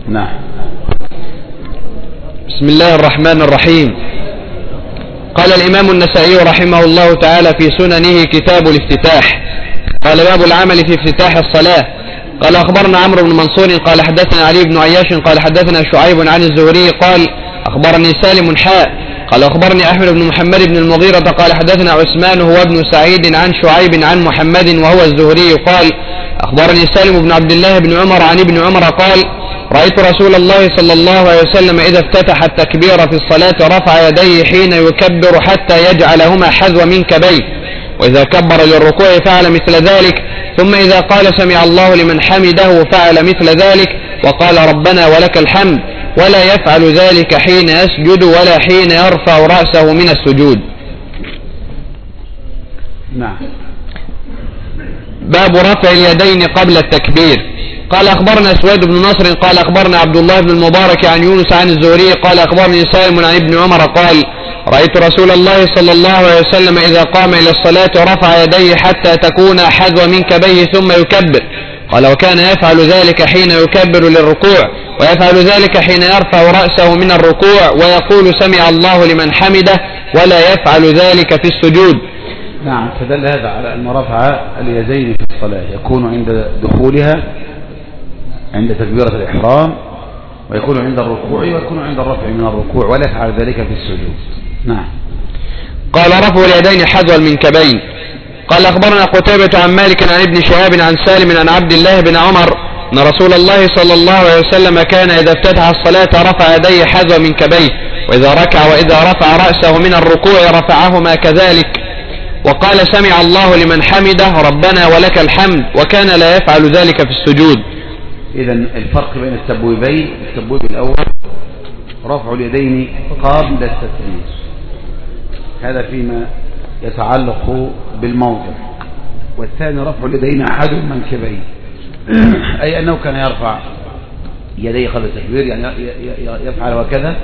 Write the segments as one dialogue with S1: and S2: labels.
S1: نعم.
S2: بسم الله الرحمن الرحيم. قال الإمام النسائي رحمه الله تعالى في سننه كتاب الافتتاح. قال باب العمل في افتتاح الصلاة. قال أخبرنا عمرو بن منصور قال حدثنا علي بن عياش قال حدثنا شعيب عن الزهري قال أخبرني سالم قال أخبرني أحمد بن محمد بن المغيرة قال حدثنا عثمان هو ابن سعيد عن شعيب عن محمد وهو الزهري قال أخبرني سالم بن عبد الله بن عمر عن ابن عمر قال رأيت رسول الله صلى الله عليه وسلم إذا افتتح التكبير في الصلاة رفع يديه حين يكبر حتى يجعلهما حذو منكبيه، وإذا كبر للركوع فعل مثل ذلك، ثم إذا قال سمع الله لمن حمده فعل مثل ذلك وقال ربنا ولك الحمد، ولا يفعل ذلك حين يسجد ولا حين يرفع رأسه من السجود.
S1: نعم.
S2: باب رفع اليدين قبل التكبير. قال أخبرنا سويد بن نصر قال أخبرنا عبد الله بن المبارك عن يونس عن الزهري قال أخبرني سالم عن ابن عمر قال رأيت رسول الله صلى الله عليه وسلم إذا قام إلى الصلاة رفع يديه حتى تكون حذو منكبيه ثم يكبر. قال وكان يفعل ذلك حين يكبر للركوع، ويفعل ذلك حين يرفع رأسه من الركوع ويقول سمع الله لمن حمده، ولا يفعل ذلك في السجود.
S1: نعم. فدل هذا على أن رفع اليدين في الصلاة يكون عند دخولها عند تكبيرة الإحرام، ويكون عند الركوع، ويكون عند الرفع من الركوع، ولا يفعل ذلك في السجود. نعم.
S2: قال رفع اليدين حذو المنكبين. قال أخبرنا قتيبة عن مالك عن ابن شهاب عن سالم عن عبد الله بن عمر أن رسول الله صلى الله عليه وسلم كان إذا افتتح الصلاة رفع يديه حذو منكبيه، وإذا ركع وإذا رفع رأسه من الركوع رفعهما كذلك، وقال سمع الله لمن حمده ربنا ولك الحمد، وكان لا يفعل ذلك في السجود.
S1: إذن الفرق بين التبويبين: التبويب الأول رفع اليدين قبل التكبير، هذا فيما يتعلق بالموضع، والثاني رفع اليدين حذو المنكبين، أي أنه كان يرفع يديه قبل التكبير، يعني يفعل وكذا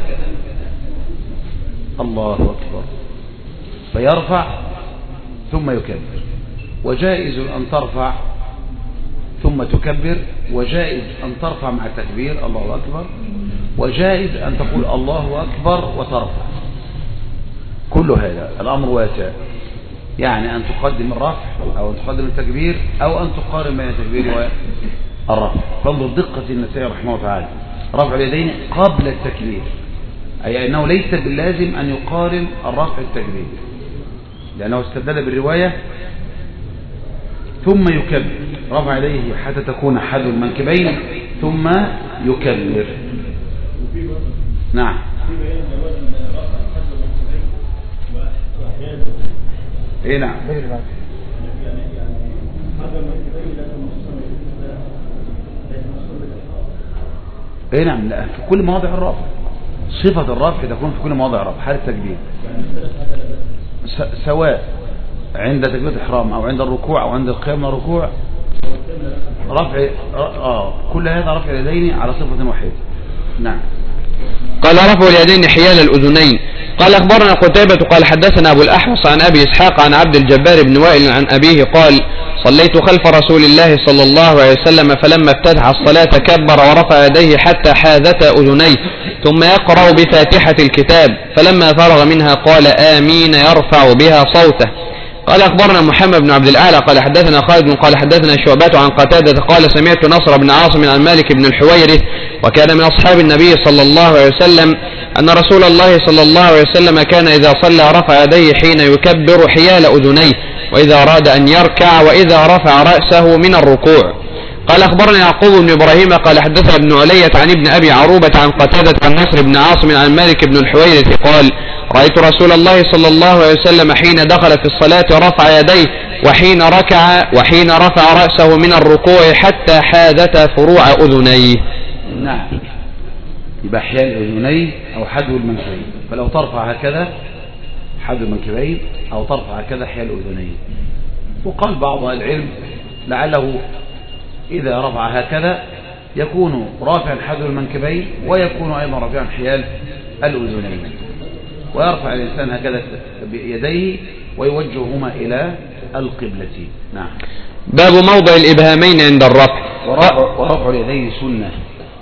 S1: الله أكبر فيرفع ثم يكبر، وجائز أن ترفع ثم تكبر، وجائز أن ترفع مع التكبير الله أكبر، وجائز أن تقول الله أكبر وترفع. كل هذا الأمر واسع، يعني أن تقدم الرفع أو أن تقدم التكبير، أو أن تقارن بين التكبير والرفع. فانظر دقة النسائي رحمه الله تعالى: رفع اليدين قبل التكبير، أي أنه ليس باللازم أن يقارن الرفع التكبير، لأنه استدل بالرواية ثم يكبر، رفع يديه حتى تكون حذو المنكبين ثم يكبر. نعم. ايه نعم. ايه نعم. لا، في كل مواضع الرفع، صفة الرفع تكون في كل مواضع الرفع حال التكبير، سواء عند تكبيرة الإحرام أو عند الركوع أو عند القيام من الركوع. رفع كل هذا رفع اليدين على صفة واحدة. نعم.
S2: قال رفع اليدين حيال الأذنين. قال أخبرنا قتيبة قال حدثنا أبو الأحوص عن أبي إسحاق عن عبد الجبار بن وائل عن أبيه قال صليت خلف رسول الله صلى الله عليه وسلم فلما افتتح الصلاة كبر ورفع يديه حتى حاذتا أذنيه، ثم يقرأ بفاتحة الكتاب، فلما فرغ منها قال آمين يرفع بها صوته. قال أخبرنا محمد بن عبد الأعلى قال حدثنا خالد قال حدثنا شعبة عن قتادة قال سمعت نصر بن عاصم عن مالك بن الحويرث وكان من أصحاب النبي صلى الله عليه وسلم أن رسول الله صلى الله عليه وسلم كان إذا صلى رفع يديه حين يكبر حيال أذنيه، وإذا أراد أن يركع، وإذا رفع رأسه من الركوع. قال أخبرنا يعقوب بن إبراهيم قال حدثنا ابن علية عن ابن أبي عروبة عن قتادة عن نصر بن عاصم عن مالك بن الحويرث قال رأيت رسول الله صلى الله عليه وسلم حين دخل في الصلاة رفع يديه وحين ركع وحين رفع رأسه من الركوع حتى حاذت فروع أذنيه.
S1: نعم. يبقى حيال الأذنين أو حذو المنكبين، فلو ترفع هكذا حذو المنكبين أو ترفع هكذا حيال الأذنين. وقال بعض العلم لعله إذا رفع هكذا يكون رافعا حذو المنكبين ويكون أيضا رافعا حيال الأذنين، ويرفع الإنسان هكذا بيديه ويوجههما إلى القبلة. نعم.
S2: باب موضع الإبهامين عند الرفع.
S1: ورفع اليدين سنة،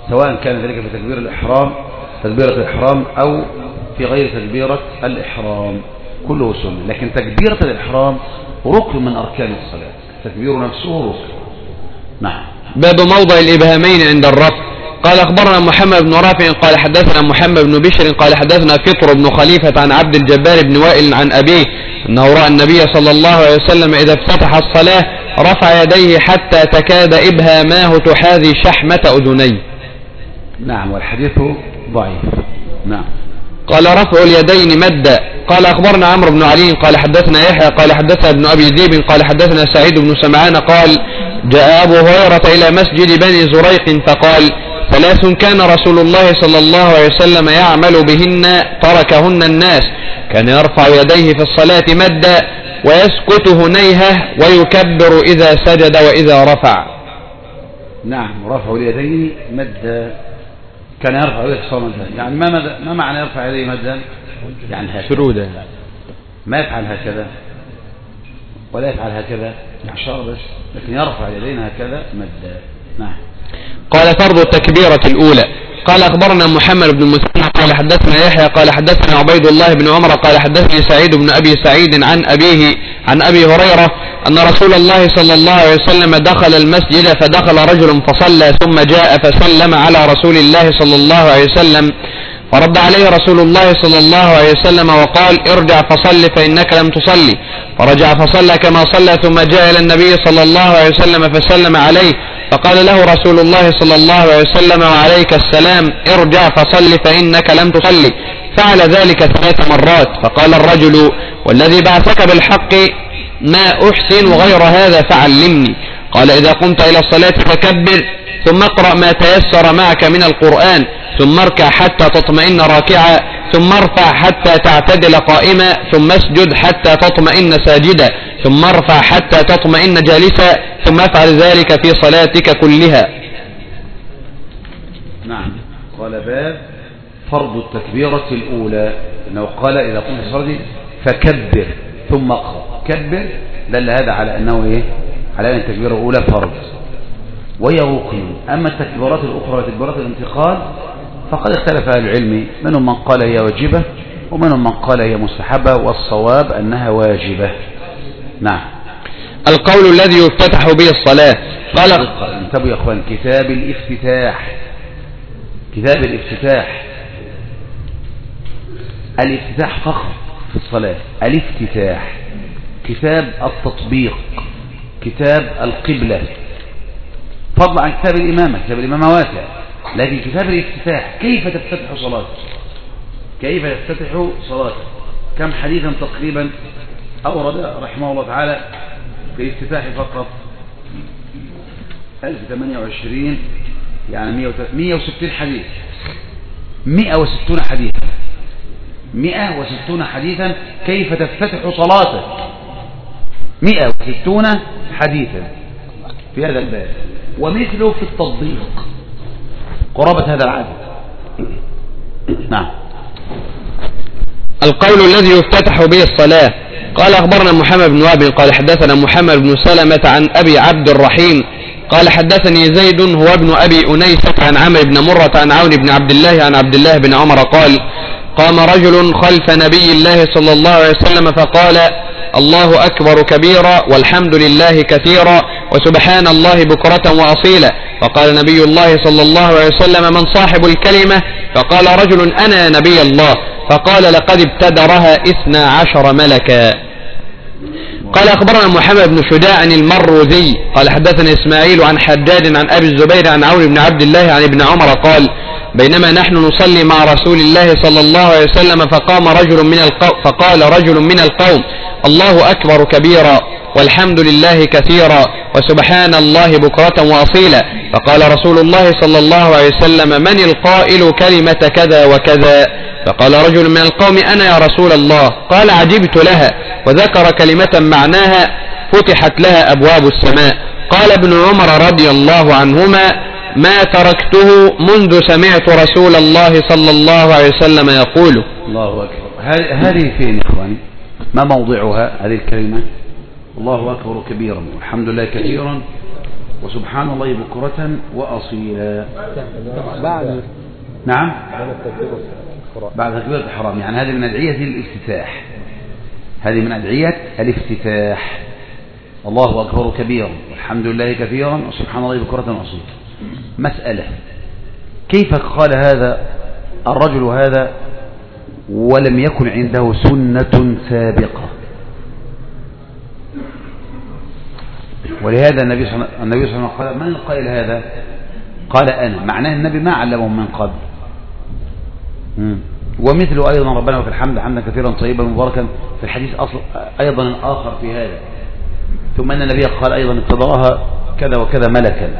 S1: سواء كان ذلك في تكبيرة الإحرام أو في غير تكبيرة الإحرام، كله سنة. لكن تكبيرة الإحرام ركن من أركان الصلاة، تكبير نفسه ركن. نعم.
S2: باب موضع الإبهامين عند الرفع. قال أخبرنا محمد بن رافع قال حدثنا محمد بن بشر قال حدثنا فطر بن خليفة عن عبد الجبار بن وائل عن أبيه أنه رأى النبي صلى الله عليه وسلم إذا افتتح الصلاة رفع يديه حتى تكاد إبهاماه تحاذي شحمة أذنيه.
S1: نعم، والحديث ضعيف. نعم.
S2: قال رفع اليدين مدا. قال أخبرنا عمرو بن علي قال حدثنا يحيى قال حدثنا ابن أبي ذئب قال حدثنا سعيد بن سمعان قال جاء أبو هريرة إلى مسجد بني زريق فقال 3 كان رسول الله صلى الله عليه وسلم يعمل بهن تركهن الناس، كان يرفع يديه في الصلاة مدا ويسكت هنيهة ويكبر إذا سجد وإذا رفع.
S1: نعم، رفع اليدين مدا، كان يرفع يديه في الصلاة مدا. يعني ما معنى يرفع يديه مدا؟ يعني هكذا
S2: شرودة،
S1: ما يفعل هكذا ولا يفعل هكذا إشارة بس، لكن يرفع يدين هكذا مدا. نعم.
S2: قال فرض التكبيرة الأولى. قال أخبرنا محمد بن المثنى قال حدثنا يحيى قال حدثنا عبيد الله بن عمر قال حدثني سعيد بن أبي سعيد عن أبيه عن أبي هريرة أن رسول الله صلى الله عليه وسلم دخل المسجد فدخل رجل فصلى ثم جاء فسلم على رسول الله صلى الله عليه وسلم فرد عليه رسول الله صلى الله عليه وسلم وقال ارجع فصل فإنك لم تصلي، فرجع فصلى كما صلى ثم جاء إلى النبي صلى الله عليه وسلم فسلم عليه فقال له رسول الله صلى الله عليه وسلم وعليك السلام ارجع فصل فإنك لم تصلي، فعل ذلك 3 مرات. فقال الرجل والذي بعثك بالحق ما أحسن غير هذا فعلمني. قال إذا قمت إلى الصلاة فكبر ثم اقرأ ما تيسر معك من القرآن ثم اركع حتى تطمئن راكعا ثم ارفع حتى تعتدل قائما ثم اسجد حتى تطمئن ساجدا ثم ارفع حتى تطمئن جالسا ثم افعل ذلك في صلاتك كلها.
S1: نعم. قال باب فرض التكبيرة الأولى، إنه قال إذا قمت الصلاة فكبر ثم اقرأ. كبر دل هذا على أنه إيه؟ على أن التكبيرة الأولى فرض وهي ركن. أما التكبيرات الأخرى وتكبيرات الانتقال فقد اختلف أهل العلم، منهم من قال هي واجبة ومنهم من قال هي مستحبة، والصواب أنها واجبة. نعم.
S2: القول الذي يفتتح به الصلاة. قال
S1: انتبهوا يا أخوان، كتاب الافتتاح، كتاب الافتتاح، الافتتاح فقط في الصلاة، الافتتاح، كتاب التطبيق، كتاب القبلة، فضلا عن كتاب الإمامة. كتاب الإمامة واسع، لكن كتاب الافتتاح كيف تفتتح صلاتك، كيف تفتتح صلاتك. كم حديثا تقريبا أورد رحمه الله تعالى في الافتتاح فقط؟ 1028، يعني 160 حديث، 160 حديثا، 160 حديثا كيف تفتتح صلاتك، 160 حديثا في هذا الباب، ومثله في التطبيق قرابة هذا العدد. نعم.
S2: القول الذي يفتتح به الصلاة. قال أخبرنا محمد بن وهب قال حدثنا محمد بن سلمة عن أبي عبد الرحيم قال حدثني زيد هو ابن أبي أنيسة عن عمرو بن مرة عن عون بن عبد الله عن عبد الله بن عمر قال قام رجل خلف نبي الله صلى الله عليه وسلم فقال الله أكبر كبيرا والحمد لله كثيرا وسبحان الله بكرة وأصيلا. فقال نبي الله صلى الله عليه وسلم من صاحب الكلمة؟ فقال رجل أنا نبي الله. فقال لقد ابتدرها 12 ملكا. قال أخبرنا محمد بن شجاع المروزي قال حدثنا إسماعيل عن حجاج عن أبي الزبير عن عون بن عبد الله عن ابن عمر قال بينما نحن نصلي مع رسول الله صلى الله عليه وسلم فقال رجل من القوم الله أكبر كبيرا والحمد لله كثيرا وسبحان الله بكرة وأصيلا. فقال رسول الله صلى الله عليه وسلم من القائل كلمة كذا وكذا؟ فقال رجل من القوم أنا يا رسول الله. قال عجبت لها، وذكر كلمة معناها فتحت لها أبواب السماء. قال ابن عمر رضي الله عنهما ما تركته منذ سمعت رسول الله صلى الله عليه وسلم يقول.
S1: الله أكبر. هذه فين يا إخواني؟ ما موضعها هذه الكلمة؟ الله أكبر كبيرا والحمد لله كثيرا وسبحان الله بكرة وأصيلا.
S3: بعد
S1: نعم بعد تكبيرة الحرام، يعني هذه من أدعية الافتتاح، هذه من أدعية الافتتاح. الله أكبر كبيرا والحمد لله كثيرا وسبحان الله بكرة وأصيلا. مسألة: كيف قال هذا الرجل هذا ولم يكن عنده سنة سابقة؟ ولهذا النبي صلى الله عليه وسلم قال: من القائل هذا؟ قال: أنا. معناه النبي ما علمهم من قبل. ومثل أيضا ربنا وفي الحمد حمدا كثيرا طيبا مباركا في الحديث أصل أيضا آخر في هذا. ثم أن النبي قال أيضا: ابتدرها كذا وكذا ملكا.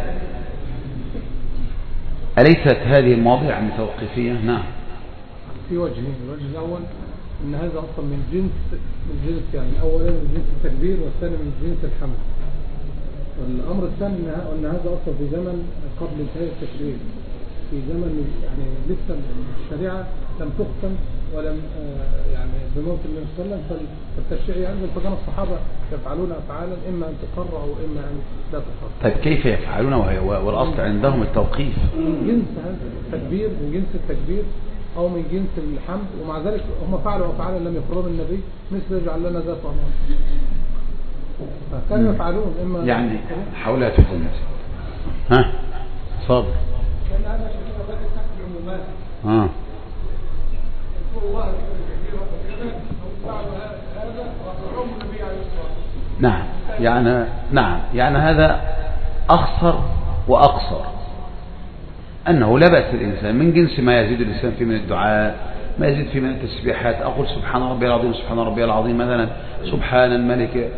S1: أليست هذه المواضيع توقيفية؟ نعم.
S3: في وجهين: الوجه الأول أن هذا أصلا من جنس يعني أولا من جنس التكبير، والثاني من جنس الحمد. والأمر الثاني أن هذا أصلا في زمن قبل انتهاء التكبير، في زمن يعني لسه الشريعة لم تختم ولم يعني بموت النبي صلى الله عليه وسلم، فالتشريع ينزل، فكان الصحابة يفعلون أفعالا إما أن تقر أو إما أن لا تقر.
S1: طيب كيف يفعلون والأصل عندهم التوقيف؟
S3: من جنس هذا التكبير، من جنس التكبير أو من جنس الحمد، ومع ذلك هم فعلوا أفعالا لم يقرون النبي، مثل يجعل لنا ذات أمان. فكانوا يفعلون إما
S1: يعني حولها تفهم. ها صابر.
S3: كان هذا شيء ذلك تحت العمومات.
S1: نعم يعني هذا أخصر وأقصر، أنه لا بأس الإنسان من جنس ما يزيد الإنسان فيه من الدعاء، ما يزيد فيه من التسبيحات. أقول سبحان ربي العظيم، سبحان ربي العظيم مثلا، سبحان الملك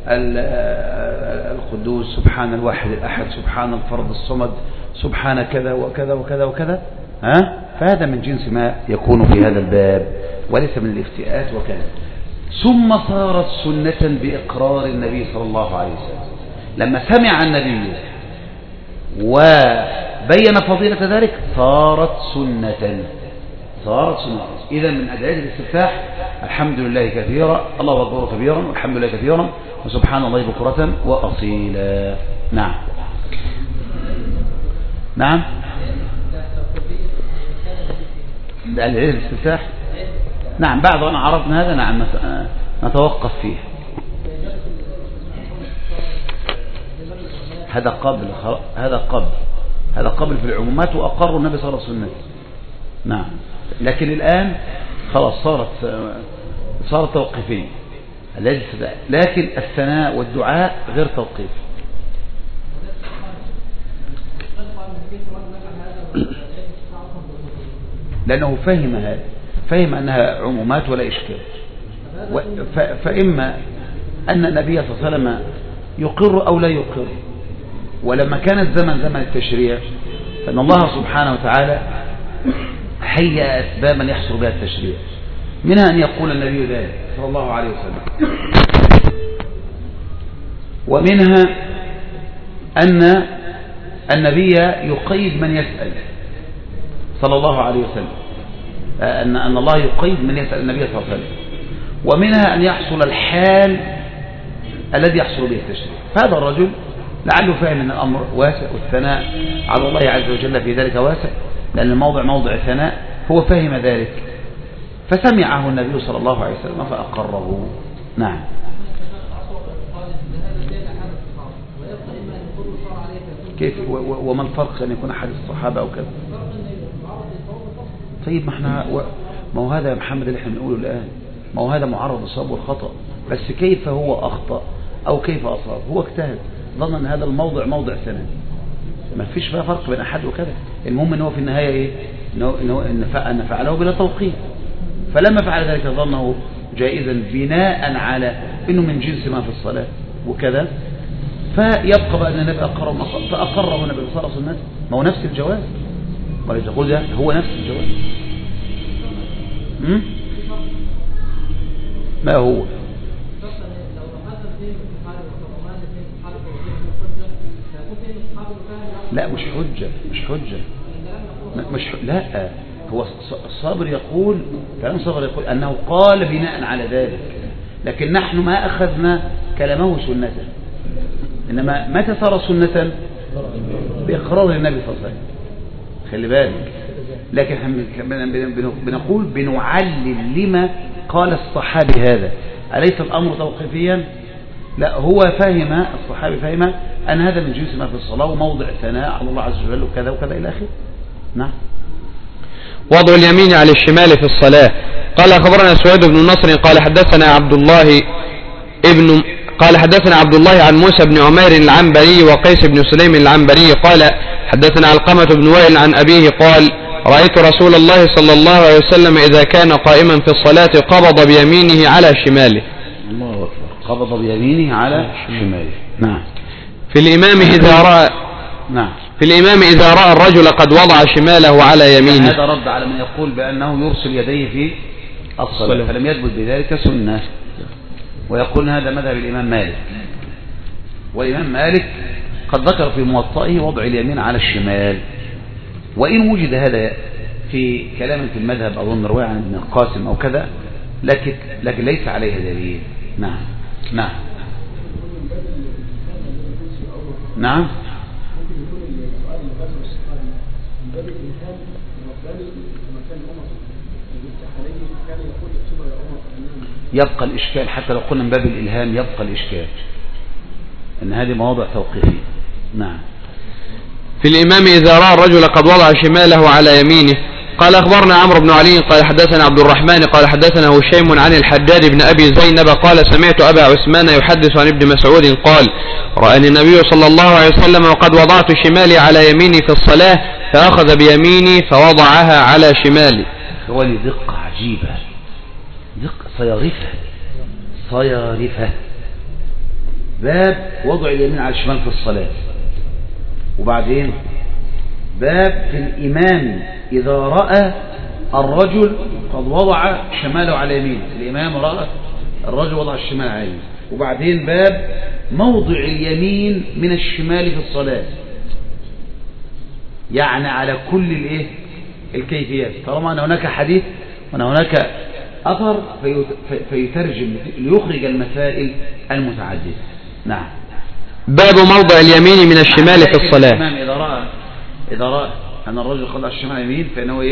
S1: القدوس، سبحان الواحد الأحد، سبحان الفرد الصمد، سبحان كذا وكذا وكذا وكذا. فهذا من جنس ما يكون في هذا الباب وليس من الافتئات وكذا. ثم صارت سنة بإقرار النبي صلى الله عليه وسلم لما سمع النبي وبين فضيلة ذلك، صارت سنة. إذا من أدعية الاستفتاح: الحمد لله كثيرا، الله أكبر كبيرا، والحمد لله كثيرا، وسبحان الله بكرة وأصيلا. نعم ده أدعية الاستفتاح. نعم بعد أن عرفنا هذا نعم نتوقف فيه. هذا قبل في العمومات، وأقر النبي صلى الله عليه وسلم. نعم. لكن الآن خلاص صارت توقيفية، لكن الثناء والدعاء غير توقيف. لأنه فهم أنها عمومات ولا إشكال. فإما أن النبي صلى الله عليه وسلم يقر أو لا يقر. ولما كان الزمن زمن التشريع، فإن الله سبحانه وتعالى هيأ أسبابا يحصل بها التشريع، منها أن يقول النبي ذلك صلى الله عليه وسلم، ومنها أن النبي يقيد من يسأل صلى الله عليه وسلم، أن الله يقيد من يسأل النبي صلى الله عليه وسلم، ومنها أن يحصل الحال الذي يحصل به التشريع. فهذا الرجل لعله فاهم أن الأمر واسع، والثناء على الله عز وجل في ذلك واسع، لأن الموضع موضع ثناء، هو فهم ذلك فسمعه النبي صلى الله عليه وسلم فأقره. نعم. كيف وما الفرق أن يكون أحد الصحابة أو كذا؟ طيب ما هو هذا يا محمد اللي احنا بنقوله الآن، ما هو هذا معرض للصواب والخطأ، بس كيف هو أخطأ أو كيف أصاب، هو اجتهد ظن أن هذا الموضع موضع ثناء، ما فيش بقى فرق بين أحد وكذا. المهم أنه في النهاية إيه؟ أن فعله بلا توقيت، فلما فعل ذلك ظنه جائزا بناء على أنه من جنس ما في الصلاة وكذا، فيبقى بقى أن النبي أقره فأقره النبي صلى الله عليه وسلم، ما هو نفس الجواز، ولا تقول ده هو نفس الجواز. ما هو لا مش حجة لا، هو الصابر يقول كلام صابر يقول أنه قال بناء على ذلك، لكن نحن ما أخذنا كلامه سنة، إنما متى صار سنة بإقرار النبي صلى الله عليه وسلم، خلي بالك. لكن بنقول بنعلل لما قال الصحابي هذا، أليس الأمر توقيفيا؟ لا، هو فهم، الصحابي فهم أن هذا من جنس ما في الصلاة وموضع ثناء على الله عز وجل وكذا وكذا إلى آخره. نعم.
S2: وضع اليمين على الشمال في الصلاة. قال أخبرنا سويد بن نصر قال حدثنا عبد الله عن موسى بن عمير العنبري وقيس بن سليم العنبري قال حدثنا علقمة بن وائل عن أبيه قال رأيت رسول الله صلى الله عليه وسلم إذا كان قائما في الصلاة قبض بيمينه على شماله.
S1: الله أكبر، قبض بيمينه على شماله. نعم.
S2: في الإمام إذا رأى الرجل قد وضع شماله على يمينه.
S1: هذا رد على من يقول بأنه يرسل يديه في الصلاة فلم يثبت بذلك سنة، ويقول هذا مذهب الإمام مالك، والإمام مالك قد ذكر في موطئه وضع اليمين على الشمال، وإن وجد هذا في كلام في المذهب أظن رواه عن ابن القاسم أو كذا، لكن ليس عليه دليل. نعم. نعم. نعم. يبقى الإشكال حتى لو قلنا من باب الإلهام، يبقى الإشكال أن هذه مواضع توقيفية. نعم.
S2: في الإمام إذا رأى الرجل قد وضع شماله على يمينه. قال أخبرنا عمرو بن علي قال حدثنا عبد الرحمن قال حدثنا هشيم عن الحجاج بن أبي زينب قال سمعت أبا عثمان يحدث عن ابن مسعود قال رأني النبي صلى الله عليه وسلم وقد وضعت شمالي على يميني في الصلاة فأخذ بيميني فوضعها على شمالي.
S1: ولي دقة عجيبة، دقة صيارفة. باب وضع اليمين على الشمال في الصلاة، وبعدين باب في الإمام إذا رأى الرجل قد وضع شماله على يمين، الإمام رأى الرجل وضع الشمال على يمين، وبعدين باب موضع اليمين من الشمال في الصلاة، يعني على كل الكيفيات، طالما أن هناك حديث وأن هناك أثر فيترجم ليخرج المسائل المتعددة. نعم.
S2: باب موضع اليمين من الشمال في الصلاة.
S1: الإمام إذا رأى أن الرجل قد الشمال يمين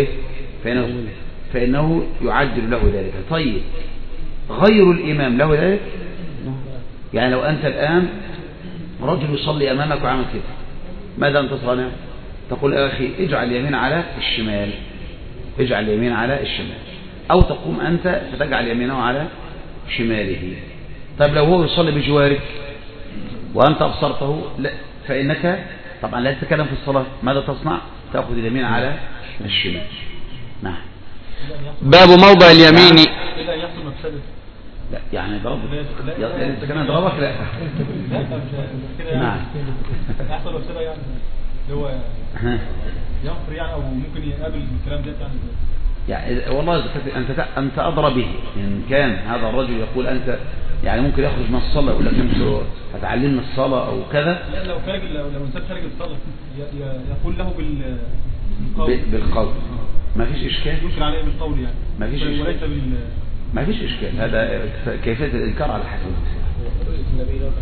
S1: فإنه يعجل له ذلك. طيب غير الإمام له ذلك؟ يعني لو أنت الآن رجل يصلي أمامك وعمل كده، ماذا أنت تصنع؟ تقول يا أخي اجعل اليمين على الشمال، اجعل اليمين على الشمال، أو تقوم أنت فتجعل يمينه على شماله. طيب لو هو يصلي بجوارك وأنت أبصرته لا، فإنك طبعا لا تتكلم في الصلاة، ماذا تصنع؟ تأخذ اليمين على الشمال. نعم.
S2: باب موضع اليمين.
S3: إذا يحصل مفسدة.
S1: لا يعني ضربك، إذا كان ضربك لا. نعم.
S3: يحصل مفسدة يعني هو يغفر يعني، أو ممكن يقابل الكلام ده
S1: يعني والله أنت أدرى به. إن كان هذا الرجل يقول أنت يعني ممكن يخرج من الصلاة يقول لك أنت هتعلمنا الصلاة أو كذا،
S3: لا لو إنسان خارج الصلاة يقول له
S1: بالقول ما فيش إشكال،
S3: يشكل عليه بالقول يعني
S1: ما فيش إشكال،
S3: وليس
S1: ما فيش إشكال. هذا كيفية الإنكار على حسب
S3: النبي لو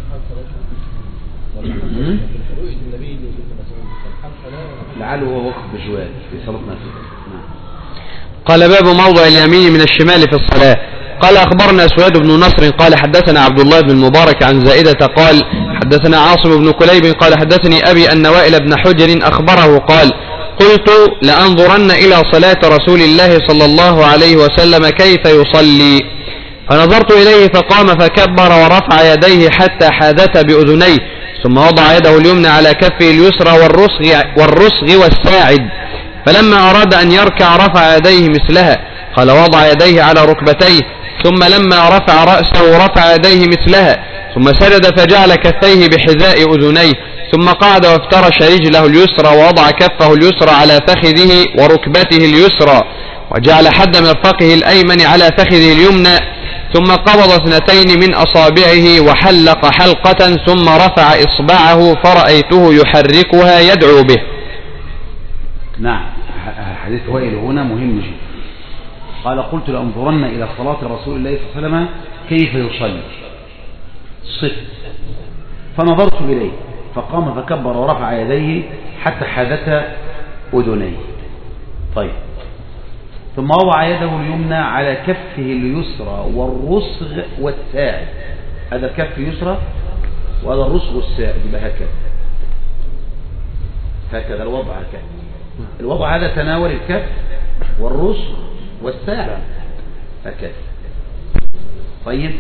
S1: لعله هو وقف بجوال في صلاة نافلة.
S2: قال باب موضع اليمين من الشمال في الصلاة. قال أخبرنا سويد بن نصر قال حدثنا عبد الله بن المبارك عن زائدة قال حدثنا عاصم بن كليب قال حدثني أبي أن وائل بن حجر أخبره قال قلت لأنظرن إلى صلاة رسول الله صلى الله عليه وسلم كيف يصلي، فنظرت إليه فقام فكبر ورفع يديه حتى حاذت بأذنيه، ثم وضع يده اليمنى على كفه اليسرى والرسغ والساعد، فلما أراد أن يركع رفع يديه مثلها. قال وضع يديه على ركبتيه، ثم لما رفع رأسه رفع يديه مثلها، ثم سجد فجعل كفيه بحذاء أذنيه، ثم قعد وافترش رجله اليسرى ووضع كفه اليسرى على فخذه وركبته اليسرى، وجعل حد مرفقه الأيمن على فخذه اليمنى، ثم قبض 2 من أصابعه وحلق حلقة، ثم رفع إصبعه فرأيته يحركها يدعو به.
S1: نعم. حديث وائل هنا مهم جدا. قال قلت لأنظرن إلى صلاة رسول الله صلى الله عليه وسلم كيف يصلي، صفر، فنظرت إليه فقام فكبر ورفع يديه حتى حاذت أذنيه. طيب، ثم وضع يده اليمنى على كفه اليسرى والرسغ والساعد. هذا الكف اليسرى وهذا الرسغ والساعد، يبقى هكذا الوضع. هكذا الوضع هذا تناول الكف والرسغ والساعد هكذا. طيب،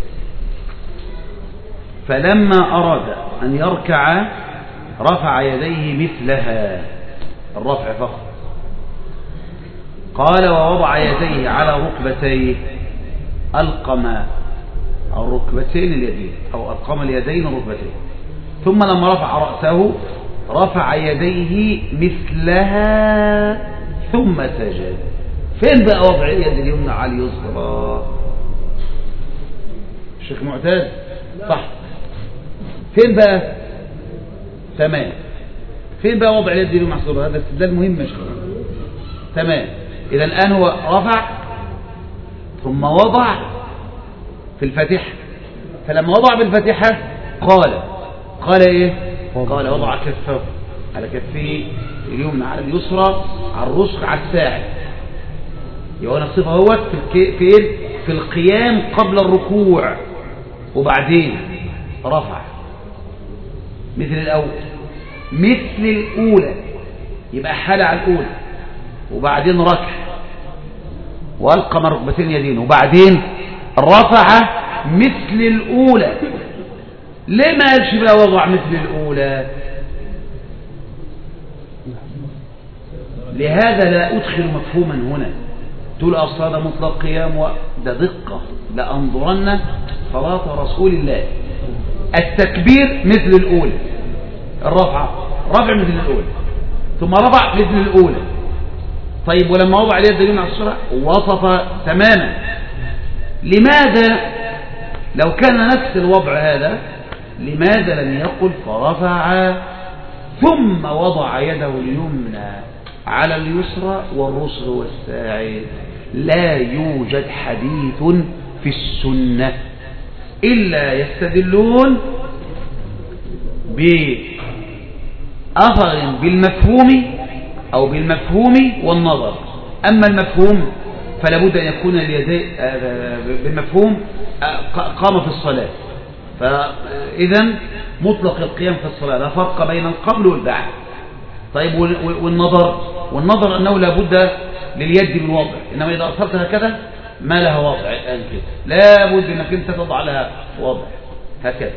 S1: فلما أراد أن يركع رفع يديه مثلها، الرفع فقط. قال ووضع يديه على ركبتيه، ألقم الركبتين اليدين أو ألقم اليدين الركبتين. ثم لما رفع رأسه رفع يديه مثلها ثم سجد. فين بقى وضع اليد اليمنى على اليسرى؟ الشيخ معتز صح، فين بقى؟ تمام، فين بقى وضع اليد اليمنى على اليسرى؟ هذا استدلال مهم يا شيخ. تمام، إذا الآن هو رفع ثم وضع في الفاتحة. فلما وضع بالفاتحة قال إيه؟ قال وضع كفه على كفه اليمنى على اليسرى، على الرسغ على الساعد. يبقى نصفه هو في القيام قبل الركوع، وبعدين رفع مثل الأولى، يبقى حال على الأولى، وبعدين ركع وألقم ركبتين يدين، وبعدين رفع مثل الأولى. ليه ما قالش بقى وضع مثل الأولى؟ لهذا لا أدخل مفهوما هنا تقول أصل هذا مطلق قيام، ده دقة، لأنظرن صلاة رسول الله. التكبير مثل الأولى، رفع مثل الأولى، ثم رفع مثل الأولى. طيب، ولما وضع اليد اليمنى على اليسرى وصف تماما. لماذا لو كان نفس الوضع هذا لماذا لم يقل فرفع ثم وضع يده اليمنى على اليسرى والرسغ والساعد؟ لا يوجد حديث في السنة إلا يستدلون بأثر بالمفهوم والنظر. أما المفهوم فلا بد أن يكون اليدين بالمفهوم قام في الصلاة. فإذا مطلق القيام في الصلاة لا فرق بين القبل والبعد. طيب، والنظر أنه لا بد لليد من وضع، إنما إذا أصبت هكذا ما لها وضع الآن كده، لا بد أنك أنت تضع لها وضع هكذا.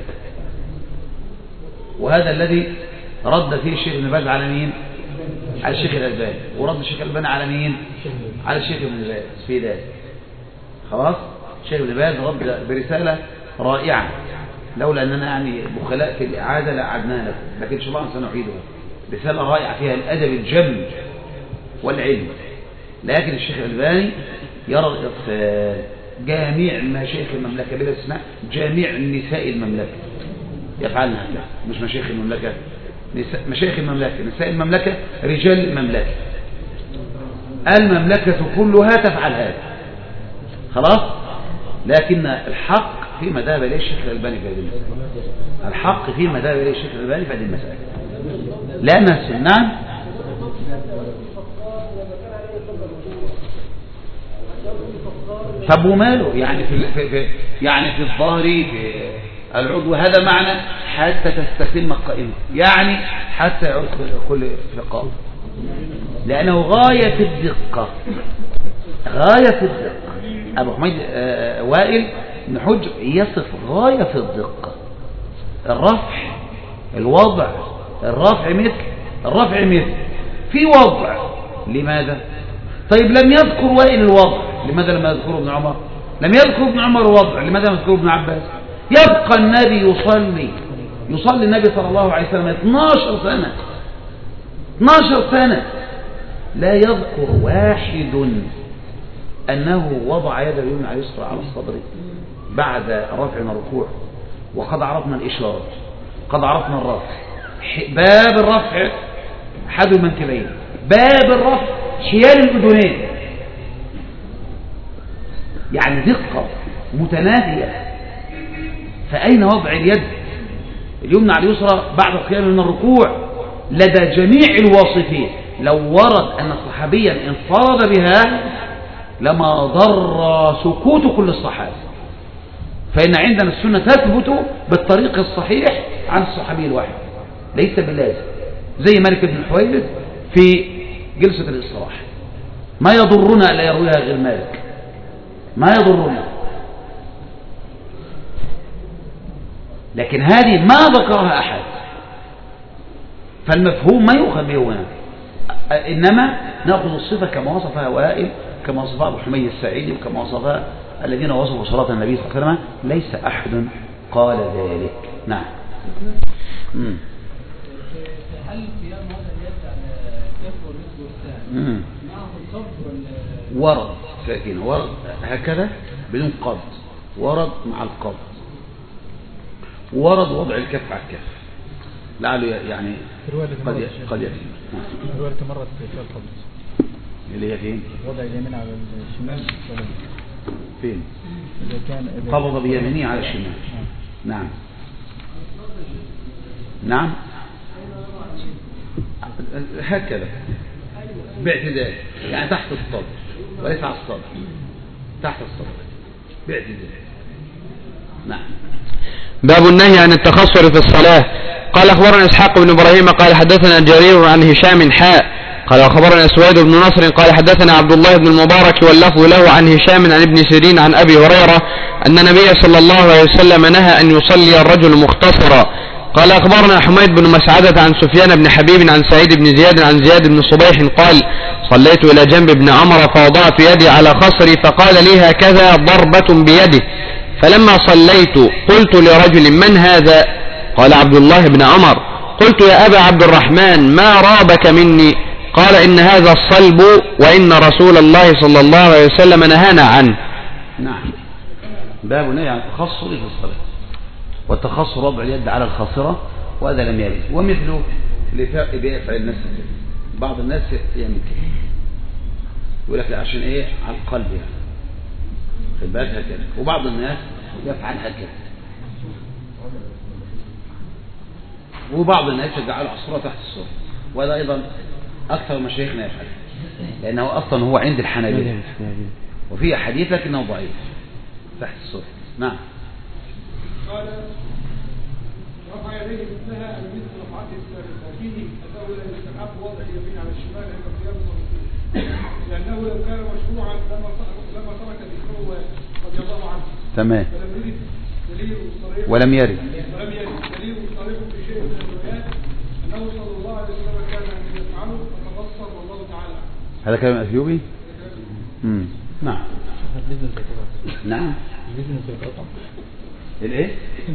S1: وهذا الذي رد فيه الشيخ ابن باز على مين؟ على الشيخ الألباني. ورد الشيخ الألباني على مين؟ على الشيخ ابن باز في ذلك. خلاص، الشيخ ابن باز رد برسالة رائعة، لولا أننا يعني بخلاء في الإعادة لأعدناها لكم، لكن إن شاء الله سنعيدها. رسالة رائعة فيها الأدب الجم والعلم. لكن الشيخ الألباني يرى الإرسال. جميع مشايخ المملكة بلا استثناء، جميع نساء المملكة يفعلن هكذا، مش مشايخ المملكة، مشايخ المملكة، نساء المملكة، رجال المملكة، المملكة كلها تفعل هذا. خلاص، لكن الحق فيما ذهب إليه الشيخ الألباني في هذه المسألة. الحق فيما ذهب إليه الشيخ الألباني في هذه المسألة، لأن السنان طب وماله؟ يعني في الظهر في العضو، هذا معنى حتى تستتم القائمة، يعني حتى يعود كل فقاء، لأنه غاية الدقة. أبو حميد وائل بن حجر يصف غاية في الدقة. الوضع الرفع مثل في وضع. لماذا؟ طيب، لم يذكر وائل الوضع، لماذا لم يذكره ابن عمر؟ لم يذكر ابن عمر الوضع، لماذا لم يذكره ابن عباس؟ يبقى النبي يصلي النبي صلى الله عليه وسلم 12 سنة لا يذكر واحد أنه وضع يد اليمنى على اليسرى على الصدر بعد رفع الركوع. وقد عرفنا الإشارة، قد عرفنا الرفع، باب الرفع حد المنكبين، باب الرفع حيال الأذنين، يعني دقة متناهية. فأين وضع اليد اليمنى على اليسرى بعد القيام من الركوع؟ لدى جميع الواصفين. لو ورد أن صحابيا انفرد بها لما ضر سكوت كل الصحابة، فإن عندنا السنة تثبت بالطريق الصحيح عن الصحابي الواحد ليس باللازم، زي مالك بن الحويرث في جلسة الاستراحة، ما يضرنا لا يرويها غير مالك، ما يضرنا، لكن هذه ما ذكرها أحد، فالمفهوم ما يؤخذ به هنا، إنما نأخذ الصفة كما وصفها وائل، كما وصفها أبو حميد الساعدي، وكما وصفها الذين وصفوا صلاة النبي صلى الله عليه وسلم. ليس أحد قال ذلك. نعم.
S4: هل قيام هذا اليد على كف والرزق والسهم معه القبض ولا
S1: ورد ساكنة، ورد هكذا بدون قبض، ورد مع القبض، ورد وضع الكف على الكف لعله يعني قد يأتي.
S4: رواية مرة في القبض
S1: اللي هي فين؟
S4: وضع اليمين على الشمال
S1: فين؟
S4: إذا كان
S1: قبض بيمينه على الشمال. نعم نعم هكذا باعتدال، يعني تحت الصدر وليس على الصدر، تحت الصدر باعتدال. نعم.
S2: باب النهي عن التخصر في الصلاة. قال أخبرنا إسحاق بن إبراهيم قال حدثنا جرير عن هشام حاء قال أخبرنا سويد بن نصر قال حدثنا عبد الله بن المبارك واللفظ له عن هشام عن ابن سيرين عن أبي هريرة أن النبي صلى الله عليه وسلم نهى أن يصلي الرجل مختصرا. قال أخبرنا حميد بن مسعدة عن سفيان بن حبيب عن سعيد بن زياد عن زياد بن صبيح قال صليت إلى جنب ابن عمر فوضعت يدي على خصري فقال لي هكذا ضربة بيده، فلما صليت قلت لرجل من هذا؟ قال عبد الله بن عمر. قلت يا أبا عبد الرحمن ما رابك مني؟ قال إن هذا الصلب وإن رسول الله صلى الله عليه وسلم نهانا عنه.
S1: نعم. باب النهي عن التخصر في الصلاة، والتخصر وضع اليد على الخاصرة وهذا لم يرد، ومثله اللي بيفعل الناس بعض الناس يعمل كده يقول لك عشان ايه على القلب يعني خد بالك هكذا، وبعض الناس يفعل هكذا، وبعض الناس يجعل الصورة تحت الصورة، وهذا أيضا أكثر مشايخنا يفعل لأنه أصلا هو عند الحنابلة وفي حديث لكنه ضعيف تحت الصورة. نعم.
S3: قال رفع يديه مثلها مثل رفعته السابقة، فيه الأول يستحب وضع اليمين على الشمال عند قيام الركوع، لأنه لو كان مشروعا لما ترك ذكره رضي الله عنه.
S1: تمام.
S3: ولم يرد دليل صريح في شيء من الروايات أنه صلى الله عليه وسلم كان يفعله فتبصر والله تعالى.
S1: هذا كلام أثيوبي؟ نعم. نعم. الايه؟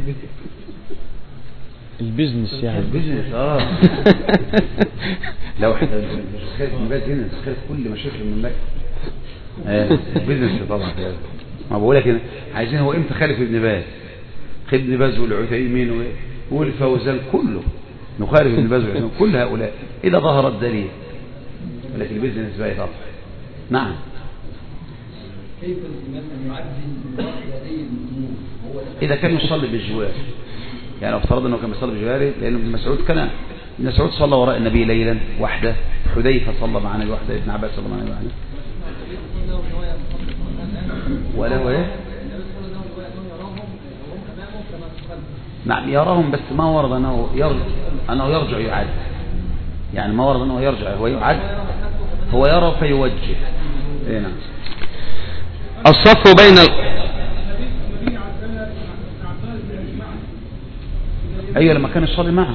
S2: البيزنس يعني
S1: البيزنس لو احنا خايف من باز هنا خايف كل مشاكل من باز البيزنس طبعا ما بقول لك عايزين هو امتى خالف ابن باز؟ خالف ابن باز والعثيمين والفوزان كله نخالف ابن باز والعثيمين كل هؤلاء اذا ظهر الدليل، ولكن البيزنس بقى طبعا. نعم.
S4: كيف الإمام يعدل يديه الأمور
S1: إذا كان يصلي بالجوار، يعني لو افترض أنه كان يصلي بالجوار، لأن ابن مسعود ابن مسعود صلى وراء النبي ليلا وحده، حذيفة صلى معنا لوحده، ابن عباس صلى معنا لوحده، ولا ايه؟ نعم يراهم، بس ما ورد أنه يرجع يعد، يعني ما ورد أنه يرجع هو يعد، هو يرى فيوجه. إيه نعم.
S2: الصف بين
S1: أيوة لما كان يصلي معه.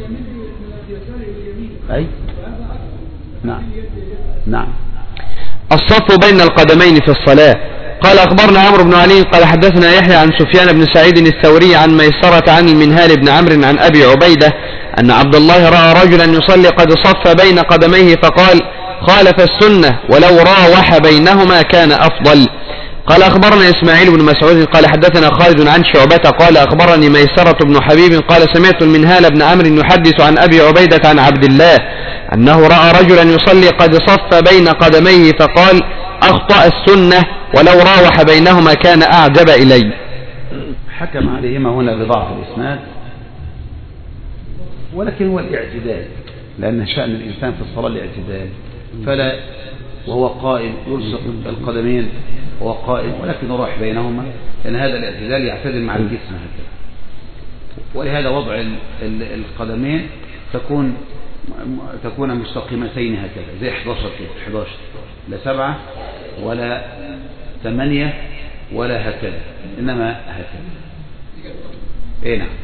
S1: أي نعم. نعم.
S2: الصف بين القدمين في الصلاة. قال أخبرنا عمرو بن علي قال حدثنا يحيى عن سفيان بن سعيد الثوري عن ميسرة عن المنهال بن عمرو عن أبي عبيدة أن عبد الله رأى رجلا يصلي قد صف بين قدميه فقال خالف السنة ولو راوح بينهما كان أفضل. قال أخبرنا إسماعيل بن مسعود قال حدثنا خالد عن شعبة قال أخبرني ميسرة بن حبيب قال سمعت المنهال بن عمرو يحدث عن أبي عبيدة عن عبد الله أنه رأى رجلا يصلي قد صف بين قدميه فقال أخطأ السنة ولو راوح بينهما كان أعجب إلي.
S1: حكم عليهما هنا بضعف الإسناد، ولكن هو الاعتدال لأن شأن الإنسان في الصلاة الاعتدال، فلا وهو قائم يلصق القدمين وهو قائم، ولكن يروح بينهما، لأن هذا الاعتدال يعتدل مع الجسم هكذا. ولهذا وضع القدمين تكون مستقيمتين هكذا زي 11 كده، 11 لا 7 ولا 8 ولا هكذا، إنما هكذا. إيه نعم.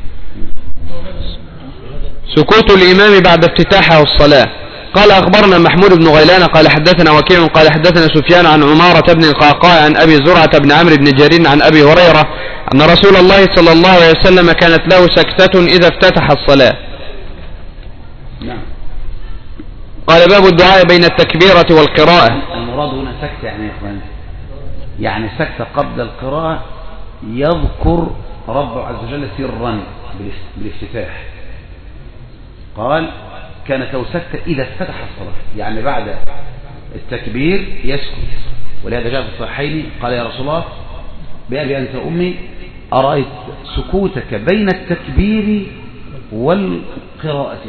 S2: سكوت الإمام بعد افتتاحه الصلاة. قال أخبرنا محمود بن غيلان قال حدثنا وكيع قال حدثنا سفيان عن عمارة بن القعقاع عن أبي زرعة بن عمرو بن جرير عن أبي هريرة أن رسول الله صلى الله عليه وسلم كانت له سكتة إذا افتتح الصلاة.
S1: نعم.
S2: قال باب الدعاء بين التكبيرة والقراءة.
S1: المراد هنا سكتة يعني يا إخوان، يعني سكتة قبل القراءة يذكر رب عز وجل سرا بالافتتاح. قال كانت له سكتة إذا افتتح الصلاة، يعني بعد التكبير يسكت. ولهذا جاء في الصحيحين قال يا رسول الله بأبي أنت أمي أرأيت سكوتك بين التكبير والقراءة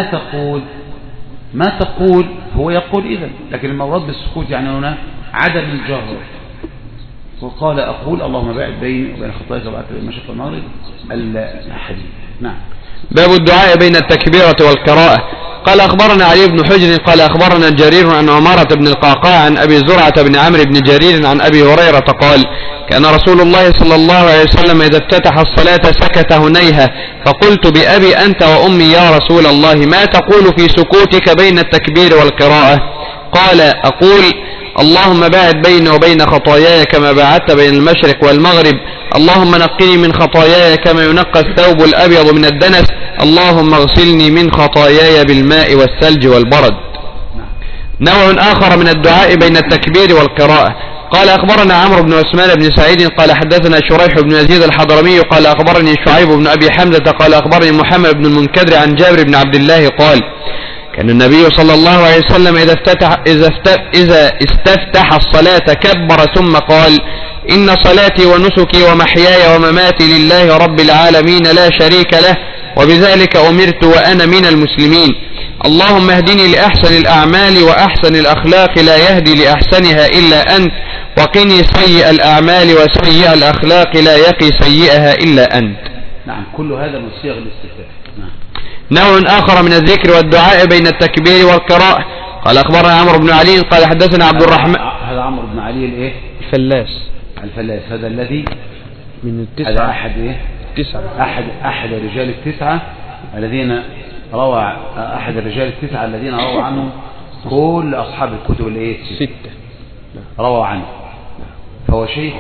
S1: ما تقول هو يقول إذن، لكن المراد بالسكوت يعني هنا عدم الجهر. وقال أقول اللهم باعد بيني وبين خطاياي وبعد بين المشرق والمغرب الحديث. نعم.
S2: باب الدعاء بين التكبيرة والقراءة. قال أخبرنا علي بن حجر قال أخبرنا جرير عن عمارة بن القعقاع عن أبي زرعة بن عمرو بن جرير عن أبي هريرة قال كان رسول الله صلى الله عليه وسلم إذا افتتح الصلاة سكت هنيها، فقلت بأبي أنت وأمي يا رسول الله ما تقول في سكوتك بين التكبير والقراءة؟ قال أقول اللهم باعد بيني وبين خطاياي كما باعدت بين المشرق والمغرب، اللهم نقني من خطاياي كما ينقى الثوب الأبيض من الدنس، اللهم اغسلني من خطاياي بالماء والثلج والبرد. نوع آخر من الدعاء بين التكبير والقراءة. قال أخبرنا عمرو بن عثمان بن سعيد قال حدثنا شريح بن يزيد الحضرمي قال أخبرني شعيب بن أبي حمزة قال أخبرني محمد بن المنكدر عن جابر بن عبد الله قال كان النبي صلى الله عليه وسلم إذا استفتح الصلاة كبر ثم قال إن صلاتي ونسكي ومحياي ومماتي لله رب العالمين لا شريك له وبذلك أمرت وأنا من المسلمين، اللهم اهدني لأحسن الأعمال وأحسن الأخلاق لا يهدي لأحسنها إلا أنت، وقني سيء الأعمال وسيء الأخلاق لا يقي سيئها إلا أنت.
S1: نعم. كل هذا من صيغ الاستفتاح. نعم.
S2: نوع آخر من الذكر والدعاء بين التكبير والقراءة. قال أخبرنا عمرو بن علي قال حدثنا عبد الرحمن.
S1: هذا عمرو بن علي الإيه؟ الفلاس هذا الذي
S2: من التسعة.
S1: هذا أحد إيه؟ أحد رجال التسعة الذين روى أحد الرجال التسعة الذين روى عنهم كل أصحاب الكتب الإيه؟ 6 روى عنه، فهو شيخ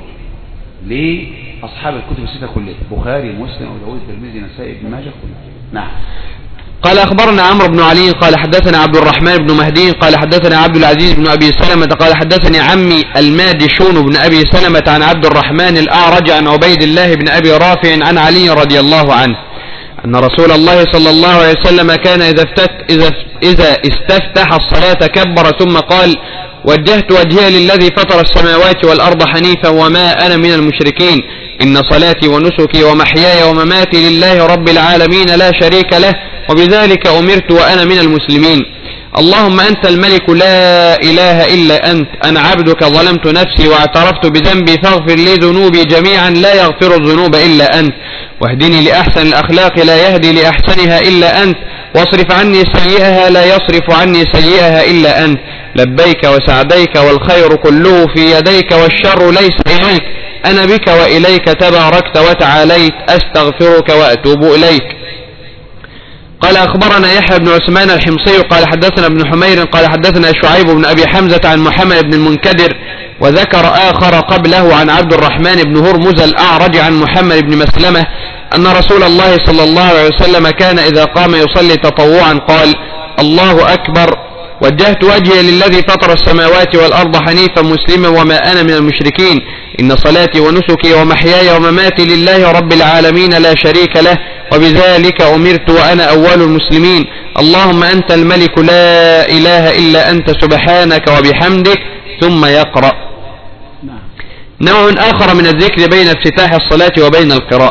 S1: لأصحاب الكتب 6 كلها، بخاري ومسلم وداود الترمذي النسائي ابن ماجه كلها. نعم.
S2: قال أخبرنا عمرو بن علي قال حدثنا عبد الرحمن بن مهدي قال حدثنا عبد العزيز بن أبي سلمة قال حدثني عمي المادشون بن أبي سلمة عن عبد الرحمن الأعرج عن عبيد الله بن أبي رافع عن علي رضي الله عنه أن رسول الله صلى الله عليه وسلم كان إذا استفتح الصلاة كبر ثم قال وجهت وجهي للذي فطر السماوات والأرض حنيفا وما أنا من المشركين، إن صلاتي ونسكي ومحياي ومماتي لله رب العالمين لا شريك له وبذلك أمرت وأنا من المسلمين، اللهم أنت الملك لا إله إلا أنت، أنا عبدك ظلمت نفسي واعترفت بذنبي فاغفر لي ذنوبي جميعا لا يغفر الذنوب إلا أنت، واهدني لأحسن الأخلاق لا يهدي لأحسنها إلا أنت، واصرف عني سيئها لا يصرف عني سيئها إلا أنت، لبيك وسعديك والخير كله في يديك والشر ليس إليك، أنا بك وإليك تباركت وتعاليت، أستغفرك وأتوب إليك. قال أخبرنا يحيى بن عثمان الحمصي قال حدثنا ابن حمير قال حدثنا شعيب بن أبي حمزة عن محمد بن المنكدر وذكر آخر قبله عن عبد الرحمن بن هرمز الأعرج عن محمد بن مسلمة أن رسول الله صلى الله عليه وسلم كان إذا قام يصلي تطوعا قال الله أكبر وجهت وجهي للذي فطر السماوات والأرض حنيفا مسلما وما أنا من المشركين، إن صلاتي ونسكي ومحياي ومماتي لله رب العالمين لا شريك له وبذلك أمرت وأنا أول المسلمين، اللهم أنت الملك لا إله إلا أنت سبحانك وبحمدك، ثم يقرأ. نوع آخر من الذكر بين افتتاح الصلاة وبين القراءة.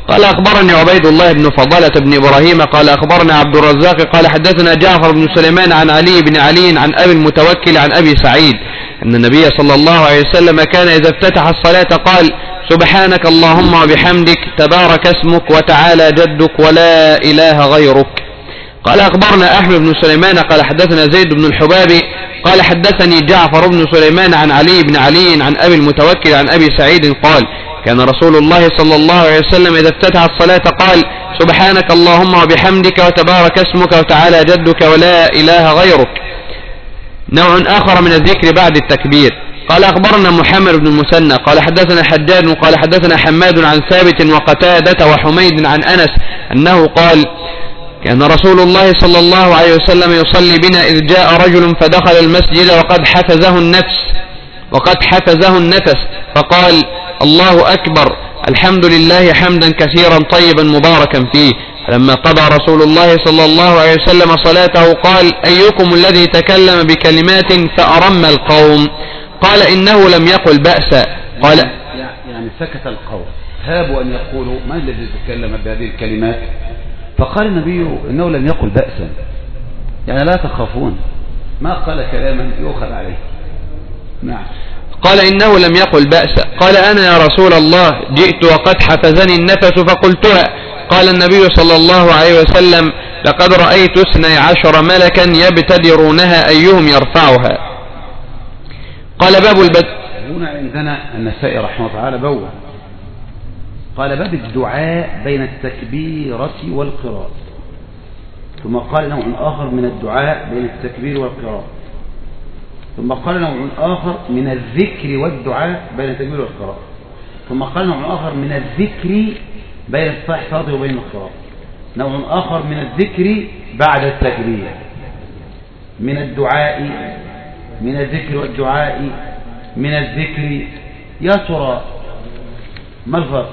S2: قال أخبرني عبيد الله بن فضالة بن إبراهيم قال أخبرنا عبد الرزاق قال حدثنا جعفر بن سليمان عن علي بن علي عن أبي المتوكل عن أبي سعيد أن النبي صلى الله عليه وسلم كان إذا افتتح الصلاة قال سبحانك اللهم وبحمدك تبارك اسمك وتعالى جدك ولا إله غيرك. قال أخبرنا أحمد بن سليمان قال حدثنا زيد بن الحبابي قال حدثني جعفر بن سليمان عن علي بن علي عن أبي المتوكل عن أبي سعيد قال كان رسول الله صلى الله عليه وسلم إذا افتتح الصلاة قال سبحانك اللهم وبحمدك وتبارك اسمك وتعالى جدك ولا إله غيرك. نوع آخر من الذكر بعد التكبير. قال أخبرنا محمد بن المثنى قال حدثنا حجاج قال حدثنا حماد عن ثابت وقتادة وحميد عن أنس أنه قال كان رسول الله صلى الله عليه وسلم يصلي بنا إذ جاء رجل فدخل المسجد وقد حفزه النفس فقال الله أكبر الحمد لله حمدا كثيرا طيبا مباركا فيه. لما قضى رسول الله صلى الله عليه وسلم صلاته قال أيكم الذي تكلم بكلمات فأرم القوم؟ قال إنه لم يقل بأسا. قال
S1: يعني سكت القوم هابوا أن يقولوا ما الذي تكلم بهذه الكلمات؟ فقال النبي إنه لم يقل بأسا، يعني لا تخافون، ما قال كلاما يؤخذ عليه. نعم.
S2: قال إنه لم يقل بأسا. قال أنا يا رسول الله جئت وقد حفزني النفس فقلتها. قال النبي صلى الله عليه وسلم لقد رأيت 12 ملكا يبتدرونها أيهم يرفعها. قال باب
S1: هنا عندنا النسائي رحمه الله تعالى بواب قال باب الدعاء بين التكبيرة والقراءة، ثم قال نوع آخر من الدعاء بين التكبير والقراءة، ثم قال نوع آخر من الذكر والدعاء بين التكبير والقراءة، ثم قال نوع آخر من الذكر بين الصلاة وبين القراءة، نوع آخر من الذكر بعد التكبير، من الدعاء، من الذكر والدعاء، من الذكر. يا ترى ما الفرق؟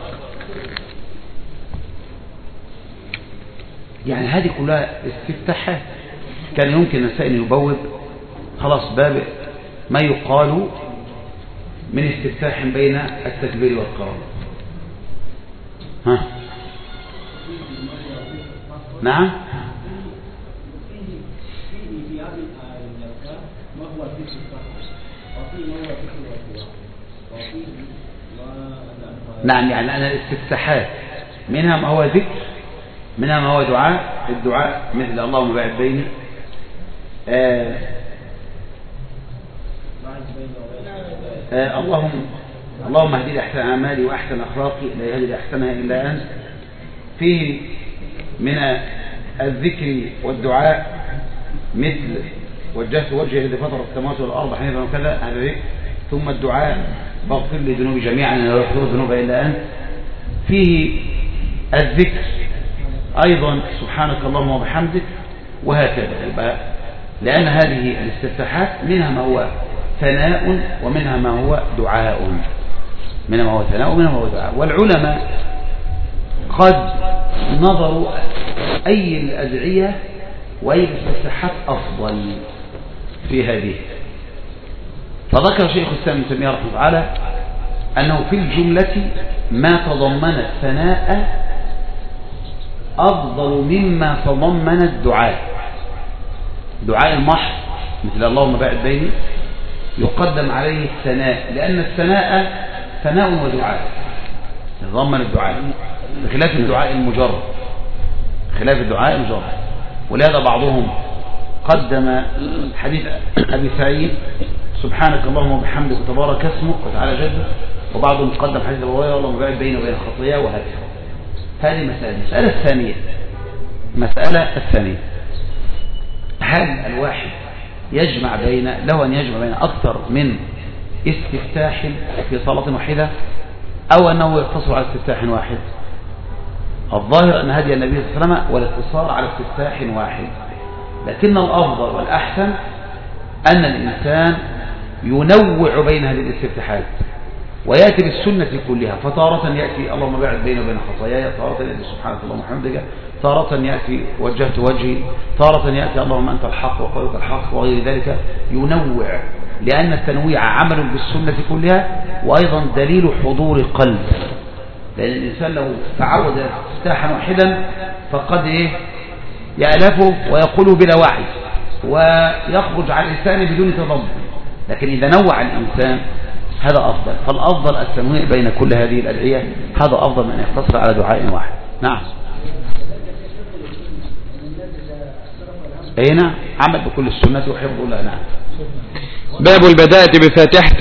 S1: يعني هذه كلها استفتاحات. كان يمكن الإنسان أن يبوب خلاص باب ما يقال من استفتاح بين التكبير والقراءة. ها نعم. نعم، يعني أنا الاستفتاحات منها ما هو ذكر، منها ما هو دعاء. الدعاء مثل اللهم باعد بيني، اللهم اهدي لأحسن أعمالي وأحسن أخلاقي لا يهدي لأحسنها إلا أنت. فيه من الذكر والدعاء مثل وجهت وجهي الذي فطر السماوات والأرض حنيفا وكذا، هذا ذكر. ثم الدعاء فاغفر لي ذنوبي جميعا لا يغفر الذنوب إلا أنت. فيه الذكر أيضا سبحانك اللهم وبحمدك، وهكذا. لأن هذه الاستفتاحات منها ما هو ثناء ومنها ما هو دعاء، منها ما هو ثناء ومنها ما هو دعاء. والعلماء قد نظروا أي الأدعية وأي الاستفتاحات أفضل في هذه، فذكر شيخ الإسلام ابن تيمية رحمه الله تعالى أنه في الجملة ما تضمن الثناء أفضل مما تضمن الدعاء. دعاء المحض مثل اللهم باعد بيني يقدم عليه الثناء، لأن الثناء ثناء ودعاء يتضمن الدعاء بخلاف الدعاء المجرد، خلاف الدعاء المجرد. ولهذا بعضهم قدم حديث أبي سعيد سبحانك اللهم وبحمدك وتبارك اسمك وتعالى جدك، وبعضهم قدم حديث أبي هريرة اللهم باعد بيني وبين الخطايا، وهكذا. هذه المسألة الثانية هل الواحد يجمع بين له أن يجمع بين أكثر من استفتاح في صلاة واحدة، أو أنه يقتصر على استفتاح واحد؟ الظاهر أن هدي النبي صلى الله عليه وسلم والاقتصار على استفتاح واحد، لكن الأفضل والأحسن أن الإنسان ينوع بين هذه الاستفتاحات ويأتي بالسنة كلها. فتارة يأتي اللهم باعد بيني وبين خطاياي، تارة يأتي سبحانك اللهم وبحمدك، تارة يأتي وجهت وجهي، تارة يأتي اللهم أنت الحق وقولك الحق، وغير ذلك. ينوع، لأن التنويع عمل بالسنة كلها، وأيضا دليل حضور قلب، لأن الإنسان لو تعود افتتاحا واحدا فقد يألفه ويقوله بلا وعي ويخرج عن لسانه بدون تضمن، لكن إذا نوع الإنسان هذا أفضل. فالأفضل التنويع بين كل هذه الأدعية، هذا أفضل من أن يقتصر على دعاء واحد. نعم. نعم، عمل بكل السنة وحفظ الله. نعم.
S2: باب البداءة بفاتحة.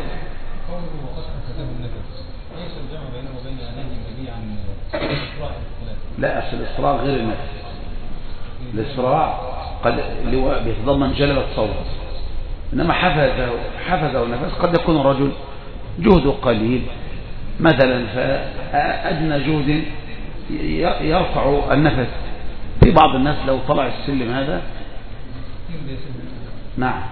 S1: لا، أصل الإسراع غير النفس. الإسراع قد بيتضمن جلبة صوت، إنما حفظه النفس قد يكون الرجل جهده قليل مثلا، فأدنى جهد يرفع النفس. في بعض الناس لو طلع السلم هذا. نعم.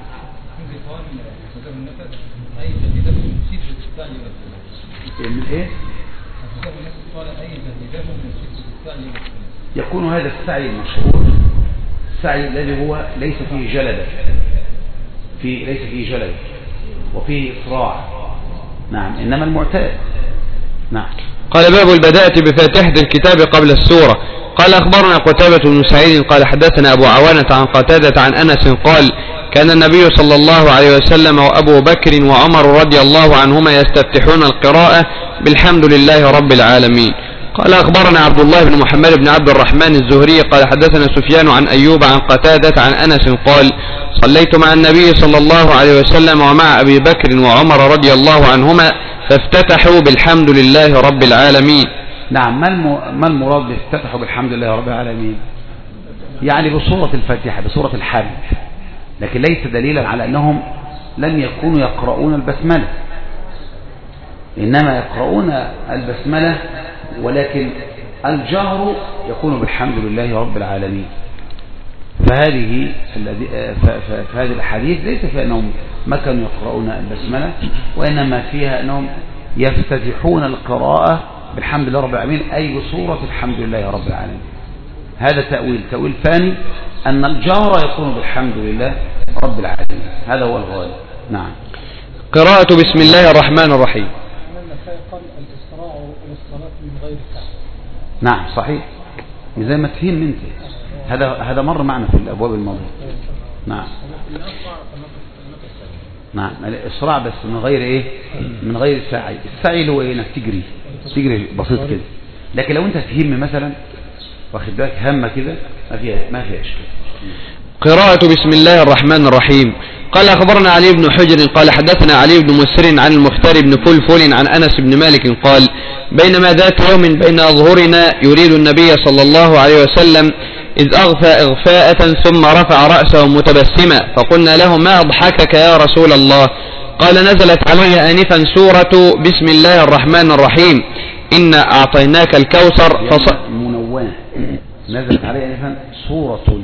S1: من ايه؟ يكون هذا السعي المشهور، السعي الذي هو ليس فيه جلد، ليس فيه جلد وفيه إسراع. نعم، إنما المعتاد. نعم.
S2: قال باب البداءة بفاتحة الكتاب قبل السورة. قال أخبرنا قتيبة بن سعيد قال حدثنا أبو عوانة عن قتادة عن أنس قال كان النبي صلى الله عليه وسلم وأبو بكر وعمر رضي الله عنهما يستفتحون القراءة بالحمد لله رب العالمين. قال أخبرنا عبد الله بن محمد بن عبد الرحمن الزهري قال حدثنا سفيان عن أيوب عن قتادة عن أنس قال صليت مع النبي صلى الله عليه وسلم ومع أبي بكر وعمر رضي الله عنهما فافتتحوا بالحمد لله رب العالمين.
S1: نعم. ما المراد بافتتحوا بالحمد لله رب العالمين؟ يعني بصورة الفاتحة، بصورة الحمد، لكن ليس دليلا على أنهم لم يكونوا يقرؤون البسملة، إنما يقرؤون البسملة، ولكن الجهر يكون بالحمد لله رب العالمين. فهذه الحديث ليس فيها أنهم ما كانوا يقرؤون البسملة، وإنما فيها أنهم يفتتحون القراءة بالحمد لله رب العالمين، أي بصورة الحمد لله رب العالمين. هذا تأويل ثاني، أن الجهر يكون بالحمد لله رب العالمين، هذا هو الغالب. نعم.
S2: قراءة بسم الله الرحمن الرحيم.
S1: نعم صحيح، زي ما تفهم انت، هذا مر معنا في الأبواب الماضية. نعم. نعم، الإسراع بس من غير من غير السعي. السعي اللي هو انك تجري بسيط كده، لكن لو انت تهم مثلا واخد بالك همه كده ما فيها اشكال.
S2: قراءة بسم الله الرحمن الرحيم. قال أخبرنا علي بن حجر قال حدثنا علي بن مسر عن المختار بن فلفل عن أنس بن مالك قال بينما ذات يوم بين أظهرنا يريد النبي صلى الله عليه وسلم إذ أغفى إغفاءة ثم رفع رأسه متبسما فقلنا له ما أضحكك يا رسول الله؟ قال نزلت علي آنفا سورة بسم الله الرحمن الرحيم إنا أعطيناك الكوثر
S1: منونة. نزلت علي آنفا سورة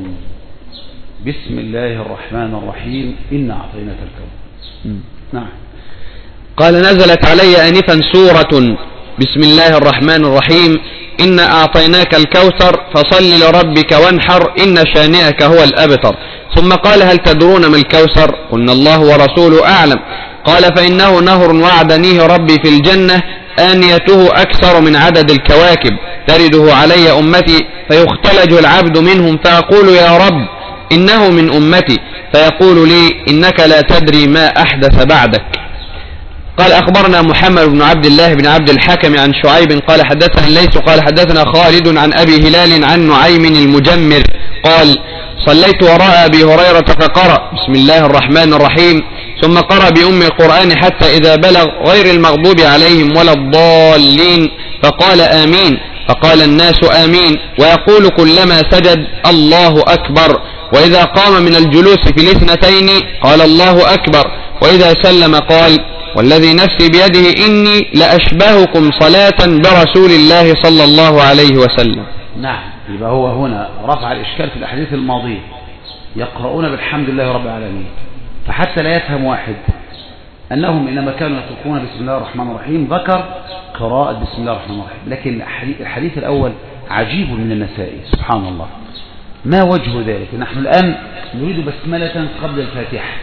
S1: بسم الله الرحمن الرحيم إنا أعطيناك الكوثر. نعم.
S2: قال نزلت علي آنفا سورة بسم الله الرحمن الرحيم إنا أعطيناك الكوثر فصل لربك وانحر إن شانئك هو الأبتر. ثم قال هل تدرون ما الكوثر؟ قلنا الله ورسوله أعلم. قال فإنه نهر وعدنيه ربي في الجنة آنيته أكثر من عدد الكواكب ترده علي أمتي فيختلج العبد منهم فأقول يا رب إنه من أمتي فيقول لي إنك لا تدري ما أحدث بعدك. قال أخبرنا محمد بن عبد الله بن عبد الحكم عن شعيب قال حدثنا الليث قال حدثنا خالد عن أبي هلال عن نعيم المجمر قال صليت وراء أبي هريرة فقرأ بسم الله الرحمن الرحيم ثم قرأ بأم القرآن حتى إذا بلغ غير المغضوب عليهم ولا الضالين فقال آمين فقال الناس آمين ويقول كلما سجد الله أكبر وإذا قام من الجلوس في الاثنتين قال الله أكبر وإذا سلم قال والذي نفسي بيده إني لأشبهكم صلاة برسول الله صلى الله عليه وسلم.
S1: نعم. يبقى هو هنا رفع الإشكال في الأحاديث الماضية يقرؤون بالحمد لله رب العالمين، فحتى لا يفهم واحد أنهم إنما كانوا يتركون بسم الله الرحمن الرحيم ذكر قراءة بسم الله الرحمن الرحيم. لكن الحديث الأول عجيب من النسائي سبحان الله. ما وجه ذلك؟ نحن الآن نريد بسملة قبل الفاتحة،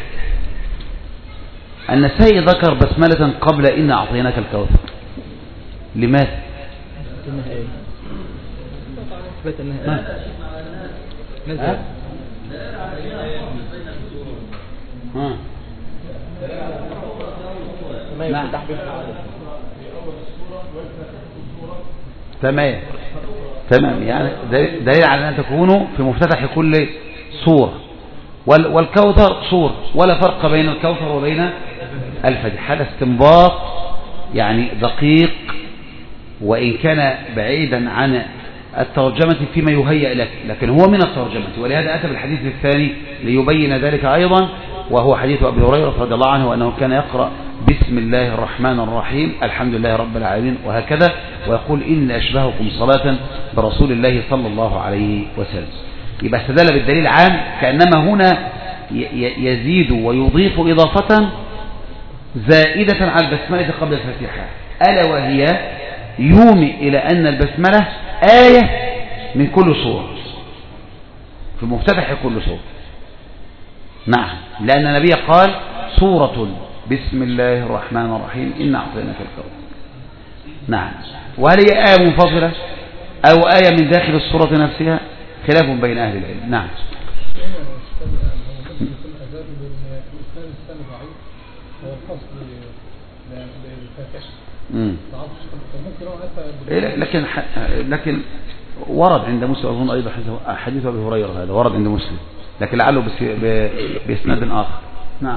S1: النسائي ذكر بسملة قبل إن أعطيناك الكوثر. لماذا؟
S4: النهائي إثبات النهائي نزل ما يفتح به
S1: تمام يعني دليل على أن تكونوا في مفتتح كل صورة والكوثر صورة ولا فرق بين الكوثر وبين الفاتحة. هذا استنباط يعني دقيق وإن كان بعيدا عن الترجمة فيما يهيأ لك، لكن هو من الترجمة، ولهذا أتى بالحديث الثاني ليبين ذلك أيضا، وهو حديث أبي هريرة رضي الله عنه أنه كان يقرأ بسم الله الرحمن الرحيم الحمد لله رب العالمين وهكذا، ويقول إن أشبهكم صلاة برسول الله صلى الله عليه وسلم. يبقى استدل بالدليل عام كأنما هنا يزيد ويضيف إضافة زائدة على البسملة قبل الفاتحة، ألا وهي يومي إلى أن البسملة آية من كل سورة في مفتتح كل سورة. نعم، لأن النبي قال سورة بسم الله الرحمن الرحيم إن أعطيناك الكوثر. نعم، وهل هي آية منفصلة أو آية من داخل السورة نفسها؟ خلاف بين أهل العلم. نعم. لكن ورد عند مسلم أظن أيضا حديث أبي هريرة، هذا ورد عند مسلم لكن لعله بإسناد آخر. نعم.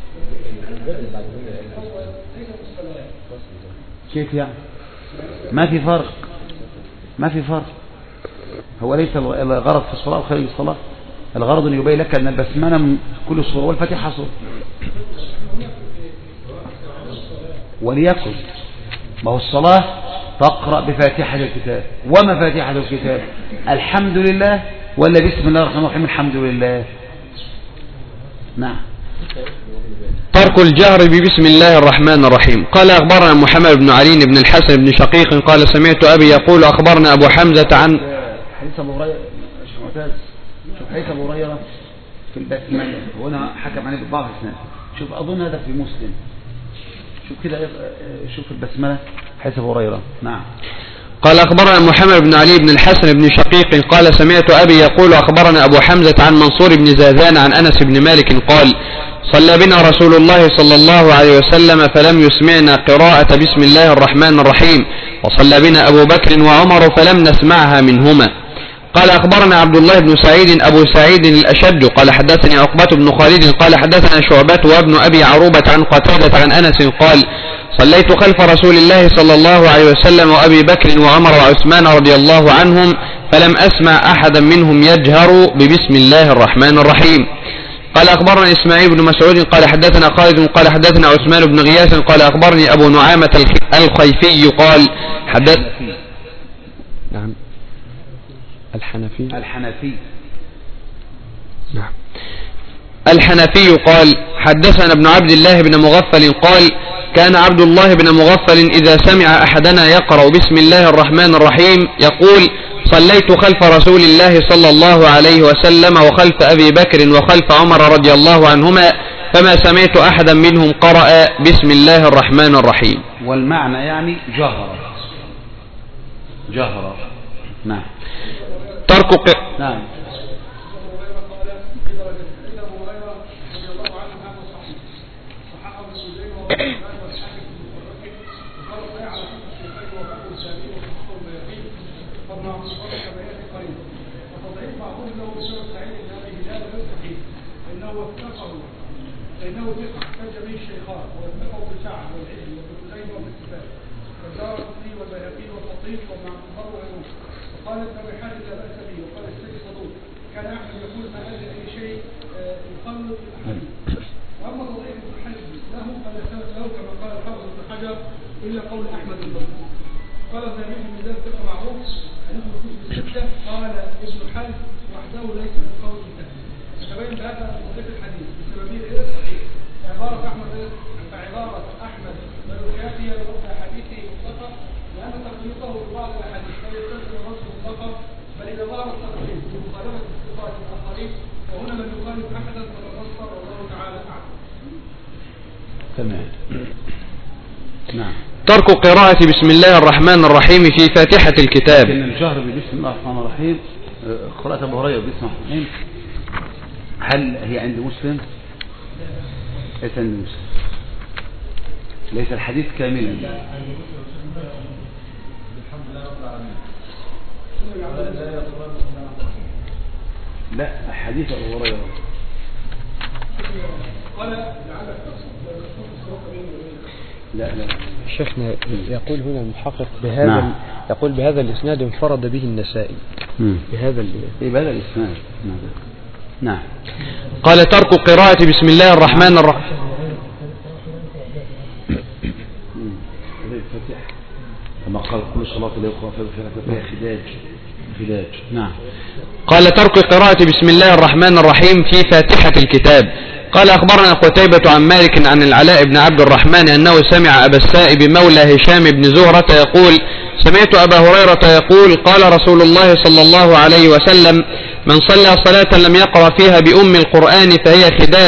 S1: كيف يعني؟ ما في فرق. هو ليس الغرض في الصلاة وخارج الصلاة، الغرض أن يبين لك أن البسملة من كل الصورة والفاتحة صورة. وليكن ما هو الصلاة تقرأ بفاتحة الكتاب، وما فاتحة الكتاب؟ الحمد لله ولا بسم الله الرحمن الرحيم الحمد لله؟ نعم.
S2: ترك الجهر ببسم الله الرحمن الرحيم. قال أخبرنا محمد بن علي بن الحسن بن شقيق قال سمعت أبي يقول أخبرنا أبو حمزة عن
S1: حديث أبو هريرة. شوف حديث أبو هريرة في البسملة هنا حكم عليه بالضعف الإسناد. شوف أظن هذا في مسلم. شوف كده، شوف البسملة حديث أبو هريرة. نعم.
S2: قال أخبرنا محمد بن علي بن الحسن بن شقيق قال سمعت أبي يقول أخبرنا أبو حمزة عن منصور بن زازان عن أنس بن مالك قال صلى بنا رسول الله صلى الله عليه وسلم فلم يسمعنا قراءة بسم الله الرحمن الرحيم، وصلى بنا أبو بكر وعمر فلم نسمعها منهما. قال أخبرنا عبد الله بن سعيد أبو سعيد الأشد قال حدثني عقبة بن خالد قال حدثنا شعبة وابن أبي عروبة عن قتادة عن أنس قال صليت خلف رسول الله صلى الله عليه وسلم وأبي بكر وعمر وعثمان رضي الله عنهم فلم أسمع أحدا منهم يجهر ببسم الله الرحمن الرحيم. قال أخبرنا إسماعيل بن مسعود قال حدثنا خالد قال حدثنا عثمان بن غياث قال أخبرني أبو نعامة الخيفي قال نعم الحنفي قال حدثنا ابن عبد الله بن مغفل قال كان عبد الله بن مغفل إذا سمع أحدنا يقرأ بسم الله الرحمن الرحيم يقول صليت خلف رسول الله صلى الله عليه وسلم وخلف أبي بكر وخلف عمر رضي الله عنهما فما سمعت أحدا منهم قرأ بسم الله الرحمن الرحيم.
S1: والمعنى يعني جهر. نعم. نعم.
S3: إلا قول أحمد البصري قال الذهبي من ذلك معروف أنه يكون بستة قال ابن حزم وحده ليس بالقول التهديد. تبين بهذا صحيح الحديث بسببية غير صحيح عبارة أحمد والكافية لرد حديثه مطلقة لأن تقديمه لبعض الأحاديث لا يستلزم الرد مطلقا بل إذا ظهر التقديم بمخالفة الصفات الآخرين وهنا لم يخالف أحدا فتنصر والله تعالى أعلم.
S1: تمام. نعم.
S2: ترك قراءة بسم الله الرحمن الرحيم في فاتحة الكتاب.
S1: إن الجهر بسم الله الرحمن الرحيم قراءة أبو هريرة بسم الله الرحمن الرحيم هل هي عند مسلم؟ ليس عند مسلم، ليس الحديث كاملا. لا حديث أبو هريرة لا
S5: شيخنا يقول هنا المحقق بهذا
S1: نعم.
S5: يقول بهذا الإسناد انفرد به النسائي بهذا
S1: الإسناد. نعم.
S2: قال ترك قراءة بسم الله الرحمن الرحيم
S1: كما قال كل صلاة لا يقرأ فيها خداج. نعم.
S2: قال ترك قراءة بسم الله الرحمن الرحيم في فاتحة الكتاب. قال أخبرنا قتيبة عن مالك عن العلاء بن عبد الرحمن أنه سمع أبا السائب مولى هشام بن زهرة يقول سمعت أبا هريرة يقول قال رسول الله صلى الله عليه وسلم من صلى صلاة لم يقرأ فيها بأم القرآن فهي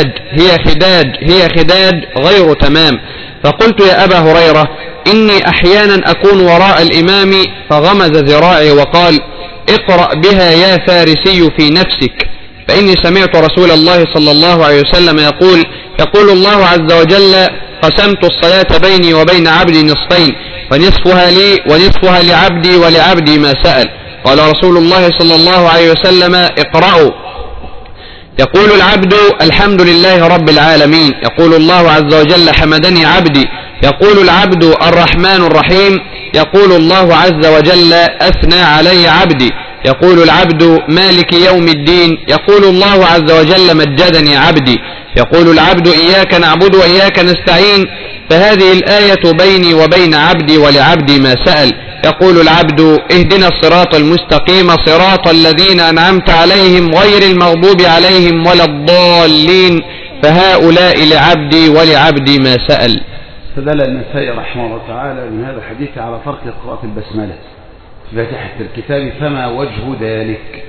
S2: خداج غير تمام. فقلت يا أبا هريرة إني أحيانا أكون وراء الإمام فغمز ذراعي وقال اقرأ بها يا فارسي في نفسك، فإني سمعت رسول الله صلى الله عليه وسلم يقول الله عز وجل قسمت الصلاة بيني وبين عبدي نصفين ونصفها لي ونصفها لعبدي ولعبدي ما سأل. قال رسول الله صلى الله عليه وسلم اقرأوا. يقول العبد الحمد لله رب العالمين، يقول الله عز وجل حمدني عبدي، يقول العبد الرحمن الرحيم، يقول الله عز وجل أثنى علي عبدي، يقول العبد مالك يوم الدين، يقول الله عز وجل مجدني عبدي، يقول العبد إياك نعبد وإياك نستعين، فهذه الآية بيني وبين عبدي ولعبدي ما سأل. يقول العبد اهدنا الصراط المستقيم صراط الذين أنعمت عليهم غير المغضوب عليهم ولا الضالين، فهؤلاء لعبدي ولعبدي ما سأل.
S1: فدل النسائي رحمه الله تعالى من هذا الحديث على ترك قراءة البسملة في فاتحة الكتاب، فما وجه ذلك؟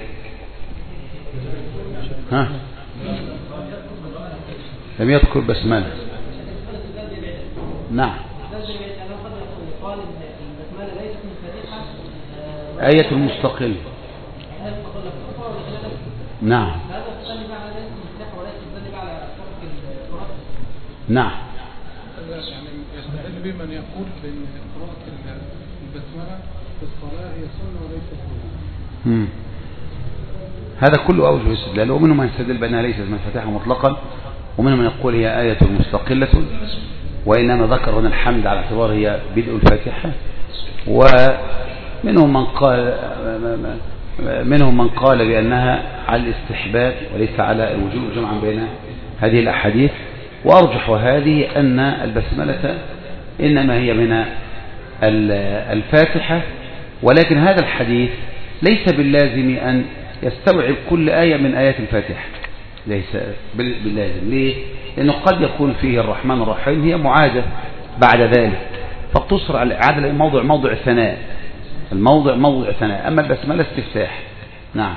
S1: لم يذكر بسملة. نعم. آية المستقل. نعم. نعم.
S3: يستدل به من يقول بأن قراءة البسملة في الصلاة هي سنة وليست واجب.
S1: هذا كله أوجه الاستدلال، ومنهم من يستدل بأنها ليست من الفاتحة مطلقا، ومنهم من يقول هي آية مستقلة، وإنما ذكر هنا الحمد على اعتبار هي بدء الفاتحة، منهم من قال بأنها على الاستحباب وليس على الوجوب، جمعا بين هذه الأحاديث. وأرجح هذه أن البسملة إنما هي من الفاتحة، ولكن هذا الحديث ليس باللازم أن يستوعب كل آية من آيات الفاتحة، ليس باللازم. ليه؟ لأنه قد يكون فيه الرحمن الرحيم هي معادة بعد ذلك، فاقتصر على الإعادة موضع ثناء، الموضع موضع ثناء، أما البسملة استفتاح. نعم.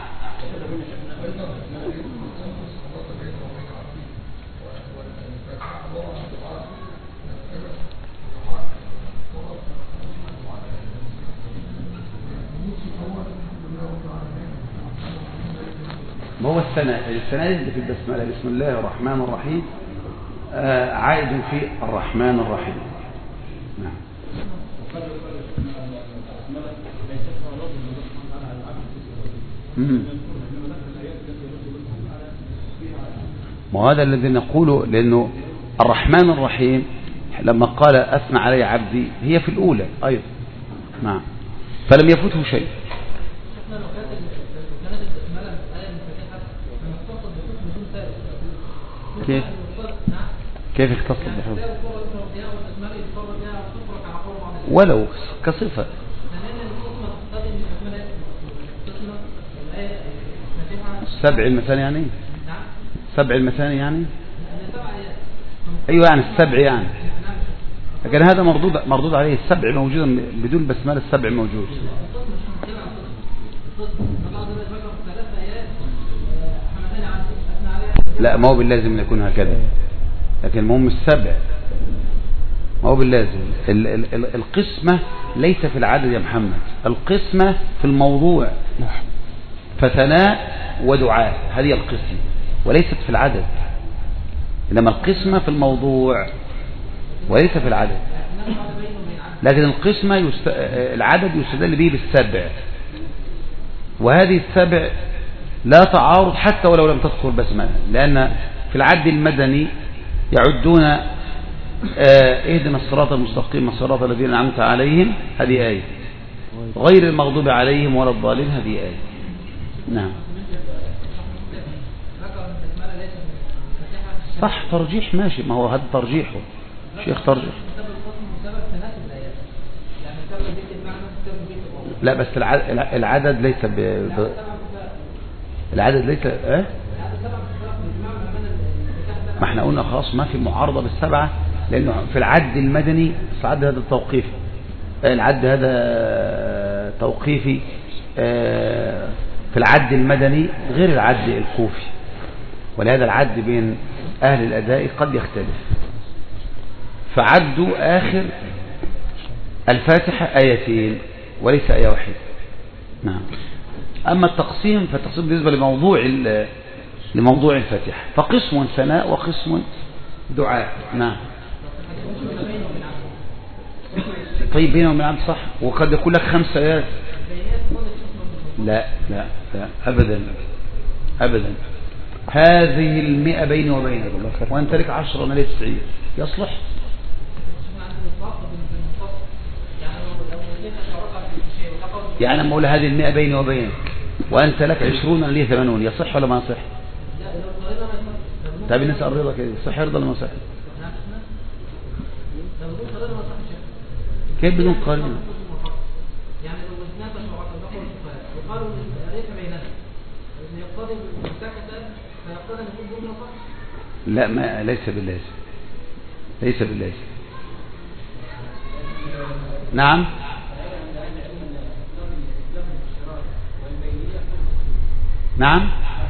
S1: ما هو الثناء اللي في البسملة بسم الله الرحمن الرحيم عائد في الرحمن الرحيم. نعم. ما هذا الذي نقوله، لأنه الرحمن الرحيم لما قال أثنى علي عبدي هي في الأولى أيضا. نعم. فلم يفوته شيء. كيف اختص بحفظ ولو كصفة؟ السبع المثاني يعني؟ سبع المثاني يعني؟ أيوة يعني السبع يعني، لكن هذا مردود عليه. السبع موجود بدون بسملة، السبع موجود. لا ما هو باللازم أن يكون هكذا، لكن المهم السبع هو باللازم. القسمة ليس في العدد يا محمد، القسمة في الموضوع. فثناء ودعاء هذه القسمة وليست في العدد، إنما القسمة في الموضوع وليس في العدد. لكن القسمة العدد يستدل به بالسبع، وهذه السبع لا تعارض حتى ولو لم تذكر بسملة، لأن في العد المدني يعدون اهدنا الصراط المستقيم الصراط الذين أنعمت عليهم، هذه آية، غير المغضوب عليهم ولا الضالين، هذه آية. نعم صح، ترجيح ماشي، ما هو هذا ترجيحه شيخ ترجيح. لا بس العدد ليس العدد ليس ما احنا قلنا خلاص ما في معارضة بالسبعة، لأنه في العد المدني العد هذا توقيفي، العد هذا توقيفي في العد المدني غير العد الكوفي، ولهذا العد بين أهل الأداء قد يختلف. فعدوا آخر الفاتحة آيتين وليس آية واحدة. نعم. أما التقسيم فالتقسيم بالنسبة لموضوع الفاتحة، فقسم ثناء وقسم دعاء. نعم. طيب بينهم العبد صح، وقد يقول لك 5 آيات. لا لا لا أبدا أبدا، هذه 100 بيني وبينك وأنت لك 10 وأنا لي 90 يصلح؟ يعني لما أقول هذه 100 بيني وبينك وأنت لك 20 أنا لي 80 يصح ولا ما يصح؟ طيب نسأل رضا كده، صح يرضى ولا ما يصح؟ كيف بدون قرينة؟
S4: يعني لو نتناقش وقالوا ليس بيننا يقتضي بالمساكة فيقتضي ان يكون ضمن صح؟
S1: لا ما ليس باللازم، ليس باللازم. نعم نعم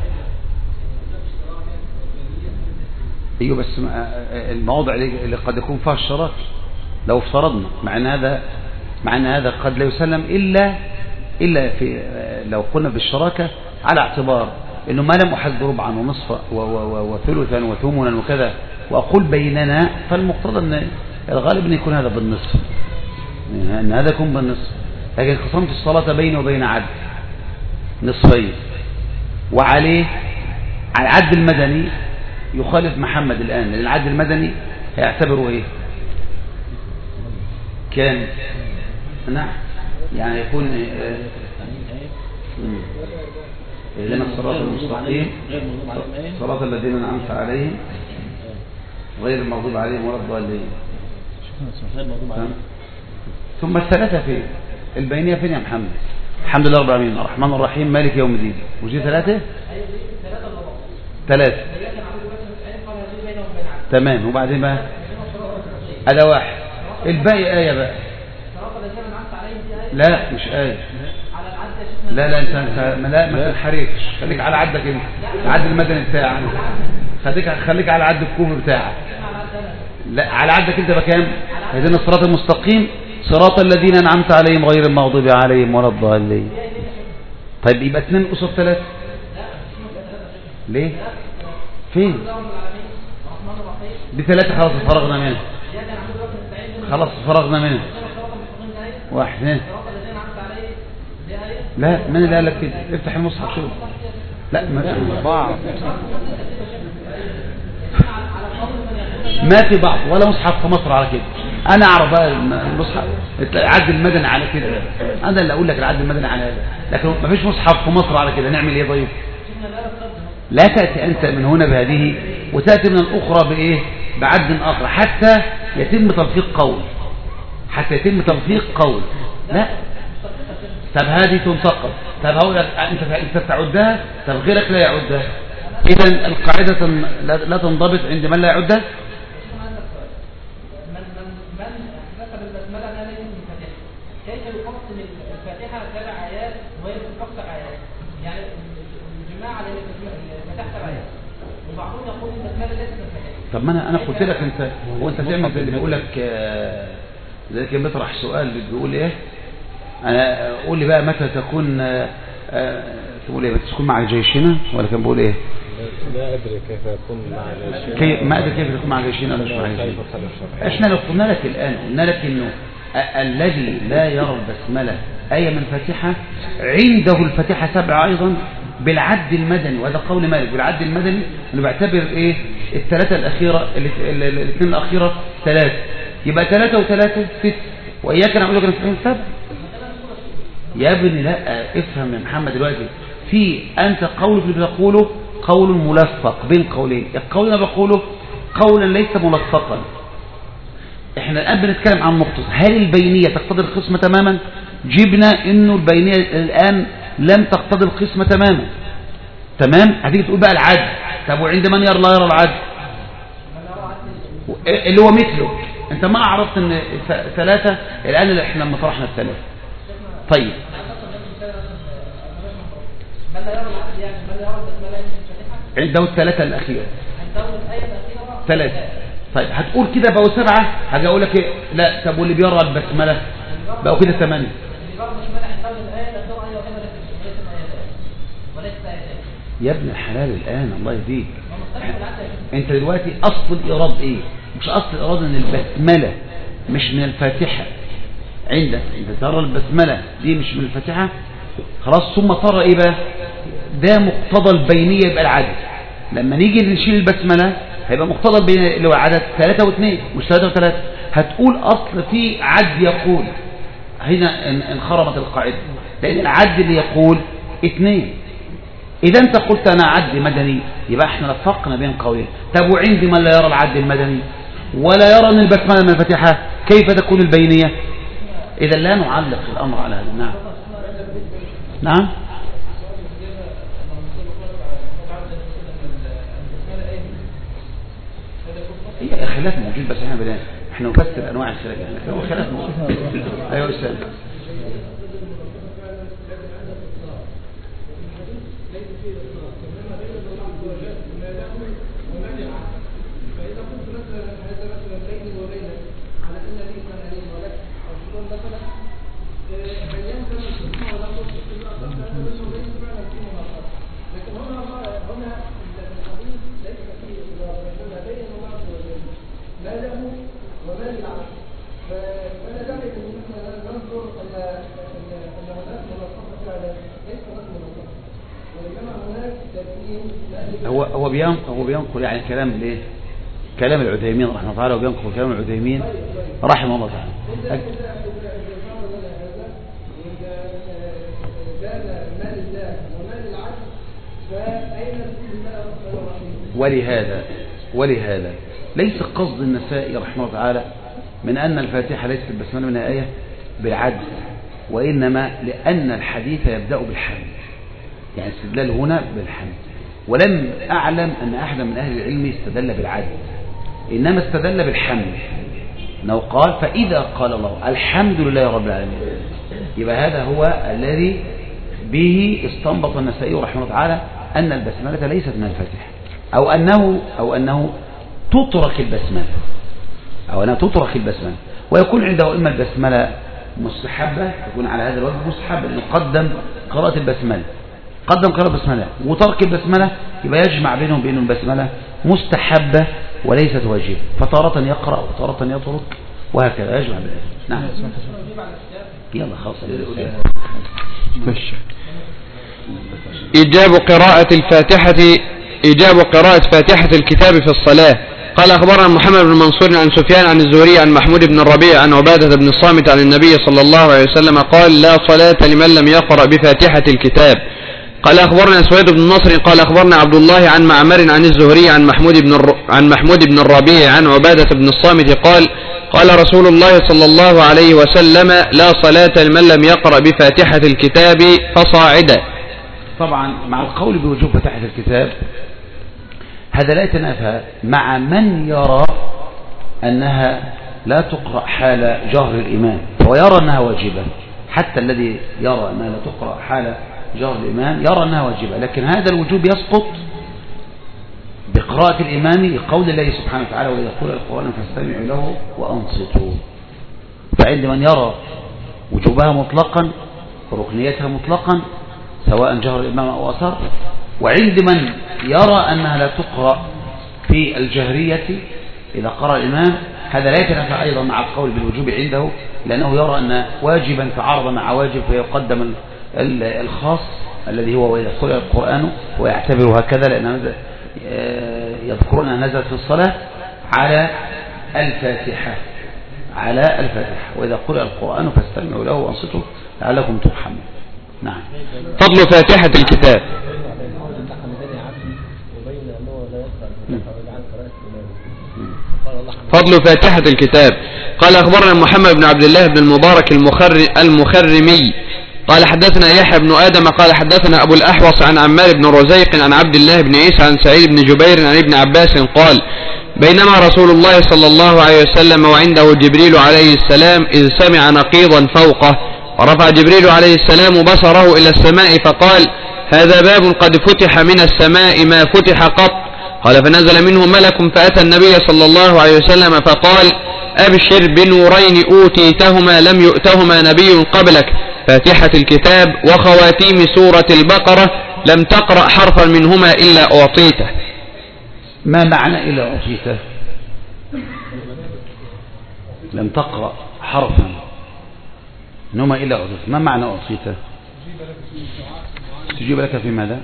S1: ايوه، بس المواضع اللي قد يكون فيها الشراك لو افترضنا، مع ان هذا قد لا يسلم الا في لو قلنا بالشراكه على اعتبار انه ما لم احد ربعا ونصفا وثلثا وثمنا وكذا واقول بيننا، فالمقتضى ان الغالب ان يكون هذا بالنصف، ان هذا يكون بالنصف. لكن قسمت الصلاه بيني وبين عبد نصفين، وعليه على العد المدني يخالف محمد الآن، لأن العد المدني هيعتبره ايه؟ كان نعم يعني يكون لنا الصراط المستقيم صراط الذين أنعمت عليهم غير المغضوب عليهم ولا الضالين. ثم الثلاثة فين؟ البينية فين يا محمد؟ الحمد لله رب العالمين الرحمن الرحيم مالك يوم الدين، وجي 3 تمام. وبعدين بقى هذا 1، الباقي آية بقى. لا مش آية، لا انت ما تنحرفش، خليك على عدك انت، العد المدني بتاعك، خليك على عد الكوفي بتاعك. لا على عدك انت بكام؟ هذين الصراط المستقيم صراط الذين أنعمت عليهم غير المغضوب عليهم ولا الضالين. طيب يبقى 2 قصاد 3 ليه؟ فين؟ دي 3 خلاص فرغنا منها، خلاص فرغنا منها. 1 2 لا من اللي قال لك كده؟ افتح المصحف شوف. لا ما بعض، ما في بعض ولا مصحف في مصر على كده. انا اعرف بقى المصحف العد المدني على كده، انا اللي اقول لك العد المدني على هذا، لكن ما فيش مصحف في مصر على كده. نعمل ايه طيب؟ لا تأتي انت من هنا بهذه وتأتي من الاخرى بايه؟ بعد اخر حتى يتم تلفيق قول، حتى يتم تلفيق قول. لا طب هذه تنتقد، طب هقول لك انت تعدها، طب غيرك لا يعدها. اذا القاعده لا تنضبط عند من لا يعدها.
S4: كيف يقسم الفاتحه 7 آيات وهي بتقسم آيات؟ يعني الجماعه اللي الفاتحه 7 آيات وبعضهم يقول ان البسمله ليست الفاتحه.
S1: طب ما انا قلت لك انت وانت تعمل زي اللي بيقول لك زي كان بيطرح سؤال بيقول ايه، انا قول لي بقى متى تكون تقول ايه متى تكون مع جيشنا، ولا كان بيقول ايه؟
S5: لا ادري كيف يكون مع جيشنا.
S1: ما ادري كيف يكون مع جيشنا ولا مش مع جيشنا. احنا لو قلنا لك الان قلنا لك انه الذي لا يرى البسمله آية من الفاتحة عنده الفاتحة 7 أيضا بالعد المدني، وهذا قول مالك بالعد المدني، أنه بعتبر إيه الثلاثة الأخيرة الاثنين الأخيرة 3، يبقى 3 و3 6، وإياك نعبد ونستعين 7. يا ابني لا افهم يا محمد دلوقتي، في أنت قولك اللي بتقوله قول ملفق بين قولين، القول اللي بقوله قولا ليس ملفقا. احنا الآن بنتكلم عن نقطة، هل البينية تقتضي القسمة تماما؟ جبنا انه البينية الآن لم تقتضي القسمة تماما. تمام؟ هتيجي تقول بقى العدل، طب وعند من يرى لا يرى العدل اللي هو مثله، انت ما عرفت ان 3 الآن اللي احنا لما طرحنا 3. طيب عنده الثلاثة الأخيرة 3. طيب هتقول كده بقوا 7، هاجي اقول لك إيه؟ لا طب واللي بيقرا البسمله بقوا كده 8. يا ابن الحلال الان الله يهديك، انت دلوقتي اصل الايراد ايه؟ مش اصل الايراد ان البسمله مش من الفاتحه، عندك انت ترى البسمله دي مش من الفاتحه خلاص، ثم ترى ايه بقى؟ ده مقتضى البينيه يبقى العدد. لما نيجي نشيل البسمله هيبقى مقتضى البينيه اللي هو عدد 3 و2 مش 3 و3. هتقول اصل في عد يقول، هنا انخرمت القاعده، لان العد اللي يقول 2. اذا انت قلت انا عد مدني يبقى احنا لفقنا بين قولين. طب وعندي من لا يرى العد المدني ولا يرى ان البسمله من الفاتحه، كيف تكون البينيه؟ اذا لا نعلق الامر على هذا. نعم نعم هي خلاف موجود، بس احنا نفسر انواع الخلاف يعني، هو خلاف موجود. ايوه استاذ. هو بينقل يعني كلام الايه؟ كلام العثيمين رحمه الله تعالى، وبينقل كلام العثيمين رحمه الله تعالى. ولهذا ليس قصد النسائي رحمه الله تعالى من أن الفاتحة ليست البسملة منها آية بالعدل، وإنما لأن الحديث يبدأ بالحمد، يعني استدلال هنا بالحمد. ولم أعلم أن أحد من أهل العلم استدل بالعدل، إنما استدل بالحمد، أنه قال فإذا قال الله الحمد لله رب العالمين، يبقى هذا هو الذي به استنبط النسائي رحمه الله تعالى أن البسملة ليست من الفاتحة، أو أنه تترك البسملة، ويكون عنده إما البسملة مستحبة، يكون على هذا الوجه مستحبة أن يقدم قراءة البسملة، وترك البسملة يبقى يجمع بينهم بأن البسملة مستحبة وليست واجبة، فتارة يقرأ وتارة يترك وهكذا يجمع بينهم. نعم يلا خلاص.
S2: إيجاب قراءة فاتحة الكتاب في الصلاة. قال أخبرنا محمد بن منصور عن سفيان عن الزهري عن محمود بن الربيع عن عبادة بن الصامت عن النبي صلى الله عليه وسلم قال لا صلاة لمن لم يقرأ بفاتحة الكتاب. قال أخبرنا سويد بن نصر قال أخبرنا عبد الله عن معمر عن الزهري عن محمود بن الربيع عن عبادة بن الصامت قال رسول الله صلى الله عليه وسلم لا صلاة لمن لم يقرأ بفاتحة الكتاب فصاعدا.
S1: طبعا مع القول بوجوب فاتحة الكتاب هذا لا يتنافى مع من يرى أنها لا تقرأ حال جهر الإمام، ويرى أنها واجبة. حتى الذي يرى أنها لا تقرأ حال جهر الإمام يرى أنها واجبة، لكن هذا الوجوب يسقط قراءة الإمام لقول الله سبحانه وتعالى وإذا قرئ القرآن فاستمعوا له وأنصتوا. فعند من يرى وجوبها مطلقا وركنيتها مطلقا سواء جهر الإمام أو أسر، وعند من يرى أنها لا تقرأ في الجهرية إذا قرأ الإمام، هذا لا يتنافى أيضا مع القول بالوجوب عنده، لأنه يرى أن واجبا تعارض مع واجب فيقدم الخاص الذي هو وإذا قرئ القرآن ويعتبر هكذا، لأن يذكرون أنها نزلت في الصلاة على الفاتحة وإذا قرئ القرآن فاستمعوا له وأنصتوا لعلكم ترحمون. نعم.
S2: فضل فاتحة الكتاب. فضل فاتحة الكتاب. قال أخبرنا محمد بن عبد الله بن المبارك المخرمي قال حدثنا يحيى بن آدم قال حدثنا أبو الأحوص عن عمار بن رزيق عن عبد الله بن عيسى عن سعيد بن جبير عن ابن عباس قال بينما رسول الله صلى الله عليه وسلم وعنده جبريل عليه السلام إذ سمع نقيضا فوقه، ورفع جبريل عليه السلام بصره إلى السماء فقال هذا باب قد فتح من السماء ما فتح قط. قال فنزل منه ملك فأتى النبي صلى الله عليه وسلم فقال أبشر بنورين أوتيتهما لم يؤتهما نبي قبلك، فاتحة الكتاب وخواتيم سورة البقرة، لم تقرأ حرفا منهما إلا أعطيته.
S1: ما معنى إلا أعطيته؟ لم تقرأ حرفا منهما إلا أعطيته، ما معنى أعطيته؟ تجيب لك في ماذا؟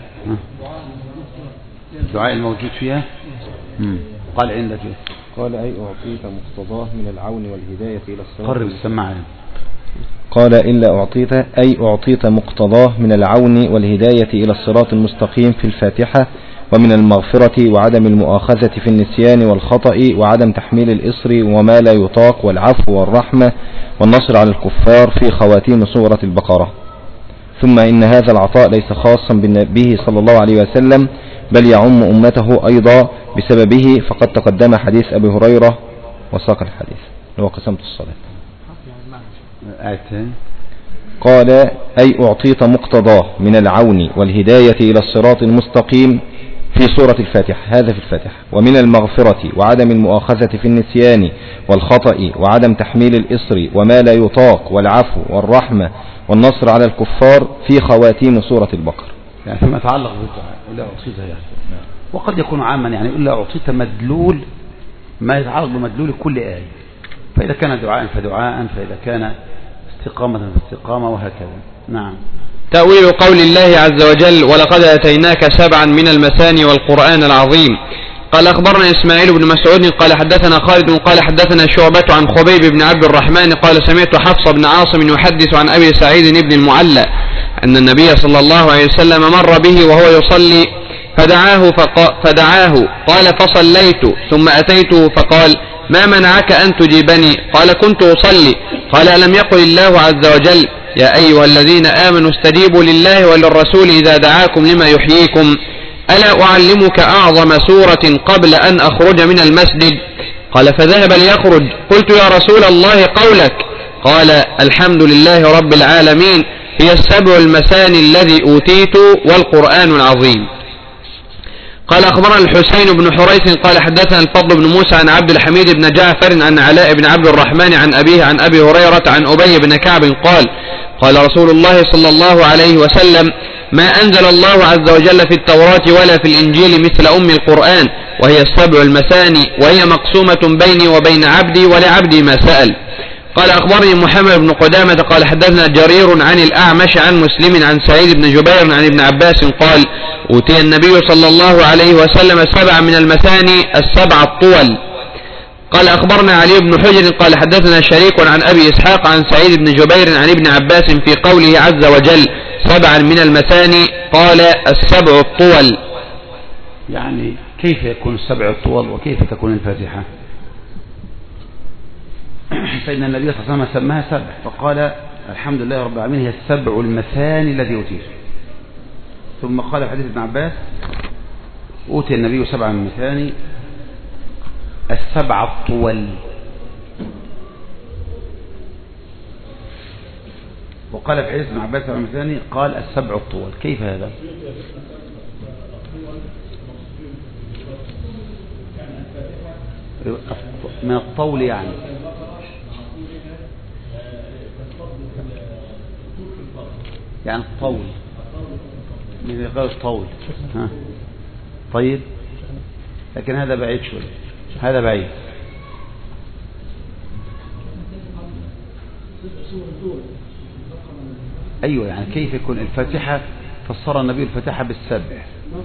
S1: الدعاء الموجود فيها. قال عندك
S6: قال أي أعطيت مقتضاه من العون والهداية إلى الصراط.
S1: قرب السماعة.
S6: قال إلا أعطيت أي أعطيت مقتضاه من العون والهداية إلى الصراط المستقيم في الفاتحة، ومن المغفرة وعدم المؤاخذة في النسيان والخطأ وعدم تحميل الإصر وما لا يطاق والعفو والرحمة والنصر على الكفار في خواتيم سورة البقرة. ثم إن هذا العطاء ليس خاصا به صلى الله عليه وسلم، بل يعم أمته أيضا بسببه، فقد تقدم حديث أبي هريرة وساق الحديث لو قسمت الصلاة. قال أي أعطيت مقتضاه من العون والهداية إلى الصراط المستقيم في سورة الفاتحة، هذا في الفاتحة، ومن المغفرة وعدم المؤاخذة في النسيان والخطأ وعدم تحميل الإصر وما لا يطاق والعفو والرحمة والنصر على الكفار في خواتيم سورة البقرة.
S1: يعني فيما يتعلق بالدعاء إلا أعطيت يعني. وقد يكون عاما يعني إلا أعطيت مدلول ما يتعلق بمدلول كل آية، فإذا كان دعاء فدعاء، فإذا كان استقامة فاستقامة، وهكذا. نعم.
S2: تأويل قول الله عز وجل ولقد أتيناك سبعا من المثاني والقرآن العظيم. قال أخبرنا إسماعيل بن مسعود قال حدثنا خالد قال حدثنا شعبة عن خبيب بن عبد الرحمن قال سمعت حفص بن عاصم يحدث عن أبي سعيد بن المعلى أن النبي صلى الله عليه وسلم مر به وهو يصلي فدعاه قال فصليت ثم أتيته فقال ما منعك أن تجيبني؟ قال كنت أصلي. قال ألم يقل الله عز وجل يا أيها الذين آمنوا استجيبوا لله وللرسول إذا دعاكم لما يحييكم؟ ألا أعلمك أعظم سورة قبل أن أخرج من المسجد؟ قال فذهب ليخرج. قلت يا رسول الله قولك؟ قال الحمد لله رب العالمين هي السبع المثاني الذي أوتيت والقرآن العظيم. قال أخبرنا الحسين بن حريث قال حدثنا الفضل بن موسى عن عبد الحميد بن جعفر عن علاء بن عبد الرحمن عن أبيه عن أبي هريرة عن أبي بن كعب قال قال رسول الله صلى الله عليه وسلم ما أنزل الله عز وجل في التوراة ولا في الإنجيل مثل أم القرآن، وهي السبع المثاني، وهي مقسومة بيني وبين عبدي ولعبدي ما سأل. قال أخبرني محمد بن قدامة قال حدثنا جرير عن الأعمش عن مسلم عن سعيد بن جبير عن ابن عباس قال أوتي النبي صلى الله عليه وسلم سبع من المثاني السبع الطول. قال أخبرنا علي بن حجر قال حدثنا شريك عن أبي إسحاق عن سعيد بن جبير عن ابن عباس في قوله عز وجل سبعا من المثاني قال السبع الطول.
S1: يعني كيف يكون السبع الطول وكيف تكون الفاتحة؟ فإن النبي صلى الله عليه وسلم سماها سبع فقال الحمد لله رب العالمين هي السبع المثاني الذي أوتيه، ثم قال في حديث ابن عباس أوتي النبي سبعا من المثاني السبع الطول. وقال في حديث ابن عباس سبع المثاني قال السبع الطول. كيف هذا؟ من الطول يعني. يعني الطول من غير الطول. ها طيب، لكن هذا بعيد شوي، هذا بعيد. أيوة، يعني كيف يكون الفاتحة؟ فسر النبي الفاتحة بالسبع،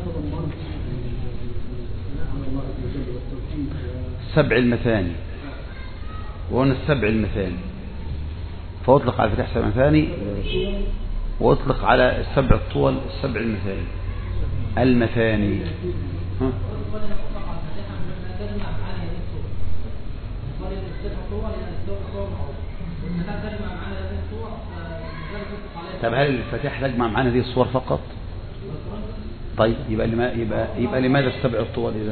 S1: سبع المثاني، وهنا السبع المثاني، فأطلق على الفتح سبع مثاني، وأطلق على السبع الطول السبع المثاني المثاني. ها؟ طب هل الفاتحة تجمع معنا هذه الصور فقط؟ طيب يبقى لماذا السبع الطول إذا؟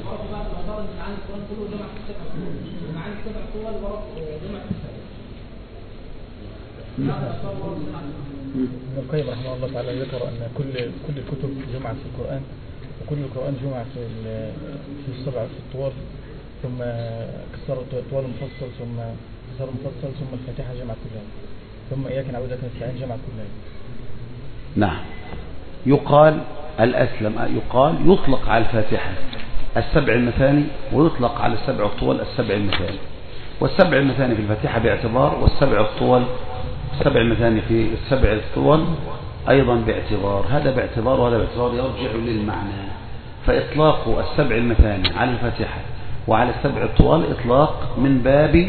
S3: ابن القيم رحمه الله تعالى ذكر أن كل الكتب جمعت في القرآن، وكل القرآن جمع في السبع في الطوال، ثم كسر الطوال المفصل، ثم كسر المفصل، ثم الفاتحة جمع كلها، ثم إياك نعبدك نستعين جمع كلها.
S1: نعم، يقال الأسلم يطلق على الفاتحة السبع المثاني، ويطلق على السبع الطول السبع المثاني، والسبع المثاني في الفاتحة باعتبار، والسبع الطول السبع المثاني في السبع الطول أيضا باعتبار. هذا باعتبار وهذا باعتبار، يرجع للمعنى. فإطلاق السبع المثاني على الفاتحة وعلى السبع الطوال إطلاق من باب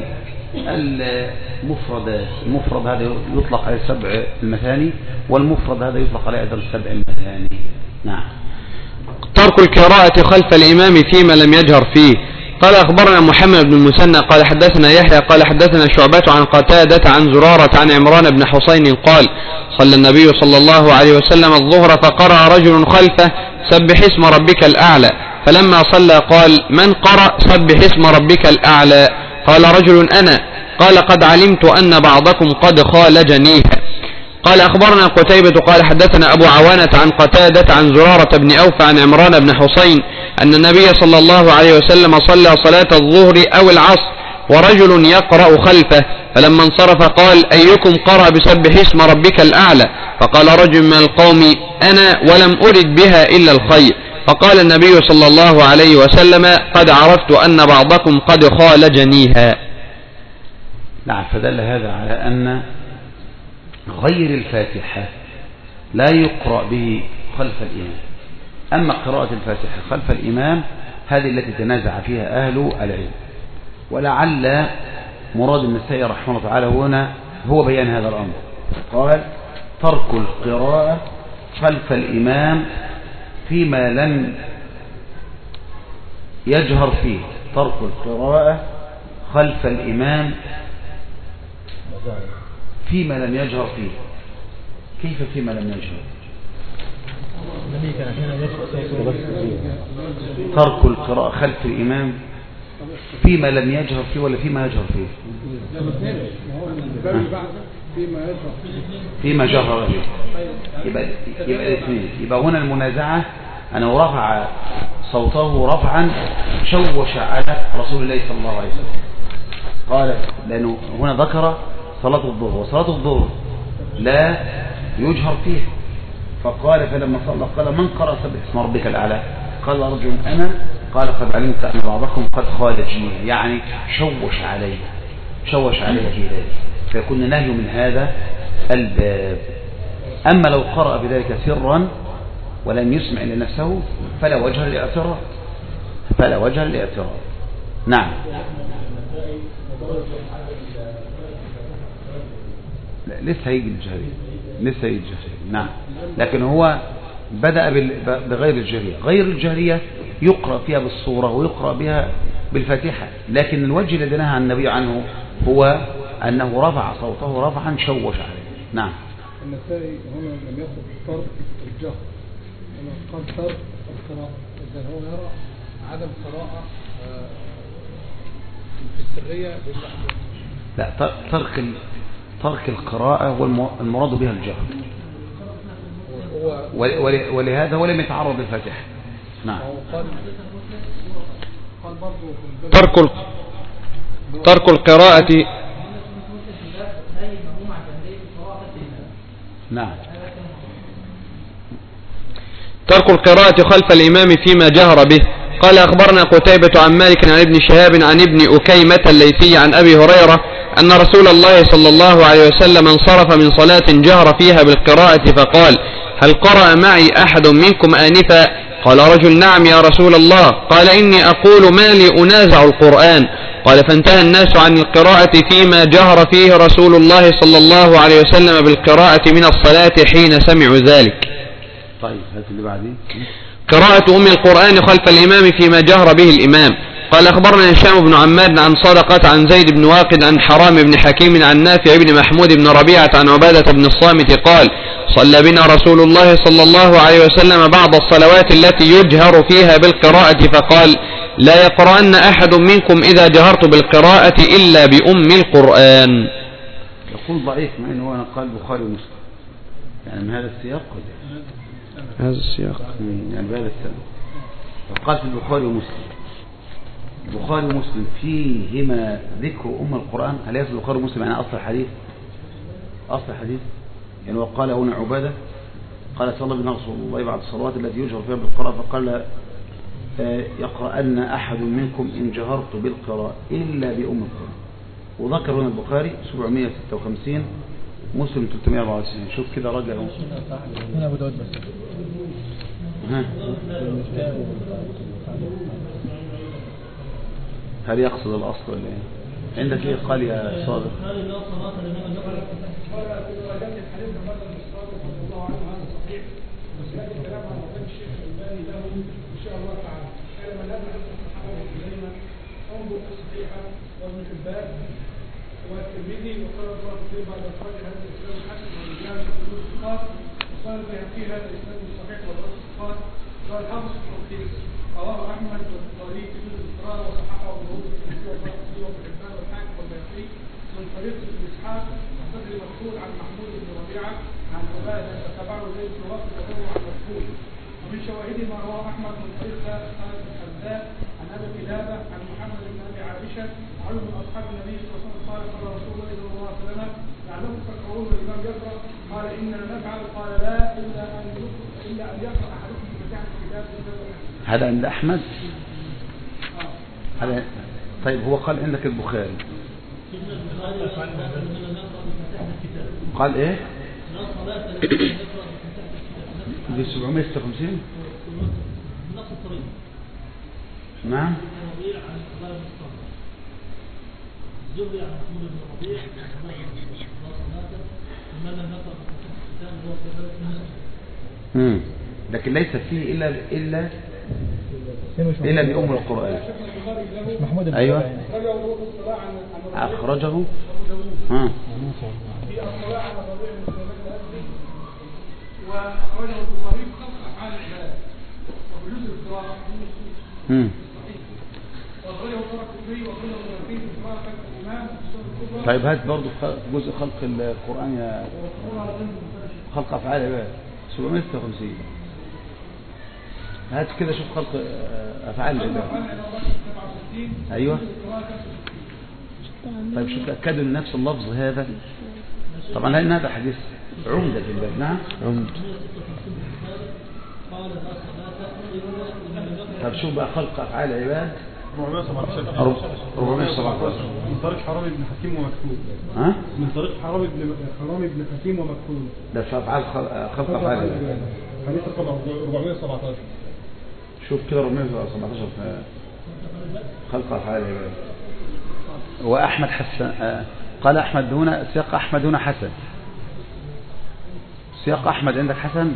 S1: المفردات. المفرد هذا يطلق على السبع المثاني، والمفرد هذا يطلق على أيضا السبع المثاني. نعم.
S2: ترك القراءة خلف الإمام فيما لم يجهر فيه. قال أخبرنا محمد بن المثنى قال حدثنا يحيى قال حدثنا شعبة عن قتادة عن زرارة عن عمران بن حسين قال صلى النبي صلى الله عليه وسلم الظهر فقرأ رجل خلفه سبح اسم ربك الأعلى، فلما صلى قال من قرأ سبح اسم ربك الأعلى؟ قال رجل أنا. قال قد علمت أن بعضكم قد خالجنيها. قال أخبرنا قتيبة قال حدثنا أبو عوانة عن قتادة عن زرارة بن أوفى عن عمران بن حسين أن النبي صلى الله عليه وسلم صلى صلاة الظهر أو العصر ورجل يقرأ خلفه، فلما انصرف قال أيكم قرأ بسبح اسم ربك الأعلى؟ فقال رجل من القوم أنا، ولم أرد بها إلا الخير. فقال النبي صلى الله عليه وسلم قد عرفت أن بعضكم قد خالجنيها.
S1: نعم، فدل هذا على أن غير الفاتحة لا يقرأ به خلف الإمام. أما قراءة الفاتحة خلف الإمام هذه التي تنازع فيها أهل العلم، ولعل مراد النسائي رحمه الله تعالى هنا هو بيان هذا الأمر. قال ترك القراءة خلف الإمام فيما لم يجهر فيه. ترك القراءة خلف الإمام فيما لم يجهر فيه. كيف فيما لم يجهر؟ ترك القراءة خلف الإمام فيما لم يجهر فيه ولا فيما يجهر فيه؟ فيما جهر فيه. يبقى الاثنين. يبقى هنا المنازعة أنه رفع صوته رفعا شوش على رسول الله صلى الله عليه وسلم. قال لأنه هنا ذكر صلاة الظهر، وصلاة الظهر لا يجهر فيه، فقال فلما صلى قال من قرأ سبح اسم ربك الأعلى؟ قال رجل أنا. قال قد علمت أن بعضكم قد خالجني، يعني شوش عليه في ذلك، فيكون نهي من هذا الباب. أما لو قرأ بذلك سرا ولم يسمع لنفسه فلا وجه للاعتراض. نعم. لسه هيجي الجهرية. نعم، لكن هو بدأ بغير الجهرية. غير الجهرية يقرأ فيها بالصورة ويقرأ بها بالفاتحة، لكن الوجه الذي نهى النبي عنه هو أنه رفع صوته رفعا شوش عليه. نعم.
S3: النسائي هنا لم يقل ترك الجهر، قال ترك القراءة، إذا هو يرى عدم قراءة في السرية بالمحدود.
S1: لا، ترك القراءة والمراد بها الجهر، ولهذا هو لم يتعرض للفاتحة. نعم.
S2: ترك القراءة.
S1: نعم.
S2: ترك القراءة خلف الإمام فيما جهر به. قال أخبرنا قتيبة عن مالك عن ابن شهاب عن ابن أكيمة الليثي عن أبي هريرة أن رسول الله صلى الله عليه وسلم انصرف من صلاة جهر فيها بالقراءة فقال: هل قرأ معي أحد منكم آنفا؟ قال رجل: نعم يا رسول الله. قال: إني أقول ما لي أنازع القرآن. قال: فانتهى الناس عن القراءة فيما جهر فيه رسول الله صلى الله عليه وسلم بالقراءة من الصلاة حين سمعوا ذلك.
S1: طيب هات اللي بعدين.
S2: قراءة أم القرآن خلف الإمام فيما جهر به الإمام. قال أخبرنا هشام بن عماد عن صدقة عن زيد بن واقد عن حرام بن حكيم عن نافع بن محمود بن ربيعة عن عبادة بن الصامت قال: صلى بنا رسول الله صلى الله عليه وسلم بعض الصلوات التي يجهر فيها بالقراءة فقال: لا يقرأن أحد منكم إذا جهرت بالقراءة إلا بأم القرآن.
S1: يقول ضعيف مع أنه أنا قال البخاري ومسلم، يعني من هذا السياق
S2: هذا السياق
S1: يعني بهذا السياق قال في البخاري ومسلم. البخاري ومسلم فيهما ذكر أم القرآن. هل يصل البخاري ومسلم يعني أصل الحديث؟ أصل الحديث يعني وقال هنا عبادة قال صلى بنا رسول الله بعد الصلوات التي يجهر فيها بالقراءة فقال: يقرأن أحد منكم إن جهرت بالقراءة إلا بأم القرآن. وذكر هنا البخاري 756 مسلم 394. شوف كده رجع
S3: هنا أبو داود بس.
S1: هل يقصد الأصل ولا إيه؟ عندك إيه قال يا صادق؟
S7: والترمذي وقال الله في بعض أخراج هذا الإسلام الحسن والرجال والقلوب الثقات وقال البيهقي هذا الإسلام الصحيح والرأس الثقات قال حافظ التوحيد رواه أحمد والبخاري في جزء القراءة وصححه أبو داود والترمذي والبيهقي وابن حبان والحاكم والبيهقي من طريق ابن إسحاق وصدر مقبول عن محمود بن ربيعة عن عبادة فتبعه زيد بن واقد وروى عن مقبول. ومن شواهد ما رواه أحمد من طريق خالد بن حمدان عن أبي كلابة عن محمد بن أبي عائشة عن من أصحاب النبي صلى الله عليه وسلم قال رسول الله صلى الله عليه وسلم: لعلكم تقرؤون الإمام يقرأ. قال: إننا نفعل. قال: لا إلا أن يقرأ أحدكم بفتحة كتاب.
S1: هذا عند أحمد. هذا طيب هو قال عندك البخاري قال إيه؟ دي 756 نعم. لكن ليس فيه إلا بأم القرآن. أيوة أخرجه
S7: وأخرجه البخاري خلق أفعال العباد وفي جزء القراءة وأخرجه طرق الكبري وأخرجه المنافين في قراءة الإمام.
S1: طيب هات برضه جزء خلق القرآن يا خلق أفعال العباد 756. هات كده شوف خلق أفعال العباد. أيوة طيب شوف تأكدوا ان نفس اللفظ هذا طبعا لأن هذا حديث عمدة في الباب. نعم عمدة. طب شوف بقى خلق أفعال العباد 417
S7: من طريق حرام بن حكيم ومكتوب.
S1: ها؟
S7: من طريق حرام بن حكيم ومكتوب.
S1: ده في أفعال خلق أفعال العباد
S7: حديث رقم 417.
S1: شوف كده 417 في خلق أفعال العباد. وأحمد حسن قال أحمد هنا سياق أحمد هنا حسن. سياق أحمد عندك حسن؟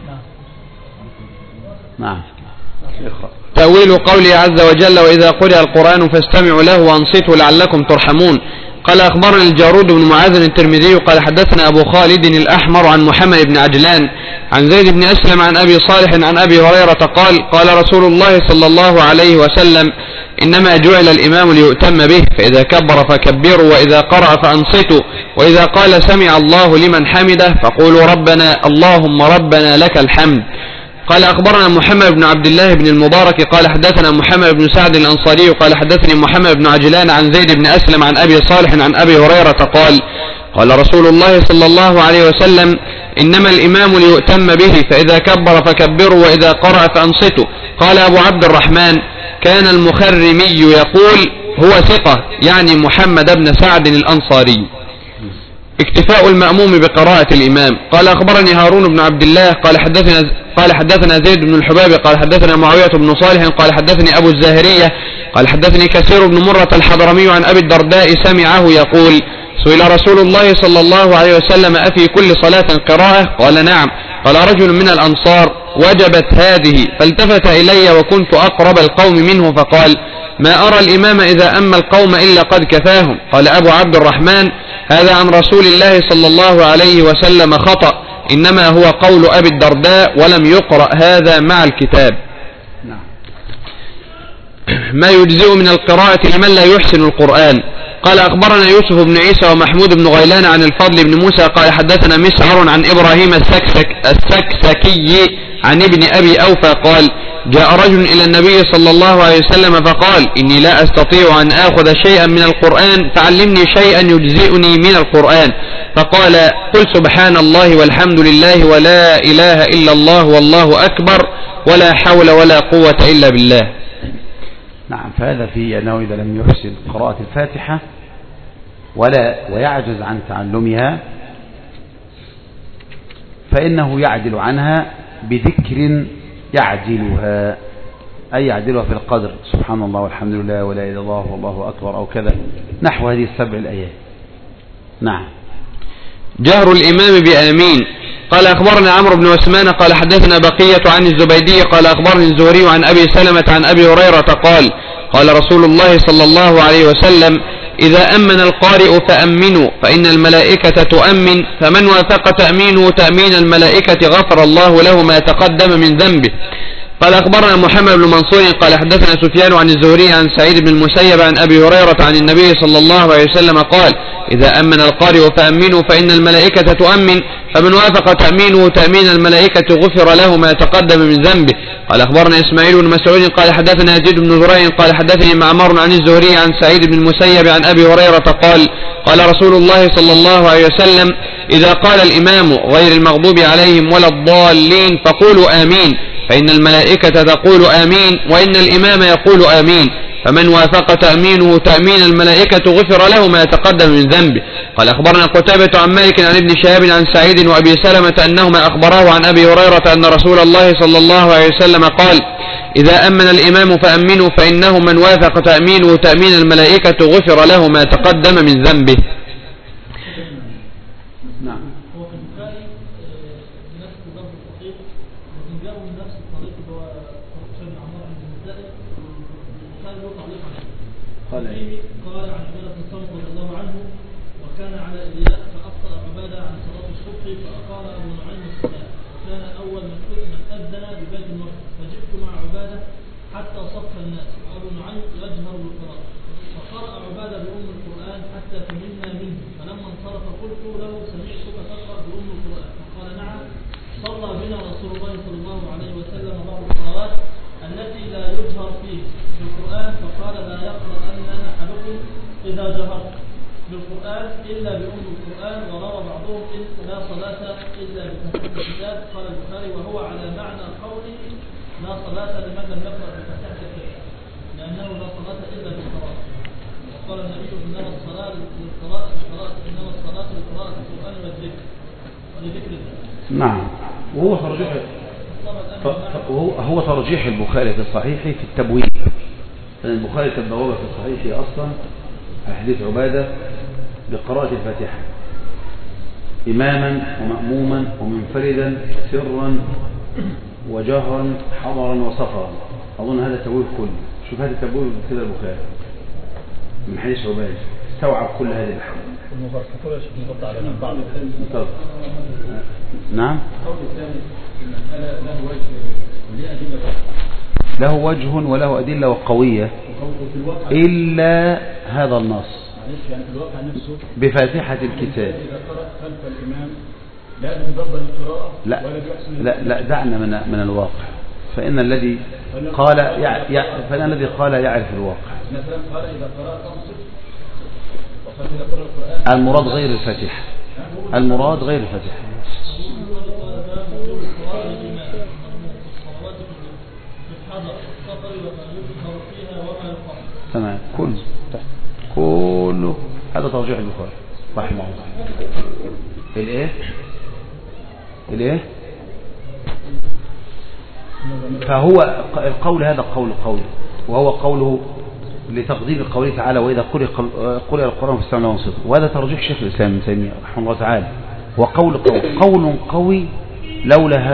S1: نعم.
S2: تأويل قوله عز وجل: وإذا قرئ القرآن فاستمعوا له وأنصتوا لعلكم ترحمون. قال أخبرنا الجارود بن معاذ الترمذي قال حدثنا أبو خالد الأحمر عن محمد بن عجلان عن زيد بن أسلم عن أبي صالح عن أبي هريرة قال: قال رسول الله صلى الله عليه وسلم: إنما جعل الإمام ليؤتم به، فإذا كبر فكبروا، وإذا قرأ فأنصتوا، وإذا قال سمع الله لمن حمده فقولوا ربنا اللهم ربنا لك الحمد. قال أخبرنا محمد بن عبد الله بن المبارك قال حدثنا محمد بن سعد الأنصاري قال حدثني محمد بن عجلان عن زيد بن أسلم عن أبي صالح عن أبي هريرة قال قال رسول الله صلى الله عليه وسلم إنما الإمام ليؤتم به فإذا كبر فكبروا وإذا قرأ فأنصتوا. قال أبو عبد الرحمن كان المخرمي يقول هو ثقة يعني محمد بن سعد الأنصاري. اكتفاء المأموم بقراءة الإمام. قال أخبرني هارون بن عبد الله قال حدثنا زيد بن الحباب قال حدثنا معاوية بن صالح قال حدثني أبو الزاهرية قال حدثني كثير بن مرة الحضرمي عن أبي الدرداء سمعه يقول سئل رسول الله صلى الله عليه وسلم أفي كل صلاة قراءة؟ قال نعم. قال رجل من الأنصار وجبت هذه فالتفت إلي وكنت أقرب القوم منه فقال ما أرى الإمام إذا أما القوم إلا قد كفاهم. قال أبو عبد الرحمن هذا عن رسول الله صلى الله عليه وسلم خطأ إنما هو قول أبي الدرداء ولم يقرأ هذا مع الكتاب. ما يجزئ من القراءة لمن لا يحسن القرآن. قال أخبرنا يوسف بن عيسى ومحمود بن غيلان عن الفضل بن موسى قال حدثنا مسعر عن إبراهيم السكسكي عن ابن أبي أوفى قال جاء رجل إلى النبي صلى الله عليه وسلم فقال إني لا أستطيع أن آخذ شيئا من القرآن فعلمني شيئا يجزئني من القرآن. فقال قل سبحان الله والحمد لله ولا إله إلا الله والله أكبر ولا حول ولا قوة إلا بالله.
S1: نعم. فهذا في أنه إذا لم يحسن قراءة الفاتحة ويعجز عن تعلمها فإنه يعدل عنها بذكر يعدلها أي يعدلها في القدر سبحان الله والحمد لله ولا إله إلا الله والله أكبر أو كذا نحو هذه السبع الآيات. نعم.
S2: جهر الإمام بآمين. قال أخبرنا عمرو بن عثمان قال حدثنا بقية عن الزبيدي قال أخبرني الزهري عن أبي سلمة عن أبي هريرة قال قال رسول الله صلى الله عليه وسلم إذا أمن القارئ فأمنوا فإن الملائكة تؤمن فمن وافق تأمينه تأمين الملائكة غفر الله له ما تقدم من ذنبه. قال أخبرنا محمد بن منصور قال حدثنا سفيان عن الزهري عن سعيد بن المسيب عن أبي هريرة عن النبي صلى الله عليه وسلم قال إذا أمن القارئ فأمنوا فإن الملائكة تؤمن فمن وافق تأمينه تأمين الملائكة غفر له ما تقدم من ذنبه. قال أخبرنا إسماعيل بن مسعود قال حدثنا يزيد بن زريع قال حدثني معمر عن الزهري عن سعيد بن المسيب عن أبي هريرة قال قال رسول الله صلى الله عليه وسلم إذا قال الإمام غير المغضوب عليهم ولا الضالين فقولوا آمين فإن الملائكة تقول آمين وإن الإمام يقول آمين فمن وافق تأمينه تأمين الملائكة غفر له ما تقدم من ذنبه. قال أخبرنا قتيبة عن مالك عن ابن شهاب عن سعيد وأبي سلمة أنهما أخبراه عن أبي هريرة أن رسول الله صلى الله عليه وسلم قال إذا أمن الإمام فأمنوا فإنه من وافق تأمينه تأمين الملائكة غفر له ما تقدم من ذنبه.
S1: نعم.
S4: قال عن عبادة بن الصامت رضي الله عنه وكان على إلياء فأبطأ عبادة عن صلاة الصبح فأقال أبو نعيم الصلاة كان أول من أذن ببيت المقدس فجئت مع عبادة حتى صف الناس وأبو نعيم يجهر بالقراءة فقرأ عبادة بأم القرآن حتى فهمنا منه فلما انصرف قلت له سمعتك تقرأ بأم القرآن فقال نعم صلى بنا رسول الله صلى الله عليه وسلم بعض الصلوات التي لا يجهر فيه بالقرآن فقال لا يقرأ أن أحدكم إذا جهر بالقرآن إلا بأم القرآن وروى بعضهم لا صلاة إلا بفتحة الكتاب. قال البخاري وهو على معنى قوله لا صلاة لمن لم يقرأ بفتحة الكتاب لأنه لا صلاة إلا بالقراءة. وقال النبي إنما الصلاة للقراءة إنما الصلاة للقراءة القرآن والذكر ولذكر الله.
S1: نعم. وهو ترجيح البخاري في الصحيح في التبويب لأن البخاري كان بوابة في الصحيح أصلا حديث عبادة بقراءة الفاتحة إماما ومأموما ومنفردا سرا وجهرا حضرا وسفرا. أظن هذا التبويب كله. شوف هذا التبويب كده البخاري من حديث عبادة استوعب كل هذه الأحكام. نعم. له وجه وله أدلة وقوية إلا هذا النص بفاتحة الكتاب
S8: لا بيفضل القراءة
S1: لا لا دعنا من الواقع. فإن الذي قال فإن الذي قال يعرف الواقع.
S8: مثلا قال إذا قرأت أنصت وصلت إلى قراءة القرآن.
S1: المراد غير الفاتحة. المراد غير الفاتحة. تمام. كله هذا ترجيح البخاري رحمه الله. الايه فهو القول هذا قول وهو قوله لتقديم قوله تعالى وإذا قرئ القرآن فاستمعوا له وانصتوا، وهذا ترجيح شيخ الإسلام ابن تيمية رحمه الله تعالى، وقول قول قوي لولا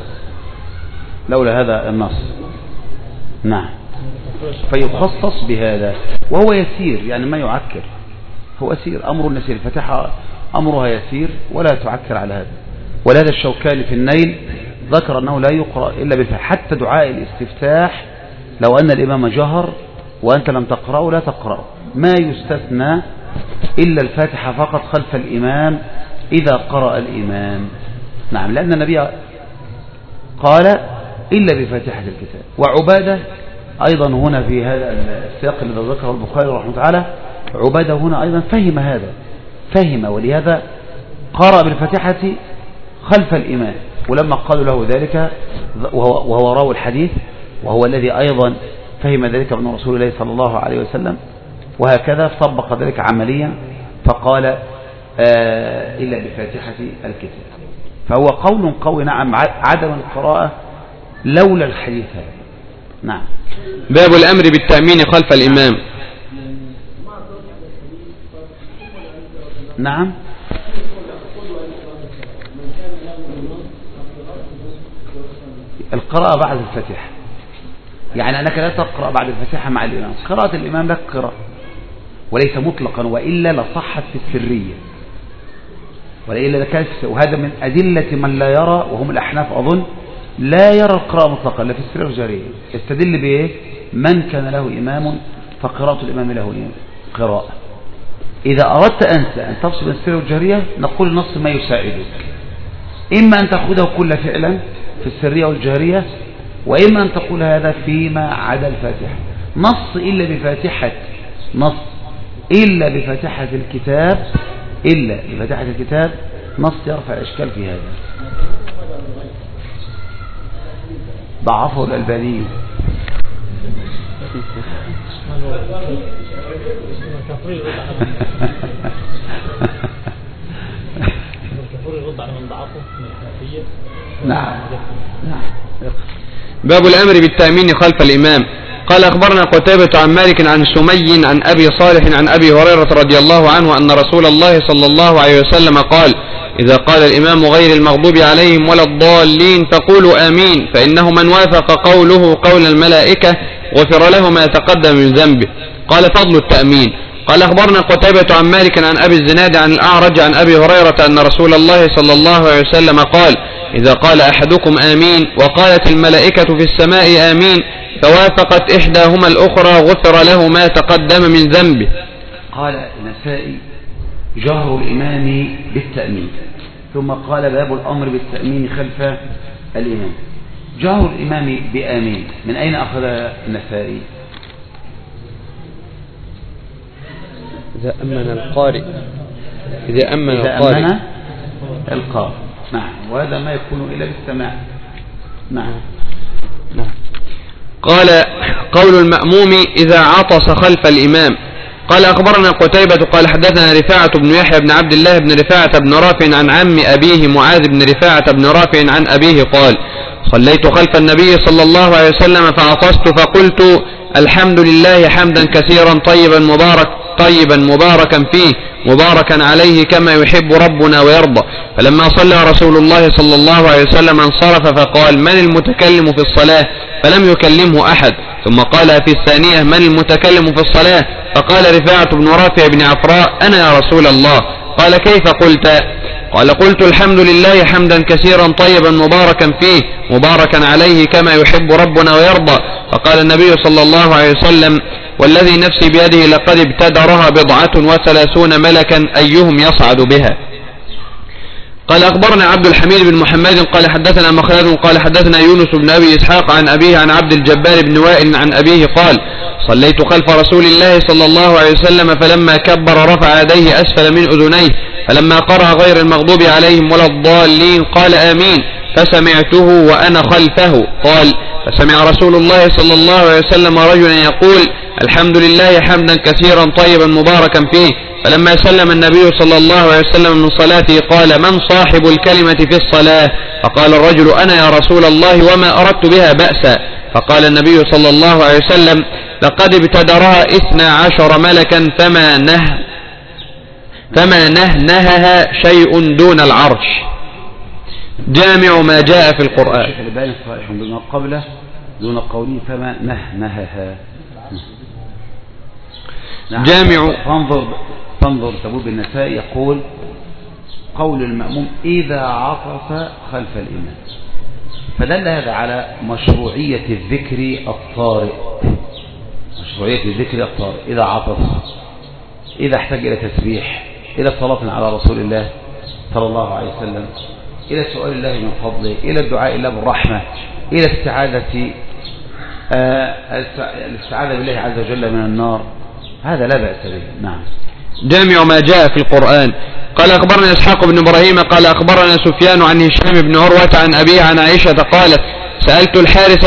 S1: هذا النص. نعم. فيخصص بهذا وهو يسير، يعني ما يعكر، هو يسير، أمر النسير. الفتحة أمرها يسير ولا تعكر على هذا. ولهذا الشوكاني في النيل ذكر أنه لا يقرأ إلا بالفتحة، حتى دعاء الاستفتاح لو أن الإمام جهر وأنت لم تقرأه لا تقرأه، ما يستثنى إلا الفاتحة فقط خلف الإمام إذا قرأ الإمام. نعم، لأن النبي قال إلا بفاتحة الكتاب. وعبادة أيضا هنا في هذا السياق الذي ذكره البخاري رحمه الله تعالى، عبادة هنا أيضا فهم هذا، ولهذا قرأ بالفاتحة خلف الإمام. ولما قالوا له ذلك وهو راوي الحديث وهو الذي أيضا فهم ذلك من رسول الله صلى الله عليه وسلم، وهكذا طبق ذلك عمليا فقال إلا بفاتحة الكتاب. فهو قول قوي. نعم، عدم القراءة لولا الحديث هذا. نعم.
S2: باب الأمر بالتأمين خلف الإمام.
S1: نعم. القراءة بعد الفاتحة، يعني أنك لا تقرأ بعد الفاتحة مع الإمام. قراءة الإمام لك قراءة وليس مطلقا، وإلا لصحت في السرية، وهذا من أدلة من لا يرى، وهم الأحناف أظن، لا يرى القراءة مطلقا لا في السرية والجهرية. يستدل بإيه؟ من كان له إمام فقراءة الإمام له قراءة. إذا أردت أنت أن تفصل بين السرية والجهرية نقول النص ما يساعدك، إما أن تأخذه كل فعلا في السرية والجهرية، وإما أن تقول هذا فيما عدا الفاتحة. نص إلا بفاتحة الكتاب نص يرفع إشكال في هذا. ضعفه الألباني. نعم.
S2: باب الأمر بالتأمين خلف الإمام. قال أخبرنا قتيبة عن مالك عن سمي عن أبي صالح عن أبي هريرة رضي الله عنه أن رسول الله صلى الله عليه وسلم قال: إذا قال الإمام غير المغضوب عليهم ولا الضالين فقولوا آمين، فإنه من وافق قوله قول الملائكة غفر له ما تقدم من ذنبه. قال: فضل التأمين. قال أخبرنا قتيبة عن مالك عن أبي الزناد عن الأعرج عن أبي هريرة أن رسول الله صلى الله عليه وسلم قال: إذا قال أحدكم آمين وقالت الملائكة في السماء آمين فوافقت إحداهما الأخرى غفر له ما تقدم من ذنبه.
S1: قال النسائي: جهر الإمام بالتأمين، ثم قال: باب الأمر بالتأمين خلف الإمام. جهر الإمام بآمين من أين أخذ النسائي؟
S5: إذا أمن القارئ.
S1: القارئ. نعم، وهذا ما يكون إلا بالسماع. نعم.
S2: قال: قول المأموم إذا عطس خلف الإمام. قال أخبرنا قتيبة قال حدثنا رفاعة بن يحيى بن عبد الله بن رفاعة بن رافع عن عم أبيه معاذ بن رفاعة بن رافع عن أبيه قال: صليت خلف النبي صلى الله عليه وسلم فعطست فقلت: الحمد لله حمدا كثيرا طيبا مباركا فيه مباركا عليه كما يحب ربنا ويرضى. فلما صلى رسول الله صلى الله عليه وسلم انصرف فقال: من المتكلم في الصلاة؟ فلم يكلمه أحد. ثم قال في الثانية: من المتكلم في الصلاة؟ فقال رفاعة بن رافع بن عفراء: أنا يا رسول الله. قال: كيف قلت؟ قال: قلت: الحمد لله حمدا كثيرا طيبا مباركا فيه مباركا عليه كما يحب ربنا ويرضى. فقال النبي صلى الله عليه وسلم: والذي نفسي بيده لقد ابتدرها 37 ملكا أيهم يصعد بها. قال أخبرنا عبد الحميد بن محمد قال حدثنا مخلد قال حدثنا يونس بن أبي إسحاق عن أبيه عن عبد الجبار بن وائل عن أبيه قال صليت خلف رسول الله صلى الله عليه وسلم فلما كبر رفع يديه أسفل من أذنيه فلما قرأ غير المغضوب عليهم ولا الضالين قال آمين فسمعته وأنا خلفه قال فسمع رسول الله صلى الله عليه وسلم رجلا يقول الحمد لله حمدا كثيرا طيبا مباركا فيه فلما سلم النبي صلى الله عليه وسلم من صلاته قال من صاحب الكلمة في الصلاة فقال الرجل أنا يا رسول الله وما أردت بها بأسا فقال النبي صلى الله عليه وسلم لقد ابتدرها 12 ملكا فما نهنهها شيء دون العرش. جامع ما جاء في القرآن.
S1: دون قبله دون قوله فما نهنهها.
S2: جامع.
S1: فانظر تبوب النساء يقول قول المأموم إذا عطس خلف الإمام، فدل هذا على مشروعية الذكر الطارئ، مشروعية الذكر الطارئ إذا عطس، إذا احتاج إلى تسبيح، إلى صلاة على رسول الله صلى الله عليه وسلم، إلى سؤال الله من فضله، إلى الدعاء الله بالرحمة، إلى الاستعاذة بالله عز وجل من النار، هذا لا بأس به. نعم.
S2: جامع ما جاء في القرآن. قال أخبرنا إسحاق بن إبراهيم قال أخبرنا سفيان عن هشام بن عروة عن أبيه عن عائشة قالت سأل الحارث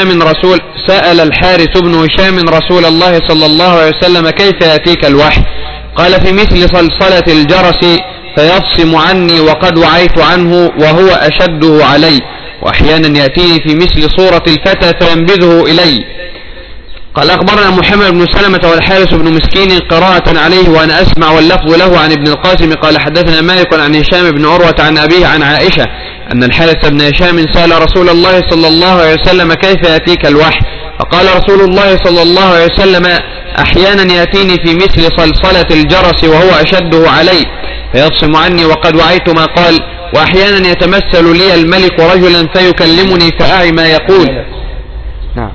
S2: بن هشام رسول الله صلى الله عليه وسلم كيف يأتيك الوحي؟ قال في مثل صلصلة الجرس فيفصم عني وقد وعيت عنه وهو أشده علي، وأحيانا يأتيني في مثل صورة الفتى فينبذه إلي. قال أخبرنا محمد بن سلمة والحارث بن مسكين قراءة عليه وأنا أسمع واللفظ له عن ابن القاسم قال حدثنا مالك عن هشام بن عروة عن أبيه عن عائشة أن الحارث بن هشام سأل رسول الله صلى الله عليه وسلم كيف يأتيك الوحي؟ فقال رسول الله صلى الله عليه وسلم أحيانا يأتيني في مثل صلصلة الجرس وهو أشده علي فيفصم عني وقد وعيت ما قال، وأحيانا يتمثل لي الملك رجلا فيكلمني فأعي ما يقول. نعم.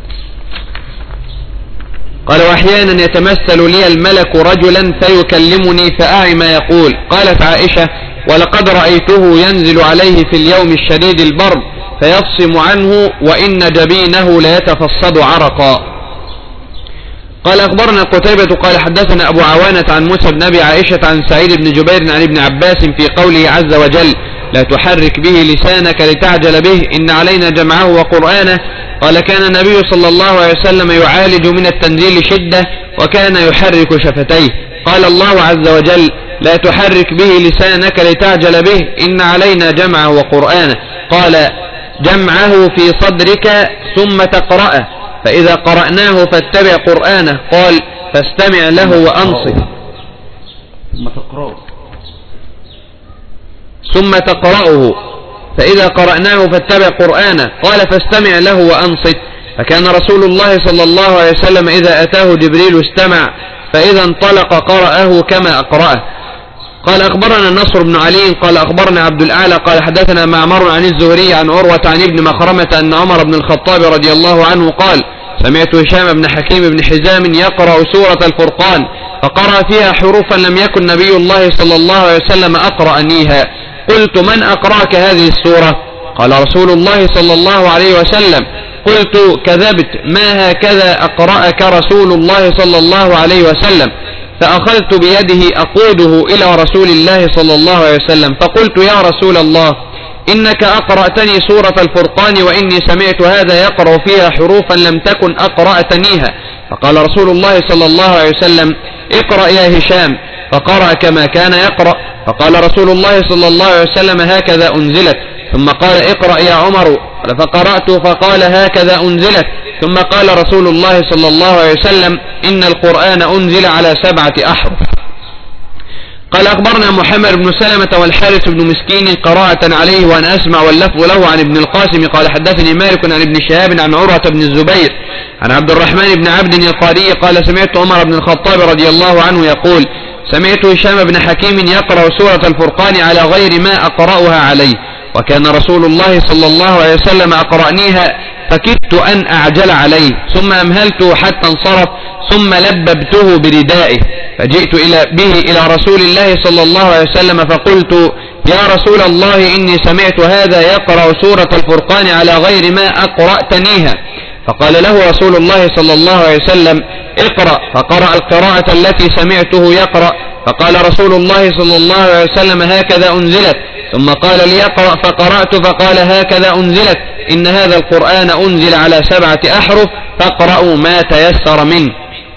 S2: قال وأحيانا يتمثل لي الملك رجلا فيكلمني فأعي ما يقول. قالت عائشة ولقد رأيته ينزل عليه في اليوم الشديد البرد فيفصم عنه وإن جبينه ليتفصد عرقا. قال أخبرنا قتيبة قال حدثنا أبو عوانة عن موسى بن أبي عائشة عن سعيد بن جبير عن ابن عباس في قوله عز وجل لا تحرك به لسانك لتعجل به إن علينا جمعه وقرآنه. قال كان النبي صلى الله عليه وسلم يعالج من التنزيل شدة وكان يحرك شفتيه. قال الله عز وجل لا تحرك به لسانك لتعجل به إن علينا جمعه وقرآنه. قال جمعه في صدرك ثم تقرأه فإذا قرأناه فاتبع قرآنه. قال فاستمع له وأنصت ثم تقرأه فإذا قرأناه فاتبع قرآنه. قال فاستمع له وأنصت. فكان رسول الله صلى الله عليه وسلم إذا أتاه جبريل استمع فإذا انطلق قرأه كما أقرأه. قال أخبرنا نصر بن علي قال أخبرنا عبد الأعلى قال حدثنا معمر عن الزهري عن عروة عن ابن مخرمة أن عمر بن الخطاب رضي الله عنه قال سمعت هشام بن حكيم بن حزام يقرأ سورة الفرقان فقرأ فيها حروفا لم يكن نبي الله صلى الله عليه وسلم أقرأنيها. قلت من أقرأك هذه السورة؟ قال رسول الله صلى الله عليه وسلم. قلت كذبت ما هكذا أقرأك رسول الله صلى الله عليه وسلم. فأخذت بيده أقوده إلى رسول الله صلى الله عليه وسلم فقلت يا رسول الله إنك أقرأتني سورة الفرقان وإني سمعت هذا يقرأ فيها حروفا لم تكن أقرأتنيها. فقال رسول الله صلى الله عليه وسلم اقرأ يا هشام. فقرأ كما كان يقرأ. فقال رسول الله صلى الله عليه وسلم هكذا أنزلت. ثم قال اقرأ يا عمر. فقرأت فقال هكذا أنزلت. ثم قال رسول الله صلى الله عليه وسلم إن القرآن أنزل على 7 أحرف. قال أخبرنا محمد بن سلمة والحارث بن مسكين قراءة عليه وأن أسمع واللفظ له عن ابن القاسم قال حدثني مالك عن ابن شهاب عن عروة بن الزبير عن عبد الرحمن بن عبد القاري قال سمعت عمر بن الخطاب رضي الله عنه يقول سمعت هشام بن حكيم يقرأ سورة الفرقان على غير ما أقرأها عليه وكان رسول الله صلى الله عليه وسلم أقرأنيها فكدت أن أعجل عليه، ثم أمهلته حتى انصرف، ثم لببته بردائه، فجئت به إلى رسول الله صلى الله عليه وسلم فقلت: يا رسول الله، إني سمعت هذا يقرأ سورة الفرقان على غير ما أقرأتنيها. فقال له رسول الله صلى الله عليه وسلم: اقرأ. فقرأ القراءة التي سمعته يقرأ، فقال رسول الله صلى الله عليه وسلم: هكذا أنزلت. ثم قال لي: اقرأ. فقرأت، فقال: هكذا أنزلت، إن هذا القرآن أنزل على 7 أحرف فاقرأوا ما تيسر منه.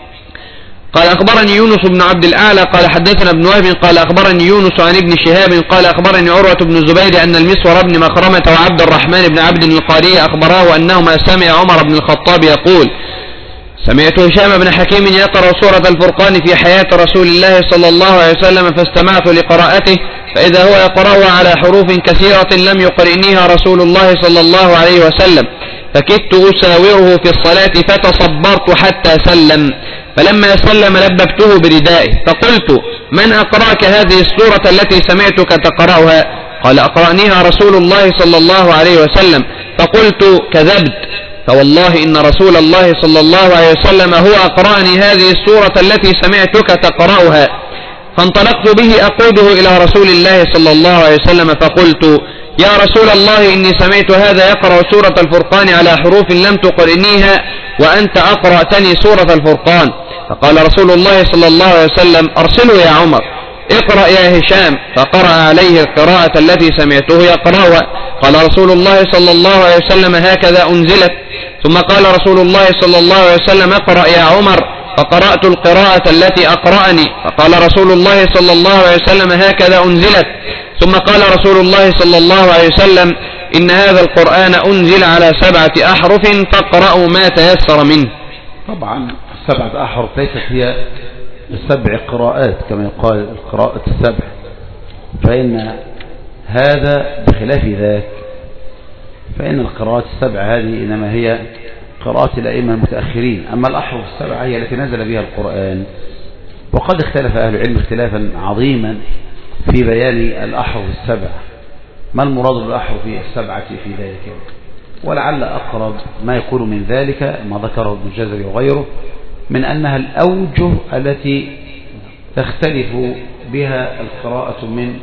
S2: قال أخبرني يونس بن عبد الأعلى قال حدثنا ابن وهب قال أخبرني يونس عن ابن شهاب قال أخبرني عروة بن الزبير أن المسور بن مخرمة وعبد الرحمن بن عبد القاري أخبراه أنهما سمع عمر بن الخطاب يقول: سمعت هشام بن حكيم يقرأ سورة الفرقان في حياة رسول الله صلى الله عليه وسلم، فاستمعت لقراءته، فإذا هو يقرأها على حروف كثيرة لم يقرئنيها رسول الله صلى الله عليه وسلم، فكدت أساوره في الصلاة فتصبرت حتى سلم، فلما سلم لببته بردائه، فقلت: من أقرأك هذه السورة التي سمعتك تقرأها؟ قال: أقرأنيها رسول الله صلى الله عليه وسلم. فقلت: كذبت، فوالله إن رسول الله صلى الله عليه وسلم هو أقرأني هذه السورة التي سمعتك تقرأها. فانطلقت به أقوده إلى رسول الله صلى الله عليه وسلم فقلت: يا رسول الله، إني سمعت هذا يقرأ سورة الفرقان على حروف لم تقرئنيها، وأنت أقرأتني سورة الفرقان. فقال رسول الله صلى الله عليه وسلم: أرسله يا عمر، اقرأ يا هشام. فقرأ عليه القراءة التي سمعته يقرأها. قال رسول الله صلى الله عليه وسلم: هكذا أنزلت. ثم قال رسول الله صلى الله عليه وسلم: اقرأ يا عمر. فقرأت القراءة التي أقرأني. فقال رسول الله صلى الله عليه وسلم: هكذا أنزلت. ثم قال رسول الله صلى الله عليه وسلم: إن هذا القرآن أنزل على 7 أحرف فاقرأوا ما تيسر منه.
S1: طبعا 7 أحرف ليست هي 7 قراءات كما يقال القراءة 7، فإن هذا بخلاف ذاك، فإن القراءات 7 هذه إنما هي قراءات الأئمة المتأخرين، أما الأحرف 7 هي التي نزل بها القرآن. وقد اختلف أهل العلم اختلافا عظيما في بيان الأحرف 7، ما المراد بالأحرف 7 في ذلك، ولعل أقرب ما يقول من ذلك ما ذكره ابن الجزري وغيره من أنها الأوجه التي تختلف بها القراءة من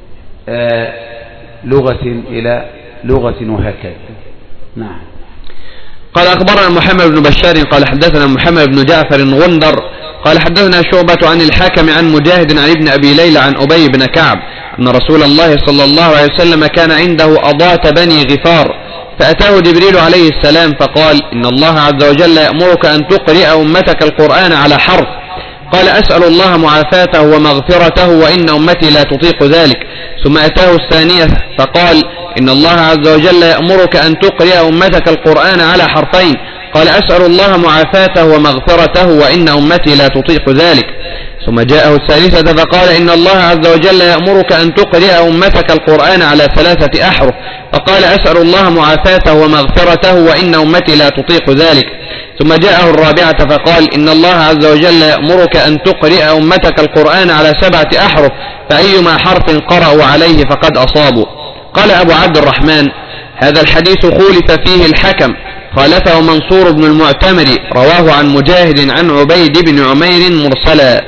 S1: لغة إلى لغة وهكذا. نعم.
S2: قال أخبرنا محمد بن بشار قال حدثنا محمد بن جعفر غندر قال حدثنا شعبة عن الحكم عن مجاهد عن ابن أبي ليلى عن أبي بن كعب أن رسول الله صلى الله عليه وسلم كان عنده أضاة بني غفار، فأتاه جبريل عليه السلام فقال: إن الله عز وجل يأمرك أن تقرئ أمتك القرآن على حرف. قال: أسأل الله معافاته ومغفرته وإن أمتي لا تطيق ذلك. ثم أتاه الثانية فقال: إن الله عز وجل يأمرك أن تقرئ أمتك القرآن على حرفين. قال: أسأل الله معافاته ومغفرته وإن أمتي لا تطيق ذلك. ثم جاءه الثالثة فقال: إن الله عز وجل يأمرك أن تقرئ أمتك القرآن على 3 أحرف. فقال: أسأل الله معافاته ومغفرته وإن أمتي لا تطيق ذلك. ثم جاءه الرابعة فقال: إن الله عز وجل يأمرك أن تقرئ أمتك القرآن على 7 أحرف، فأيما حرف قرأوا عليه فقد أصابوا. قال أبو عبد الرحمن: هذا الحديث خولف فيه الحكم، خالفه منصور بن المعتمر، رواه عن مجاهد عن عبيد بن عمير مرسلا.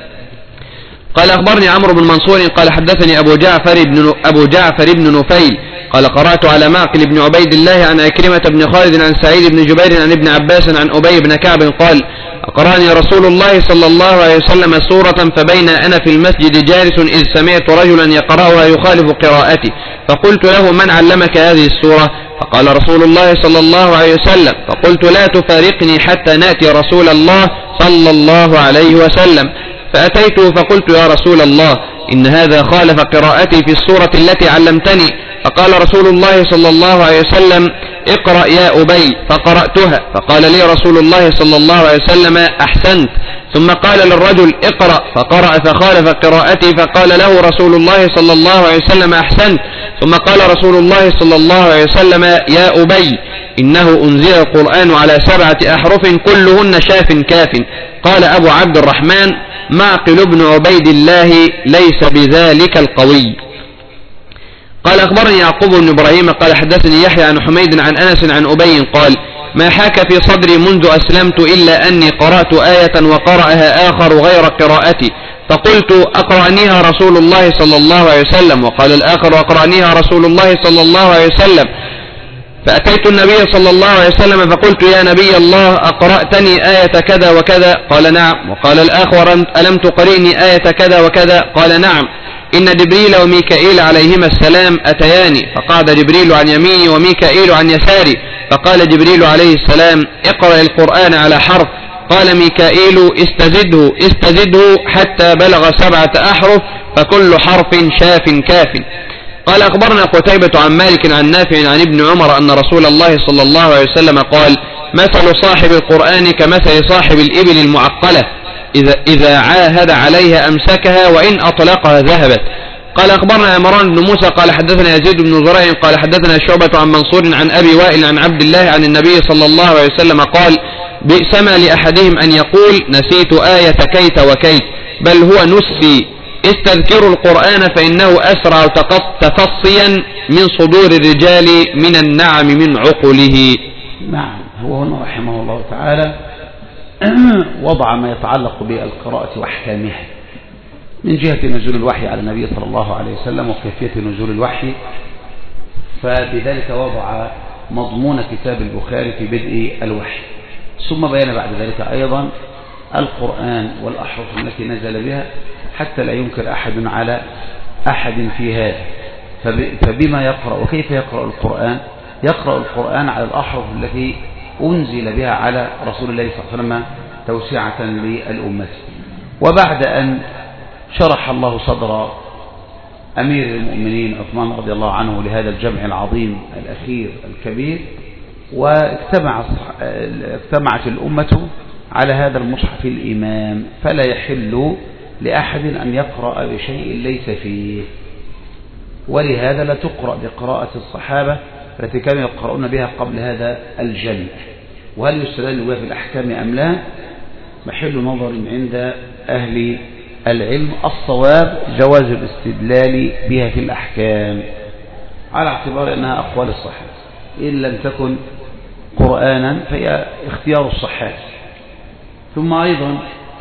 S2: قال أخبرني عمرو بن منصور قال حدثني أبو جعفر بن نفيل قال قرأت على معقل بن عبيد الله عن عكرمة بن خالد عن سعيد بن جبير عن ابن عباس عن أبي بن كعب قال: أقرأني رسول الله صلى الله عليه وسلم سورة، فبين أنا في المسجد جالس إذ سمعت رجلا يقرأها يخالف قراءتي، فقلت له: من علمك هذه السورة؟ فقال رسول الله صلى الله عليه وسلم. فقلت: لا تفارقني حتى نأتي رسول الله صلى الله عليه وسلم. فأتيته فقلت: يا رسول الله، إن هذا خالف قراءتي في السورة التي علمتني. فقال رسول الله صلى الله عليه وسلم: اقرأ يا أبي. فقرأتها، فقال لي رسول الله صلى الله عليه وسلم: أحسنت. ثم قال للرجل: اقرأ. فقرأ فخالف قراءتي، فقال له رسول الله صلى الله عليه وسلم: أحسنت. ثم قال رسول الله صلى الله عليه وسلم: يا أبي، إنه أنزل القرآن على 7 أحرف كلهن شاف كاف. قال أبو عبد الرحمن: معقل بن عبيد الله ليس بذلك القوي. قال أخبرني يعقوب بن إبراهيم قال حدثني يحيى عن حميد عن أنس عن أبي قال ما حاك في صدري منذ أسلمت إلا أني قرأت آية وقرأها آخر غير قراءتي، فقلت أقرأنيها رسول الله صلى الله عليه وسلم، وقال الآخر أقرأنيها رسول الله صلى الله عليه وسلم، فأتيت النبي صلى الله عليه وسلم فقلت يا نبي الله أقرأتني آية كذا وكذا؟ قال نعم. وقال الآخر ألم تقرئني آية كذا وكذا؟ قال نعم. إن جبريل وميكائيل عليهما السلام أتياني، فقعد جبريل عن يميني وميكائيل عن يساري، فقال جبريل عليه السلام اقرأ القرآن على حرف، قال ميكائيل استزده حتى بلغ 7 أحرف، فكل حرف شاف كاف. قال أخبرنا قتيبة عن مالك عن نافع عن ابن عمر أن رسول الله صلى الله عليه وسلم قال مثل صاحب القرآن كمثل صاحب الإبل المعقلة إذا عاهد عليها أمسكها وإن أطلقها ذهبت. قال أخبرنا عمران بن موسى قال حدثنا يزيد بن زريع قال حدثنا شعبة عن منصور عن أبي وائل عن عبد الله عن النبي صلى الله عليه وسلم قال بئس ما لأحدهم أن يقول نسيت آية كيت وكيت، بل هو نسي استذكروا القرآن فإنه أسرع تفصيا من صدور الرجال من النعم من عقله.
S1: نعم، هو هنا رحمه الله تعالى وضع ما يتعلق بالقراءة وأحكامها من جهة نزول الوحي على النبي صلى الله عليه وسلم وكيفية نزول الوحي، فبذلك وضع مضمون كتاب البخاري في بدء الوحي، ثم بيان بعد ذلك أيضا القرآن والأحرف التي نزل بها حتى لا ينكر أحد على أحد في هذا. فبما يقرأ وكيف يقرأ القرآن؟ يقرأ القرآن على الأحرف التي أنزل بها على رسول الله صلى الله عليه وسلم توسعة للأمة. وبعد أن شرح الله صدر أمير المؤمنين عثمان رضي الله عنه لهذا الجمع العظيم الأخير الكبير، واجتمعت الأمة على هذا المصحف الإمام، فلا يحل لأحد أن يقرأ بشيء ليس فيه، ولهذا لا تقرأ بقراءة الصحابة التي كانوا يقرؤون بها قبل هذا الجمع. وهل يستدل بها في الأحكام أم لا؟ محل نظر عند أهل العلم. الصواب جواز الاستدلال بها في الأحكام على اعتبار أنها أقوال الصحابة، إن لم تكن قرآنا فهي اختيار الصحابة. ثم أيضا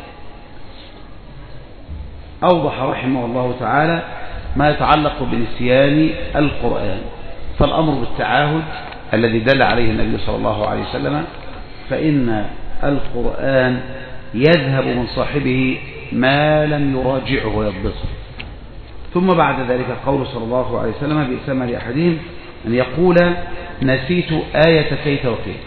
S1: أوضح رحمه الله تعالى ما يتعلق بنسيان القرآن، فالأمر بالتعاهد الذي دل عليه النبي صلى الله عليه وسلم، فإن القرآن يذهب من صاحبه ما لم يراجعه ويضبطه. ثم بعد ذلك قول صلى الله عليه وسلم بئس ما لأحدهم أن يقول نسيت آية كيت وكيت،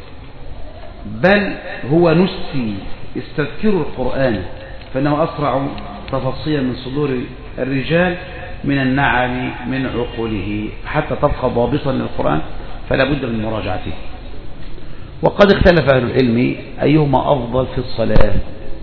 S1: بل هو نسي استذكروا القرآن فإنه أسرع تفصيلا من صدور الرجال من النعم من عقوله، حتى تبقى ضابطا للقرآن فلا بد من مراجعته. وقد اختلف أهل العلم أيهما أفضل في الصلاة،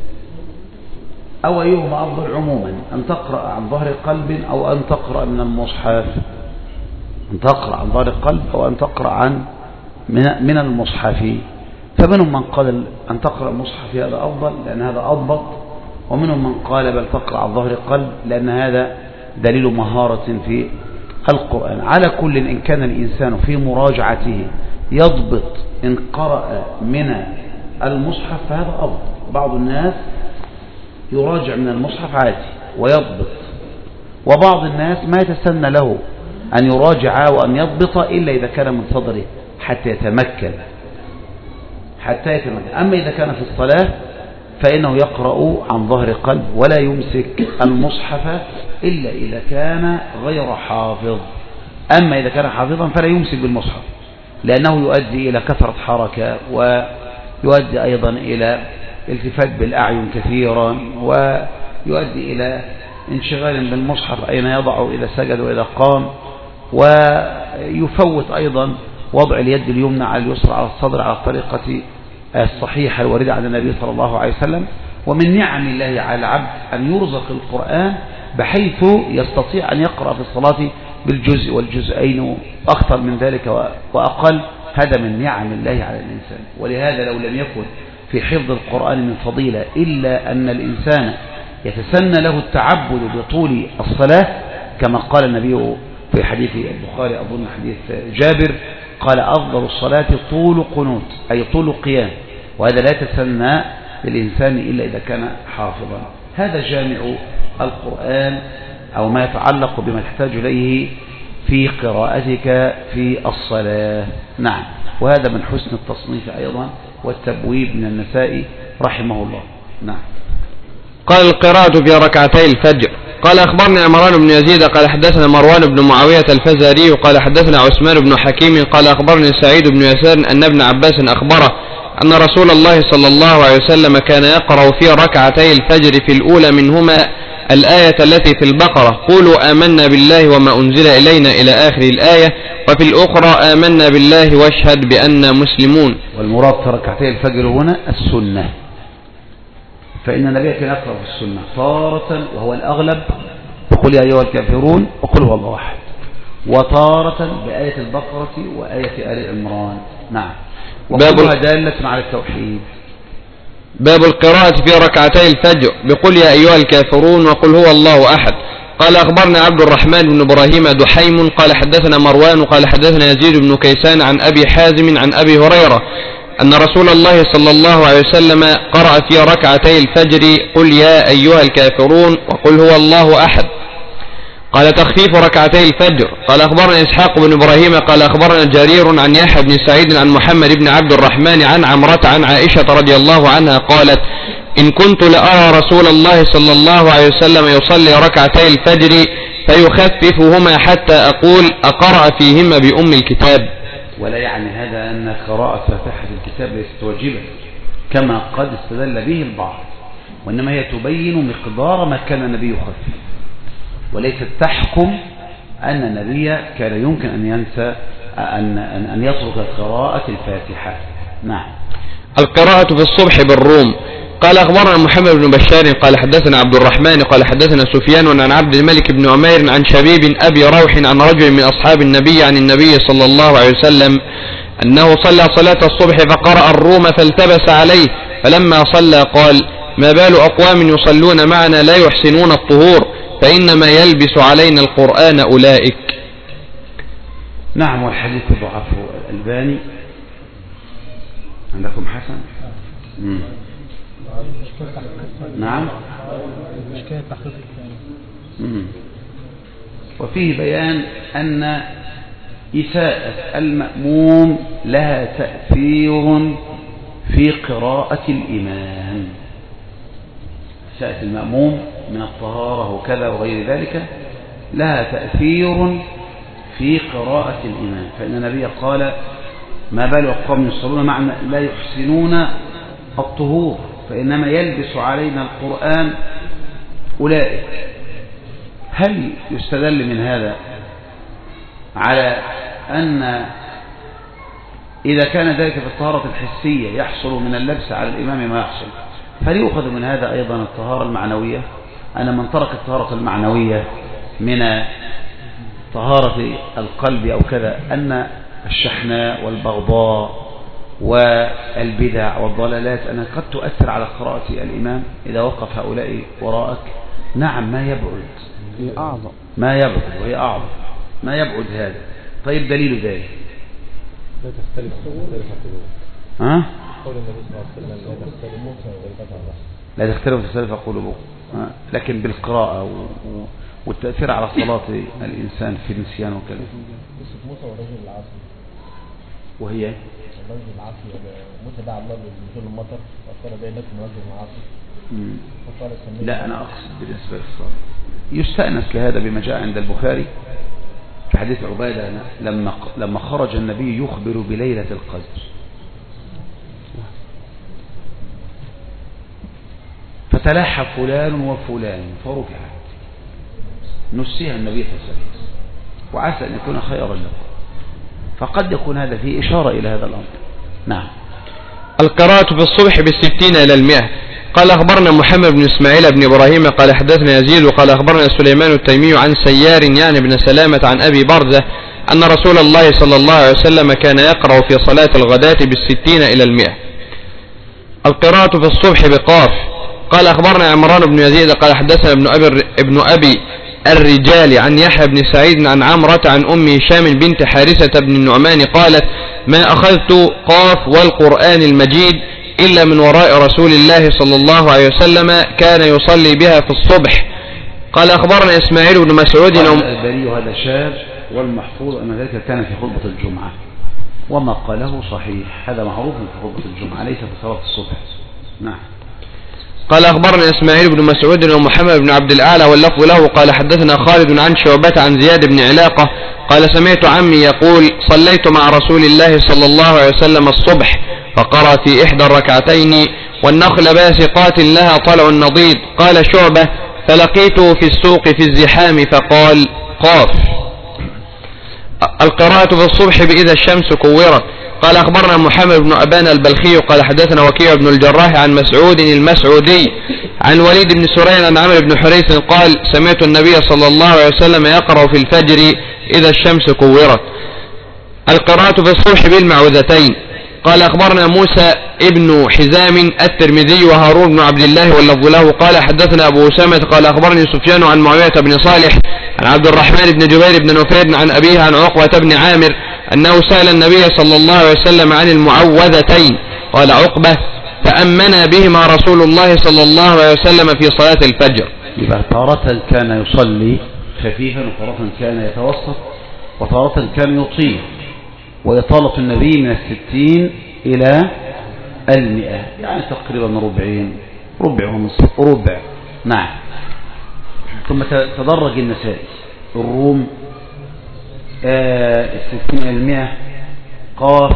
S1: أو أيهما أفضل عموما، أن تقرأ عن ظهر قلب أو أن تقرأ من المصحف، أن تقرأ عن ظهر قلب أو أن تقرأ من المصحف. فمنهم من قال أن تقرأ المصحف هذا أفضل لأن هذا أضبط، ومنهم من قال بل تقرأ عن ظهر قلب لأن هذا دليل مهارة في القرآن. على كل إن كان الإنسان في مراجعته يضبط إن قرأ من المصحف فهذا أفضل. بعض الناس يراجع من المصحف عادي ويضبط، وبعض الناس ما يتسنى له أن يراجع وأن يضبط إلا إذا كان من صدره حتى يتمكن. أما إذا كان في الصلاة فإنه يقرأ عن ظهر قلب ولا يمسك المصحف إلا إذا كان غير حافظ. أما إذا كان حافظا فلا يمسك بالمصحف، لأنه يؤدي إلى كثرة حركة، ويؤدي أيضا إلى التفات بالأعين كثيرا، ويؤدي إلى انشغال بالمصحف أين يضع إذا سجد وإذا قام، ويفوت أيضا وضع اليد اليمنى على اليسرى على الصدر على الطريقة الصحيحة الواردة عن النبي صلى الله عليه وسلم. ومن نعم الله على العبد أن يرزق القرآن بحيث يستطيع أن يقرأ في الصلاة بالجزء والجزئين أكثر من ذلك وأقل. هذا من نعم الله على الإنسان. ولهذا لو لم يكن في حفظ القرآن من فضيلة إلا أن الإنسان يتسنى له التعبد بطول الصلاة كما قال النبي في حديث البخاري أظن حديث جابر قال أفضل الصلاة طول قنوت أي طول قيام، وهذا لا يتسنى للإنسان إلا إذا كان حافظا. هذا جامع القرآن أو ما يتعلق بما تحتاج إليه في قراءتك في الصلاة. نعم، وهذا من حسن التصنيف أيضا والتبويب من النسائي رحمه الله. نعم.
S2: قال القراءة في ركعتي الفجر. قال أخبرنا عمران بن يزيد قال حدثنا مروان بن معاوية الفزاري قال حدثنا عثمان بن حكيم قال أخبرني سعيد بن يسار أن ابن عباس أخبره أن رسول الله صلى الله عليه وسلم كان يقرأ في ركعتي الفجر في الأولى منهما الآية التي في البقرة قولوا آمنا بالله وما أنزل إلينا إلى آخر الآية، وفي الأخرى آمنا بالله واشهد بأننا مسلمون.
S1: والمراد في ركعتي الفجر هنا السنة، فإن النبي كان يقرأ في السنة تارة وهو الأغلب وقل يا أيها الكافرون وقل هو الله أحد، وتارة بآية البقرة وآية آل عمران. نعم، وكلها دالة على التوحيد.
S2: باب القراءة في ركعتي الفجر بقل يا أيها الكافرون وقل هو الله أحد. قال أخبرنا عبد الرحمن بن إبراهيم دحيم قال حدثنا مروان قال حدثنا يزيد بن كيسان عن أبي حازم عن أبي هريرة أن رسول الله صلى الله عليه وسلم قرأ في ركعتي الفجر قل يا أيها الكافرون وقل هو الله أحد. قال تخفيف ركعتي الفجر. قال أخبرنا إسحاق بن إبراهيم قال أخبرنا جرير عن يحيى بن سعيد عن محمد بن عبد الرحمن عن عمرة عن عائشة رضي الله عنها قالت إن كنت لأرى رسول الله صلى الله عليه وسلم يصلي ركعتي الفجر فيخففهما حتى أقول أقرأ فيهما بأم الكتاب.
S1: ولا يعني هذا أن قراءة فاتحة الكتاب ليست واجبة كما قد استدل به البعض، وإنما هي تبين مقدار ما كان النبي يخفف، وليست تحكم أن النبي كان يمكن أن ينسى أن يترك قراءة الفاتحة. نعم.
S2: القراءة في الصبح بالروم. قال أخبرنا محمد بن بشار قال حدثنا عبد الرحمن قال حدثنا سفيان عن عبد الملك بن عمير عن شبيب أبي روح عن رجل من أصحاب النبي عن النبي صلى الله عليه وسلم أنه صلى صلاة الصبح فقرأ الروم فالتبس عليه، فلما صلى قال ما بال أقوام يصلون معنا لا يحسنون الطهور فإنما يلبس علينا القرآن أولئك.
S1: نعم، والحديث ضعفه الألباني. عندكم حسن؟ نعم، وفيه بيان أن إساءة المأموم لها تأثير في قراءة الإمام. إساءة المأموم من الطهارة وكذا وغير ذلك لها تأثير في قراءة الإمام، فإن النبي قال ما بال أقوام يصلون معنا لا يحسنون الطهور فإنما يلبس علينا القرآن أولئك. هل يستدل من هذا على أن إذا كان ذلك في الطهارة الحسية يحصل من اللبس على الإمام ما يحصل، هل يؤخذ من هذا أيضا الطهارة المعنوية؟ أن من ترك الطهارة المعنوية من طهارة القلب أو كذا أن الشحناء والبغضاء والبدع والضلالات أنها قد تؤثر على قراءة الإمام إذا وقف هؤلاء وراءك؟ نعم، ما يبعد، هي أعظم، ما يبعد وهي أعظم، ما يبعد هذا. طيب دليل ذلك
S3: لا تختلف
S1: ها؟
S3: قول النبي صلى الله عليه وسلم لا تختلف موسى وغيبتها الرحمة،
S1: لا تختلف تختلف قلوبهم، لكن بالقراءة والتأثير على صلاة الإنسان في النسيان وكذا.
S3: قصة موسى والرجل العاصي،
S1: وهي
S3: الرجل العاصي موسى دعا الله بنزول المطر وقال بينكم رجل عاصي فقال
S1: لا، أنا أقصد بالنسبة للصلاة يستأنس لهذا بما جاء عند البخاري في حديث عبادة لما خرج النبي يخبر بليلة القدر فتلاحى فلان وفلان فرفعت، نسيها النبي صلى الله عليه وسلم وعسى أن يكون خيرا له، فقد يكون هذا فيه إشارة إلى هذا الأمر. نعم.
S2: القراءة في الصبح بالستين إلى 100. قال أخبرنا محمد بن إسماعيل بن إبراهيم قال حدثنا يزيد وقال أخبرنا سليمان التيمي عن سيار يعني بن سلامة عن أبي برزة أن رسول الله صلى الله عليه وسلم كان يقرأ في صلاة الغداة بالستين إلى 100. القراءة في الصبح بقاف. قال أخبرنا عمران بن يزيد قال حدثنا ابن أبي الرجال عن يحيى بن سعيد عن عمرة عن أم هشام بنت حارثة بن النعمان قالت ما أخذت قاف والقرآن المجيد إلا من وراء رسول الله صلى الله عليه وسلم كان يصلي بها في الصبح. قال أخبرنا إسماعيل بن مسعود
S1: الألباني هذا شاذ، والمحفوظ أن ذلك كان في خطبة الجمعة، وما قاله صحيح، هذا معروف في خطبة الجمعة ليس في صلاة الصبح. نعم.
S2: قال أخبرنا إسماعيل بن مسعود ومحمد بن عبد الأعلى واللفظ له قال حدثنا خالد عن شعبة عن زياد بن علاقة قال سمعت عمي يقول صليت مع رسول الله صلى الله عليه وسلم الصبح فقرأ في إحدى الركعتين والنخل باسقات لها طلع نضيد. قال شعبة فلقيته في السوق في الزحام فقال قاف. القراءة في الصبح بإذا الشمس كورت. قال أخبرنا محمد بن أبان البلخي قال حدثنا وكيع بن الجراح عن مسعود المسعودي عن وليد بن سرين عن عمرو بن حريث قال سمعت النبي صلى الله عليه وسلم يقرأ في الفجر إذا الشمس كورت. القراءة في الصبح بالمعوذتين. قال أخبرنا موسى ابن حزام الترمذي وهارون بن عبد الله واللفظ له قال حدثنا أبو أسامة قال أخبرني سفيان عن معاوية بن صالح عن عبد الرحمن بن جبير بن نفير عن أبيه عن عقبة بن عامر أنه سأل النبي صلى الله عليه وسلم عن المعوذتين. قال عقبة فأمنا بهما رسول الله صلى الله عليه وسلم في صلاة الفجر.
S1: يبقى تارة كان يصلي خفيفا وتارة كان يتوسط وتارة كان يطيل، وإطالة النبي من 60 إلى 100 يعني تقريبا ربع ونصف ربع. نعم. ثم تدرج النسائي الروم 60 إلى 100 قاف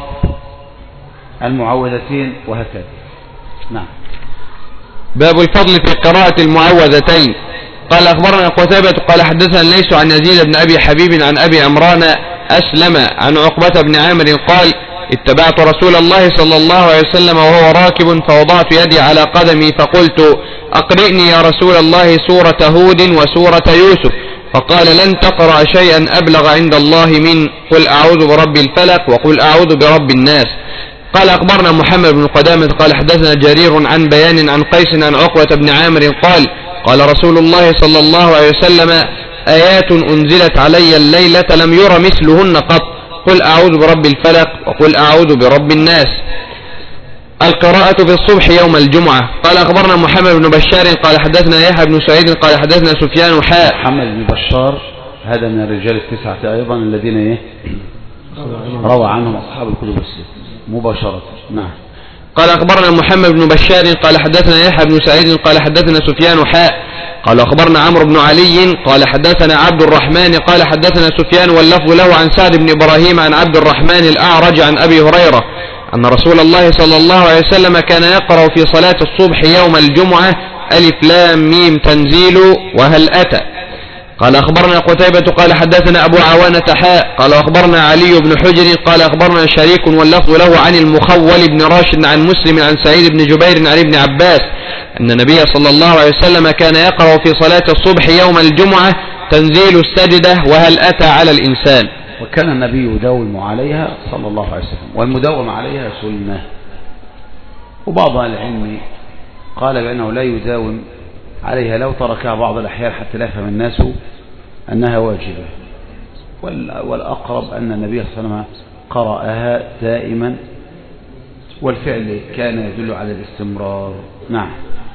S1: المعوذتين وهكذا. نعم.
S2: باب الفضل في قراءة المعوذتين. قال أخبرنا قتيبة قال حدثنا ليس عن يزيد بن أبي حبيب عن أبي عمران أسلم عن عقبة بن عامر قال اتبعت رسول الله صلى الله عليه وسلم وهو راكب فوضعت يدي على قدمي فقلت أقرئني يا رسول الله سورة هود وسورة يوسف فقال لن تقرأ شيئا أبلغ عند الله من قل أعوذ برب الفلق وقل أعوذ برب الناس. قال أخبرنا محمد بن قدامة قال حدثنا جرير عن بيان عن قيس عن عقبة بن عامر قال رسول الله صلى الله عليه وسلم آيات أنزلت علي الليلة لم ير مثلهن قط قل أعوذ برب الفلق وقل أعوذ برب الناس. القراءة في الصبح يوم الجمعة. قال أخبرنا محمد بن بشار قال حدثنا يحيى بن سعيد قال حدثنا سفيان
S1: محمد بن بشار هذا من الرجال التسعة أيضا الذين روى عنهم أصحاب الكتب الستة مباشرة. نعم.
S2: قال أخبرنا محمد بن بشار قال حدثنا يحيى بن سعيد قال حدثنا سفيان قال أخبرنا عمرو بن علي قال حدثنا عبد الرحمن قال حدثنا سفيان واللفظ له عن سعد بن إبراهيم عن عبد الرحمن الأعرج عن أبي هريرة أن رسول الله صلى الله عليه وسلم كان يقرأ في صلاة الصبح يوم الجمعة ألف لام ميم تنزيل وهل أتى. قال أخبرنا قتيبة قال حدثنا أبو عوانة قال أخبرنا علي بن حجر قال أخبرنا شريك واللفظ له عن المخول بن راشد عن مسلم عن سعيد بن جبير عن ابن عباس أن النبي صلى الله عليه وسلم كان يقرأ في صلاة الصبح يوم الجمعة تنزيل السجدة وهل أتى على الإنسان.
S1: وكان النبي يداوم عليها صلى الله عليه وسلم والمداوم عليها سنة. وبعض العلم قال بأنه لا يداوم عليها لو تركها بعض الأحيان حتى لا يفهم الناس أنها واجبة، والأقرب أن النبي صلى الله عليه وسلم قرأها دائما والفعل كان يدل على الاستمرار. نعم.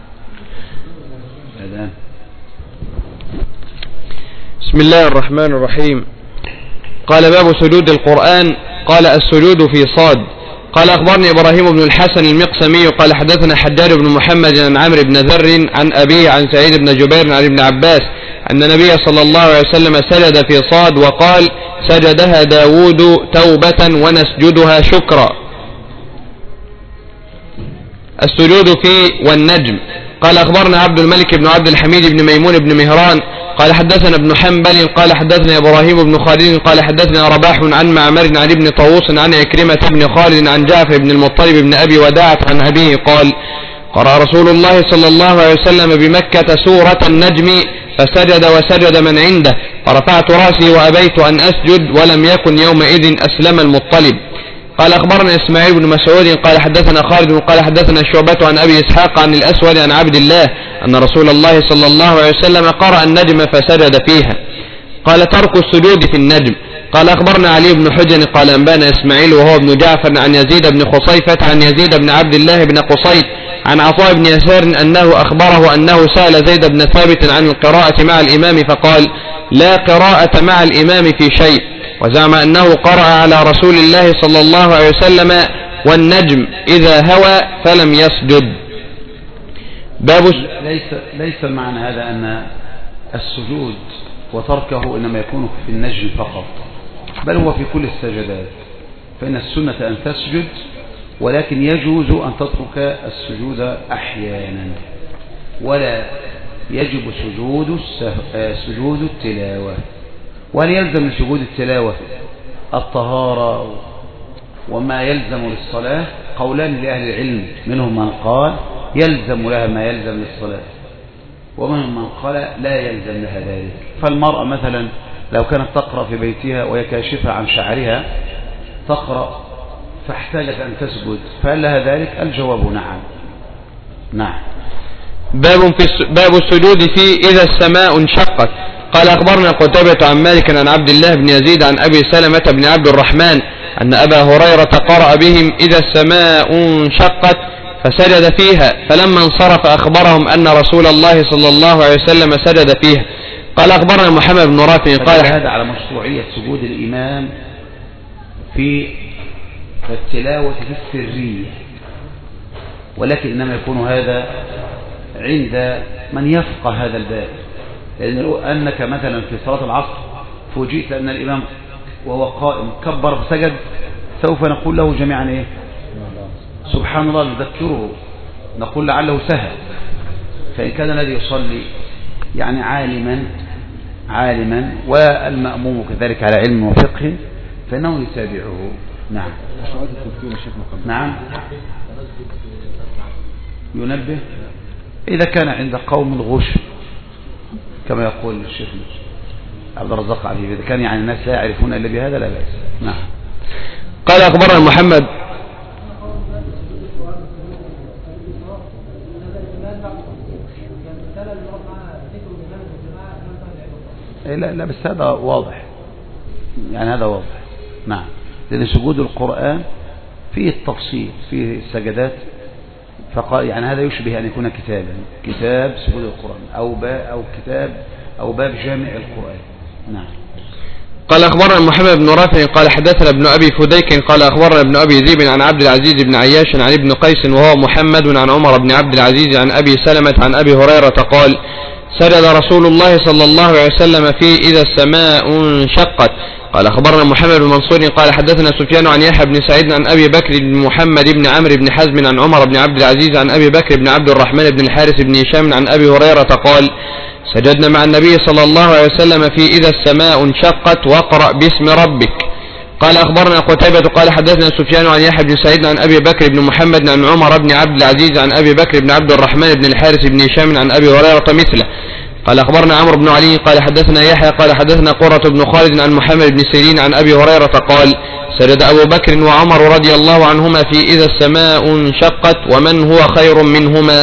S2: بسم الله الرحمن الرحيم. قال باب سجود القرآن. قال السجود في صاد. قال أخبرني إبراهيم بن الحسن المقسمي قال حدثنا حجاج بن محمد عن عمرو بن ذر عن أبيه عن سعيد بن جبير عن ابن عباس أن النبي صلى الله عليه وسلم سجد في صاد وقال سجدها داود توبة ونسجدها شكرا. السجود في والنجم. قال أخبرنا عبد الملك بن عبد الحميد بن ميمون بن مهران قال حدثنا ابن حنبل قال حدثنا إبراهيم بن خالد قال حدثنا رباح عن معمر عن ابن طاووس عن عكرمة بن خالد عن جعفر بن المطلب بن أبي وداعة عن أبيه قال قرأ رسول الله صلى الله عليه وسلم بمكة سورة النجم فسجد وسجد من عنده فرفعت رأسي وأبيت أن أسجد ولم يكن يومئذ أسلم المطلب. قال أخبرنا إسماعيل بن مسعود قال حدثنا خالد قال حدثنا شعبة عن أبي إسحاق عن الأسود عن عبد الله أن رسول الله صلى الله عليه وسلم قرأ النجم فسجد فيها. قال ترك السجود في النجم. قال أخبرنا علي بن حجر قال أنبانا إسماعيل وهو ابن جعفر عن يزيد بن خصيفة عن يزيد بن عبد الله بن قصيد عن عطاء بن يسار أنه أخبره أنه سأل زيد بن ثابت عن القراءة مع الإمام فقال لا قراءة مع الإمام في شيء، وزعم أنه قرأ على رسول الله صلى الله عليه وسلم والنجم إذا هوى فلم يسجد. باب
S1: ليس معنى هذا أن السجود وتركه إنما يكون في النجم فقط، بل هو في كل السجدات، فإن السنة أن تسجد، ولكن يجوز أن تترك السجود أحيانا، ولا يجب سجود التلاوة. وهل يلزم من سجود التلاوة الطهارة وما يلزم للصلاة؟ قولان لأهل العلم، منهم من قال يلزم لها ما يلزم للصلاة، ومنهم من قال لا يلزم لها ذلك. فالمرأة مثلا لو كانت تقرأ في بيتها وهي كاشفة عن شعرها تقرأ فاحتاجت أن تسجد، فهل لها ذلك؟ الجواب نعم. نعم.
S2: باب السجود في إذا السماء انشقت. قال أخبرنا قتيبة عن مالك عن عبد الله بن يزيد عن أبي سلمة بن عبد الرحمن أن أبا هريرة قرأ بهم إذا السماء انشقت فسجد فيها، فلما انصرف أخبرهم أن رسول الله صلى الله عليه وسلم سجد فيها. قال أخبرنا محمد بن رافع قال
S1: هذا على مشروعية سجود الإمام في التلاوة في السرية، ولكن إنما يكون هذا عند من يفقه هذا الباب، لأن أنك مثلا في صلاة العصر فوجئت أن الإمام وهو قائم كبر فسجد، سوف نقول له جميعا إيه؟ سبحان الله، نذكره، نقول لعله سهل. فإن كان الذي يصلي يعني عالما والمأموم كذلك على علم وفقه فإنه يتابعه. نعم. نعم. ينبه إذا كان عند قوم الغش كما يقول الشيخ عبد الرزاق عليه، إذا كان يعني الناس لا يعرفون إلا بهذا لا بأس. نعم.
S2: قال أخبرنا محمد
S1: لا بس هذا واضح، يعني هذا واضح. نعم. لأن سجود القرآن فيه التفصيل، فيه السجدات، فقال يعني هذا يشبه أن يكون كتاب سجود القرآن أو باب جامع القرآن. نعم.
S2: قال أخبرنا محمد بن رافع قال حدثنا ابن أبي فديك قال أخبرنا ابن أبي ذئب عن عبد العزيز بن عياش عن ابن قيس وهو محمد عن عمر بن عبد العزيز عن أبي سلمة عن أبي هريرة قال سجد رسول الله صلى الله عليه وسلم في إذا السماء انشقت. قال أخبرنا محمد بن منصور قال حدثنا سفيان عن يحيى بن سعيد عن أبي بكر بن محمد بن عمرو بن حزم عن عمر بن عبد العزيز عن أبي بكر بن عبد الرحمن بن الحارث بن هشام عن أبي هريرة قال سجدنا مع النبي صلى الله عليه وسلم في إذا السماء انشقت واقرأ باسم ربك. قال أخبرنا قتيبة قال حدثنا سفيان عن يحيى بن سعيد عن أبي بكر بن محمد عن عمر بن عبد العزيز عن أبي بكر بن عبد الرحمن بن الحارث بن هشام عن أبي هريرة مثله. قال أخبرنا عمرو بن علي قال حدثنا يحيى قال حدثنا قرة بن خالد عن محمد بن سيرين عن أبي هريرة قال سجد أبو بكر وعمر رضي الله عنهما في إذا السماء انشقت ومن هو خير منهما.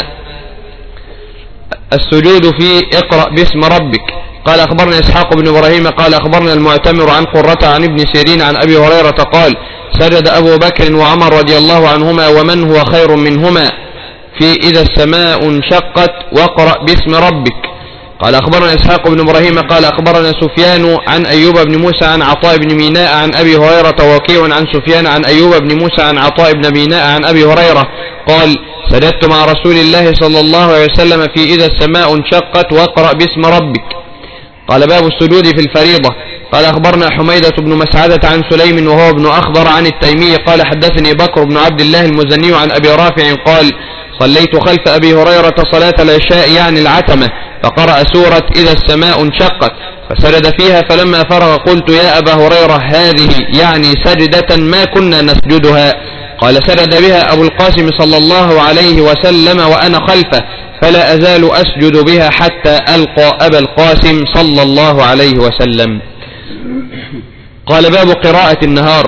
S2: السجود في اقرأ باسم ربك. قال أخبرنا إسحاق بن إبراهيم قال أخبرنا المعتمر عن قرة عن ابن سيرين عن أبي هريرة قال سجد أبو بكر وعمر رضي الله عنهما ومن هو خير منهما في إذا السماء انشقت واقرأ باسم ربك. قال أخبرنا إسحاق بن إبراهيم قال أخبرنا سفيان عن أيوب بن موسى عن عطاء بن ميناء عن أبي هريرة وكيع عن سفيان عن أيوب بن موسى عن عطاء بن ميناء عن أبي هريرة قال سجدت مع رسول الله صلى الله عليه وسلم في إذا السماء انشقت واقرأ باسم ربك. قال باب السجود في الفريضة. قال أخبرنا حميدة بن مسعدة عن سليم وهو ابن أخضر عن التيمي قال حدثني بكر بن عبد الله المزني عن أبي رافع قال صليت خلف أبي هريرة صلاة العشاء يعني العتمة فقرأ سورة إذا السماء انشقت فسجد فيها فلما فرغ قلت يا أبا هريرة هذه يعني سجدة ما كنا نسجدها. قال سجد بها أبو القاسم صلى الله عليه وسلم وأنا خلفه فلا أزال أسجد بها حتى ألقى أبا القاسم صلى الله عليه وسلم. قال باب قراءة النهار.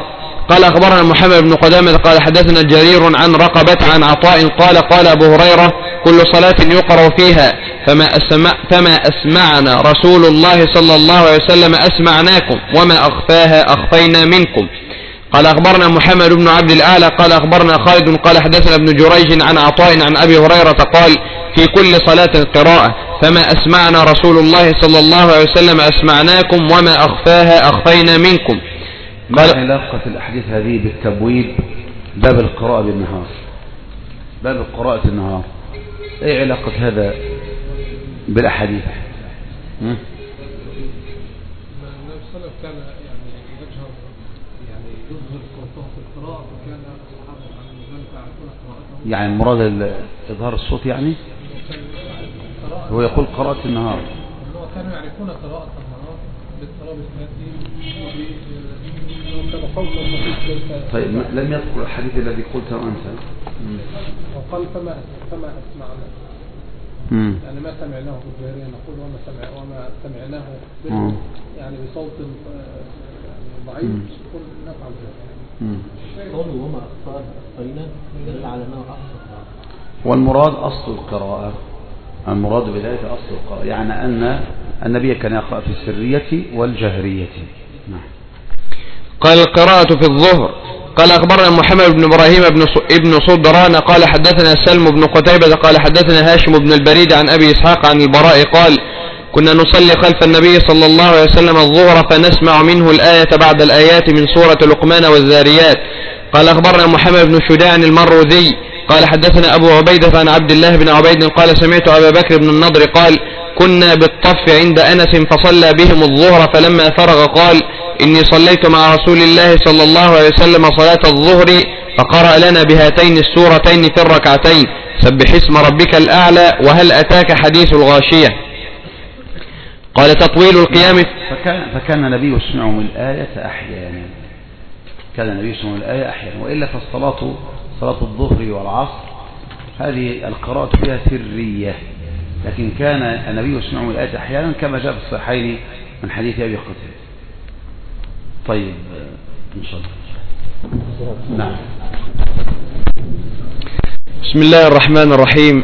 S2: قال أخبرنا محمد بن قدامة قال حدثنا جرير عن رقبة عن عطاء قال أبو هريرة كل صلاة يقرأ فيها فما أسمعنا رسول الله صلى الله عليه وسلم أسمعناكم وما أخفاها أخفينا منكم. قال أخبرنا محمد بن عبد الأعلى قال أخبرنا خالد قال حدثنا ابن جريج عن عطاء عن أبي هريرة قال في كل صلاة قراءة فما أسمعنا رسول الله صلى الله عليه وسلم أسمعناكم وما أخفاها أخفينا منكم.
S1: ما علاقة الأحاديث هذه بالتبويب باب القراءة بالنهار؟ باب قراءة النهار ايه علاقة هذا بالأحاديث؟
S3: النبي صلى الله عليه وسلم كان يعني يجهر يعني يظهر صوته في القراءة وكان أصحابه عن ذلك يعرفون قراءته.
S1: يعني المراد إظهار الصوت يعني؟ هو يقول قراءة النهار.
S3: هو كانوا يعرفون قراءة النهار باضطراب التأدي وكان قوله
S1: طيب لم يذكر الحديث الذي قلته أنت.
S3: وقال فما أسمعنا يعني ما سمعناه بالجارية نقول وما سمعناه يعني بصوت يعني ضعيف قل نفعل ذلك.
S4: قوله وما أخفينا دل على أنه أخفى.
S1: والمراد أصل القراءة، المراد بذلك أصل القراءة يعني أن النبي كان يقرأ في السرية والجهرية. نعم.
S2: قال القراءة في الظهر. قال أخبرنا محمد بن إبراهيم ابن صدران قال حدثنا سلم بن قتيبة قال حدثنا هاشم بن البريد عن أبي إسحاق عن البراء قال كنا نصلي خلف النبي صلى الله عليه وسلم الظهر فنسمع منه الآية بعد الآيات من سورة لقمان والذاريات. قال أخبرنا محمد بن شجاع المروذي قال حدثنا أبو عبيدة عن عبد الله بن عبيد قال سمعت أبا بكر بن النضر قال كنا بالطف عند أنس فصلى بهم الظهر فلما فرغ قال إني صليت مع رسول الله صلى الله عليه وسلم صلاة الظهر فقرأ لنا بهاتين السورتين في الركعتين سبح اسم ربك الأعلى وهل أتاك حديث الغاشية. قال تطويل القيام
S1: فكان النبي يسمعهم الآية أحيانا، كان النبي يسمعهم الآية أحيانا، وإلا فالصلاة صلاة الظهر والعصر هذه القراءة فيها سرية، لكن كان النبي يسمعهم الآية أحيانا كما جاء في الصحيحين من حديث أبي قتادة. طيب إن شاء الله. نعم.
S2: بسم الله الرحمن الرحيم.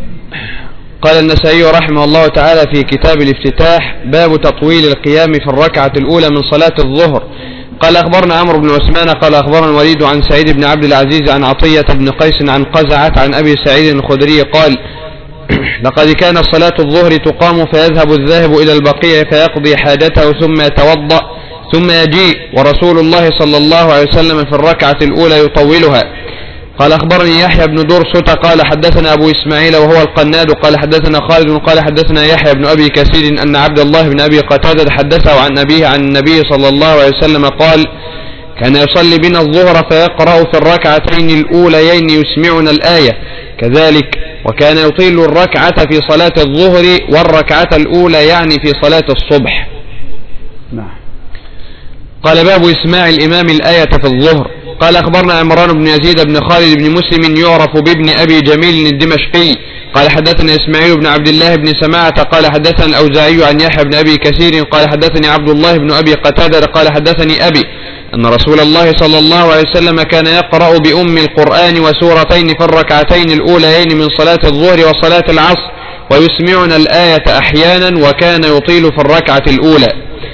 S2: قال النسائي رحمه الله تعالى في كتاب الافتتاح باب تطويل القيام في الركعة الأولى من صلاة الظهر. قال أخبرنا عمرو بن عثمان قال أخبرنا الوليد عن سعيد بن عبد العزيز عن عطية بن قيس عن قزعة عن أبي سعيد الخدري قال لقد كان صلاة الظهر تقام فيذهب الذاهب إلى البقيع فيقضي حاجته ثم يتوضأ ثم يجيء ورسول الله صلى الله عليه وسلم في الركعة الأولى يطولها. قال أخبرني يحيى بن درسة قال حدثنا أبو إسماعيل وهو القناد قال حدثنا خالد قال حدثنا يحيى بن أبي كثير أن عبد الله بن أبي قتادة حدثه عن أبيه عن النبي صلى الله عليه وسلم قال كان يصلي بنا الظهر فيقرأ في الركعتين الأوليين يسمعنا الآية كذلك وكان يطيل الركعة في صلاة الظهر والركعة الأولى يعني في صلاة الصبح.
S1: نعم.
S2: قال باب إسماع الإمام الآية في الظهر. قال أخبرنا عمران بن يزيد بن خالد بن مسلم يعرف بابن أبي جميل الدمشقي قال حدثنا إسماعيل بن عبد الله بن سماعة قال حدثنا الأوزاعي عن يحيى بن أبي كثير قال حدثني عبد الله بن أبي قتادة قال حدثني أبي أن رسول الله صلى الله عليه وسلم كان يقرأ بأم القرآن وسورتين في الركعتين الأوليين من صلاة الظهر وصلاة العصر ويسمعنا الآية أحيانا وكان يطيل في الركعة الأولى.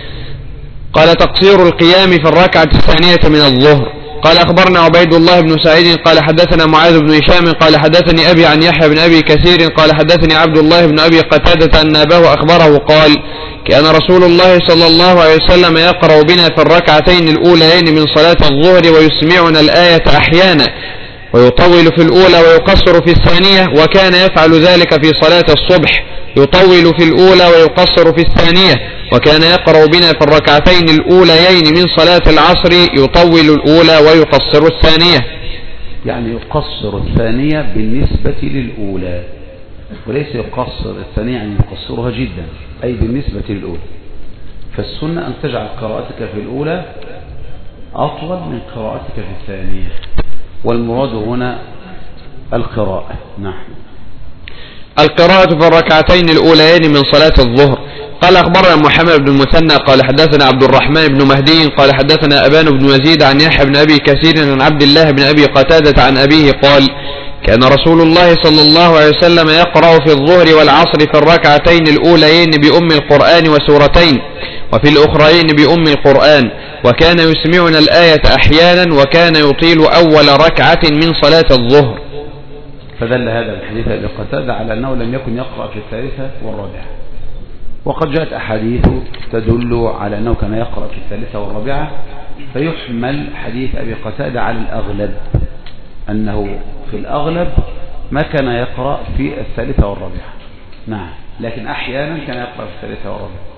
S2: قال تقصير القيام في الركعة الثانية من الظهر. قال أخبرنا عبيد الله بن سعيد قال حدثنا معاذ بن هشام قال حدثني أبي عن يحيى بن أبي كثير قال حدثني عبد الله بن أبي قتادة أن أباه أخبره قال كان رسول الله صلى الله عليه وسلم يقرأ بنا في الركعتين الأوليين من صلاة الظهر ويسمعنا الآية أحيانا ويطول في الأولى ويقصر في الثانية وكان يفعل ذلك في صلاة الصبح يطول في الأولى ويقصر في الثانية وكان يقرأ بنا في الركعتين الأوليين من صلاة العصر يطول الأولى ويقصر الثانية.
S1: يعني يقصر الثانية بالنسبة للأولى وليس يقصر الثانية يعني يقصرها جدا أي بالنسبة للأولى. فالسنة أن تجعل قراءتك في الأولى أطول من قراءتك في الثانية والمراد هنا القراءة. نعم.
S2: القراءة في الركعتين الأوليين من صلاة الظهر. قال أخبرنا محمد بن المثنى قال حدثنا عبد الرحمن بن مهدي قال حدثنا أبان بن يزيد عن يحيى بن أبي كثير عن عبد الله بن أبي قتادة عن أبيه قال كان رسول الله صلى الله عليه وسلم يقرأ في الظهر والعصر في الركعتين الأوليين بأم القرآن وسورتين وفي الأخرين بأم القرآن، وكان يسمعنا الآية أحيانا وكان يطيل أول ركعة من صلاة الظهر.
S1: فدل هذا الحديث أبي قتادة على أنه لم يكن يقرأ في الثالثة والرابعة، وقد جاءت أحاديث تدل على أنه كان يقرأ في الثالثة والرابعة، فيحمل حديث أبي قتادة على الأغلب أنه في الأغلب ما كان يقرأ في الثالثة والرابعة. نعم، لكن أحيانا كان يقرأ في الثالثة والرابعة.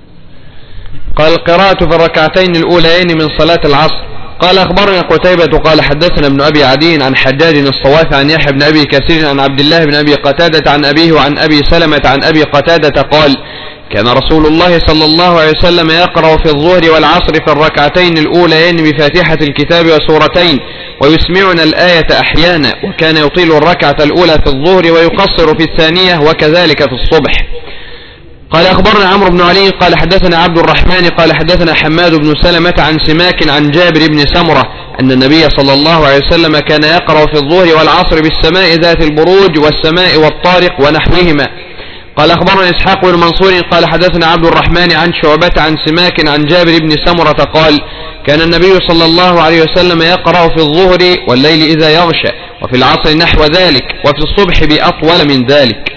S2: قال القراءة في الركعتين الأوليين من صلاة العصر. قال أخبرنا قتيبة قال حدثنا ابن أبي عدي عن حجاج الصوافي عن يحيى بن أبي كثير عن عبد الله بن أبي قتادة عن أبيه وعن أبي سلمة عن أبي قتادة قال كان رسول الله صلى الله عليه وسلم يقرأ في الظهر والعصر في الركعتين الأوليين بفاتحة الكتاب وسورتين ويسمعنا الآية أحيانا، وكان يطيل الركعة الأولى في الظهر ويقصر في الثانية وكذلك في الصبح. قال أخبرنا عمرو بن علي قال حدثنا عبد الرحمن قال حدثنا حماد بن سلمة عن سماك عن جابر بن سمرة أن النبي صلى الله عليه وسلم كان يقرأ في الظهر والعصر بالسماء ذات البروج والسماء والطارق ونحوهما. قال أخبرنا إسحاق بن منصور قال حدثنا عبد الرحمن عن شعبة عن سماك عن جابر بن سمرة قال كان النبي صلى الله عليه وسلم يقرأ في الظهر والليل إذا يغشى وفي العصر نحو ذلك وفي الصبح بأطول من ذلك.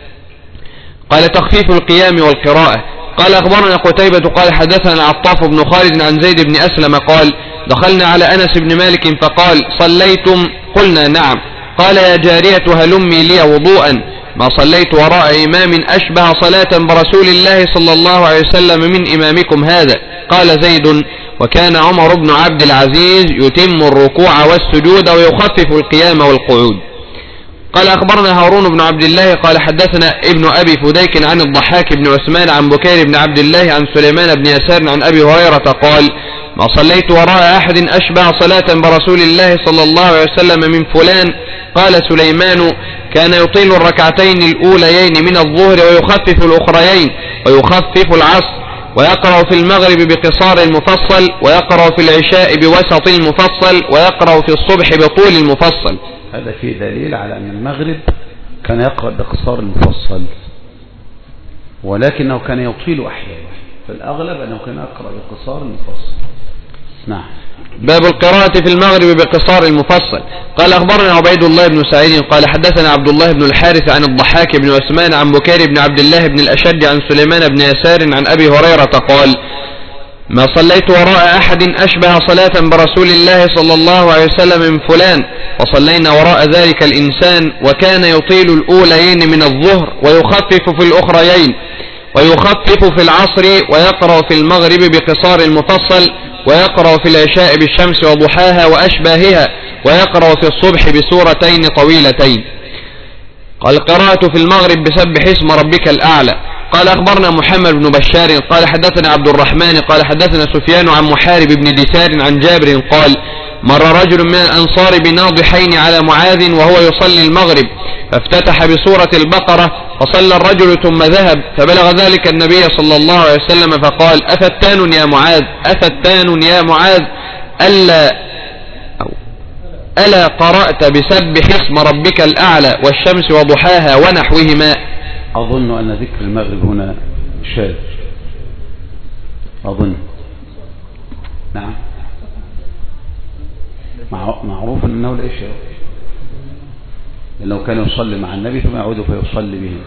S2: قال تخفيف القيام والقراءة. قال أخبرنا قتيبة قال حدثنا عطاف بن خالد عن زيد بن أسلم قال دخلنا على أنس بن مالك فقال صليتم؟ قلنا نعم. قال يا جارية هلمي لي وضوءا، ما صليت وراء إمام أشبه صلاة برسول الله صلى الله عليه وسلم من إمامكم هذا. قال زيد وكان عمر بن عبد العزيز يتم الركوع والسجود ويخفف القيام والقعود. قال أخبرنا هارون بن عبد الله قال حدثنا ابن أبي فديك عن الضحاك بن عثمان عن بكير بن عبد الله عن سليمان بن يسار عن أبي هريرة قال ما صليت وراء أحد أشبه صلاة برسول الله صلى الله عليه وسلم من فلان. قال سليمان كان يطيل الركعتين الأوليين من الظهر ويخفف الأخريين ويخفف العصر، ويقرأ في المغرب بقصار المفصل، ويقرأ في العشاء بوسط المفصل، ويقرأ في الصبح بطول المفصل.
S1: هذا فيه دليل على أن المغرب كان يقرأ بقصار المفصل، ولكنه كان يطيل أحيانا، فالأغلب أنه كان يقرأ بقصار المفصل. نعم.
S2: باب القراءة في المغرب بقصار المفصل. قال أخبرنا عبيد الله بن سعيد قال حدثنا عبد الله بن الحارث عن الضحاك بن عثمان عن بكير بن عبد الله بن الأشج عن سليمان بن يسار عن أبي هريرة قال ما صليت وراء أحد أشبه صلاة برسول الله صلى الله عليه وسلم من فلان، وصلينا وراء ذلك الإنسان وكان يطيل الأوليين من الظهر ويخفف في الأخريين ويخفف في العصر، ويقرأ في المغرب بقصار المفصل، ويقرأ في العشاء بالشمس وضحاها وأشباهها، ويقرأ في الصبح بسورتين طويلتين. قال قراءة في المغرب بسبح اسم ربك الأعلى. قال أخبرنا محمد بن بشار قال حدثنا عبد الرحمن قال حدثنا سفيان عن محارب بن دثار عن جابر قال مر رجل من الأنصار بناضحين على معاذ وهو يصلي المغرب، فافتتح بسورة البقرة فصلى الرجل ثم ذهب، فبلغ ذلك النبي صلى الله عليه وسلم فقال أفتان يا معاذ أفتان يا معاذ ألا قرأت بسبح اسم ربك الأعلى والشمس وضحاها ونحوهما؟
S1: أظن أن ذكر المغرب هنا شاذ، أظن. نعم، معروف أنه لا شاذ، لأنه كان يصلي مع النبي ثم يعود فيصلي به.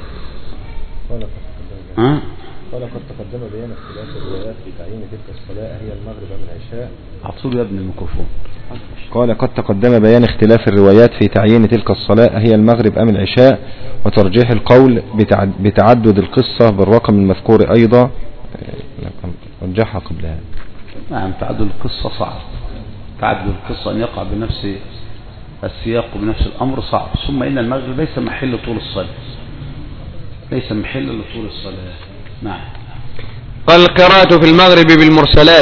S6: قال قد تقدم بيان اختلاف الروايات في تعيين تلك الصلاة هي المغرب أم العشاء.
S1: أعطوا يا ابن الميكروفون.
S6: قال قد تقدم بيان اختلاف الروايات في تعيين تلك الصلاة هي المغرب أم العشاء، وترجيح القول بتعدد القصة بالرقم المذكور أيضا. رجحها قبلها.
S1: نعم، تعدد القصة صعب، تعدد القصة أن يقع بنفس السياق وبنفس الأمر صعب. ثم إن المغرب ليس محل طول الصلاة، ليس محل لطول الصلاة. نعم.
S2: قال القراءة في المغرب بالمرسلات.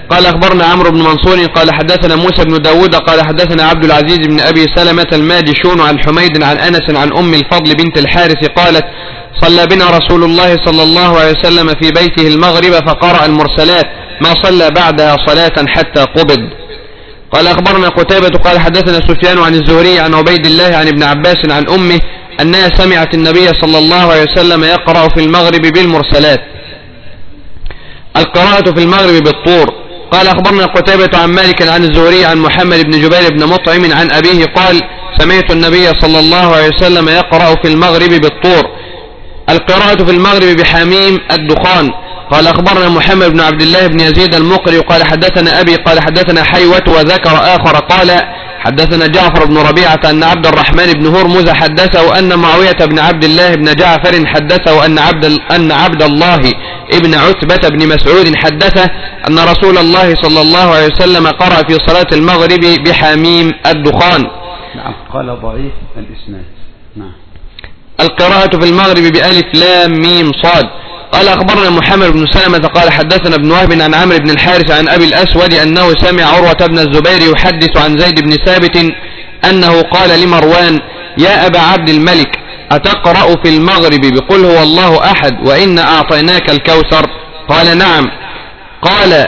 S2: قال أخبرنا عمرو بن منصور قال حدثنا موسى بن داود قال حدثنا عبد العزيز بن أبي سلمة الماجشون عن حميد عن أنس عن أم الفضل بنت الحارث قالت صلى بنا رسول الله صلى الله عليه وسلم في بيته المغرب فقرأ المرسلات ما صلى بعدها صلاة حتى قبض. قال أخبرنا قتيبة قال حدثنا سفيان عن الزهري عن عبيد الله عن ابن عباس عن أمه أنها سمعت النبي صلى الله عليه وسلم يقرأ في المغرب بالمرسلات. القراءة في المغرب بالطور. قال أخبرنا قتيبة عن مالك عن الزهري عن محمد بن جبير بن مطعم عن أبيه قال سمعت النبي صلى الله عليه وسلم يقرأ في المغرب بالطور. القراءة في المغرب بحميم الدخان. قال أخبرنا محمد بن عبد الله بن يزيد المقري قال حدثنا أبي قال حدثنا حيوة وذكر آخر قال حدثنا جعفر بن ربيعة أن عبد الرحمن بن هرمز حدثه أن معاوية بن عبد الله بن جعفر حدثه أن عبد الله ابن عتبة بن مسعود حدثه أن رسول الله صلى الله عليه وسلم قرأ في صلاة المغرب بحميم الدخان.
S1: نعم. قال ضعيف الإسناد. نعم.
S2: القراءة في المغرب بألف لام ميم صاد. قال أخبرنا محمد بن سلمة قال حدثنا ابن وهب عن عمرو بن الحارث عن أبي الأسود أنه سمع عروة بن الزبير يحدث عن زيد بن ثابت أنه قال لمروان يا أبا عبد الملك أتقرأ في المغرب بقل هو الله أحد وإن أعطيناك الكوثر؟ قال نعم. قال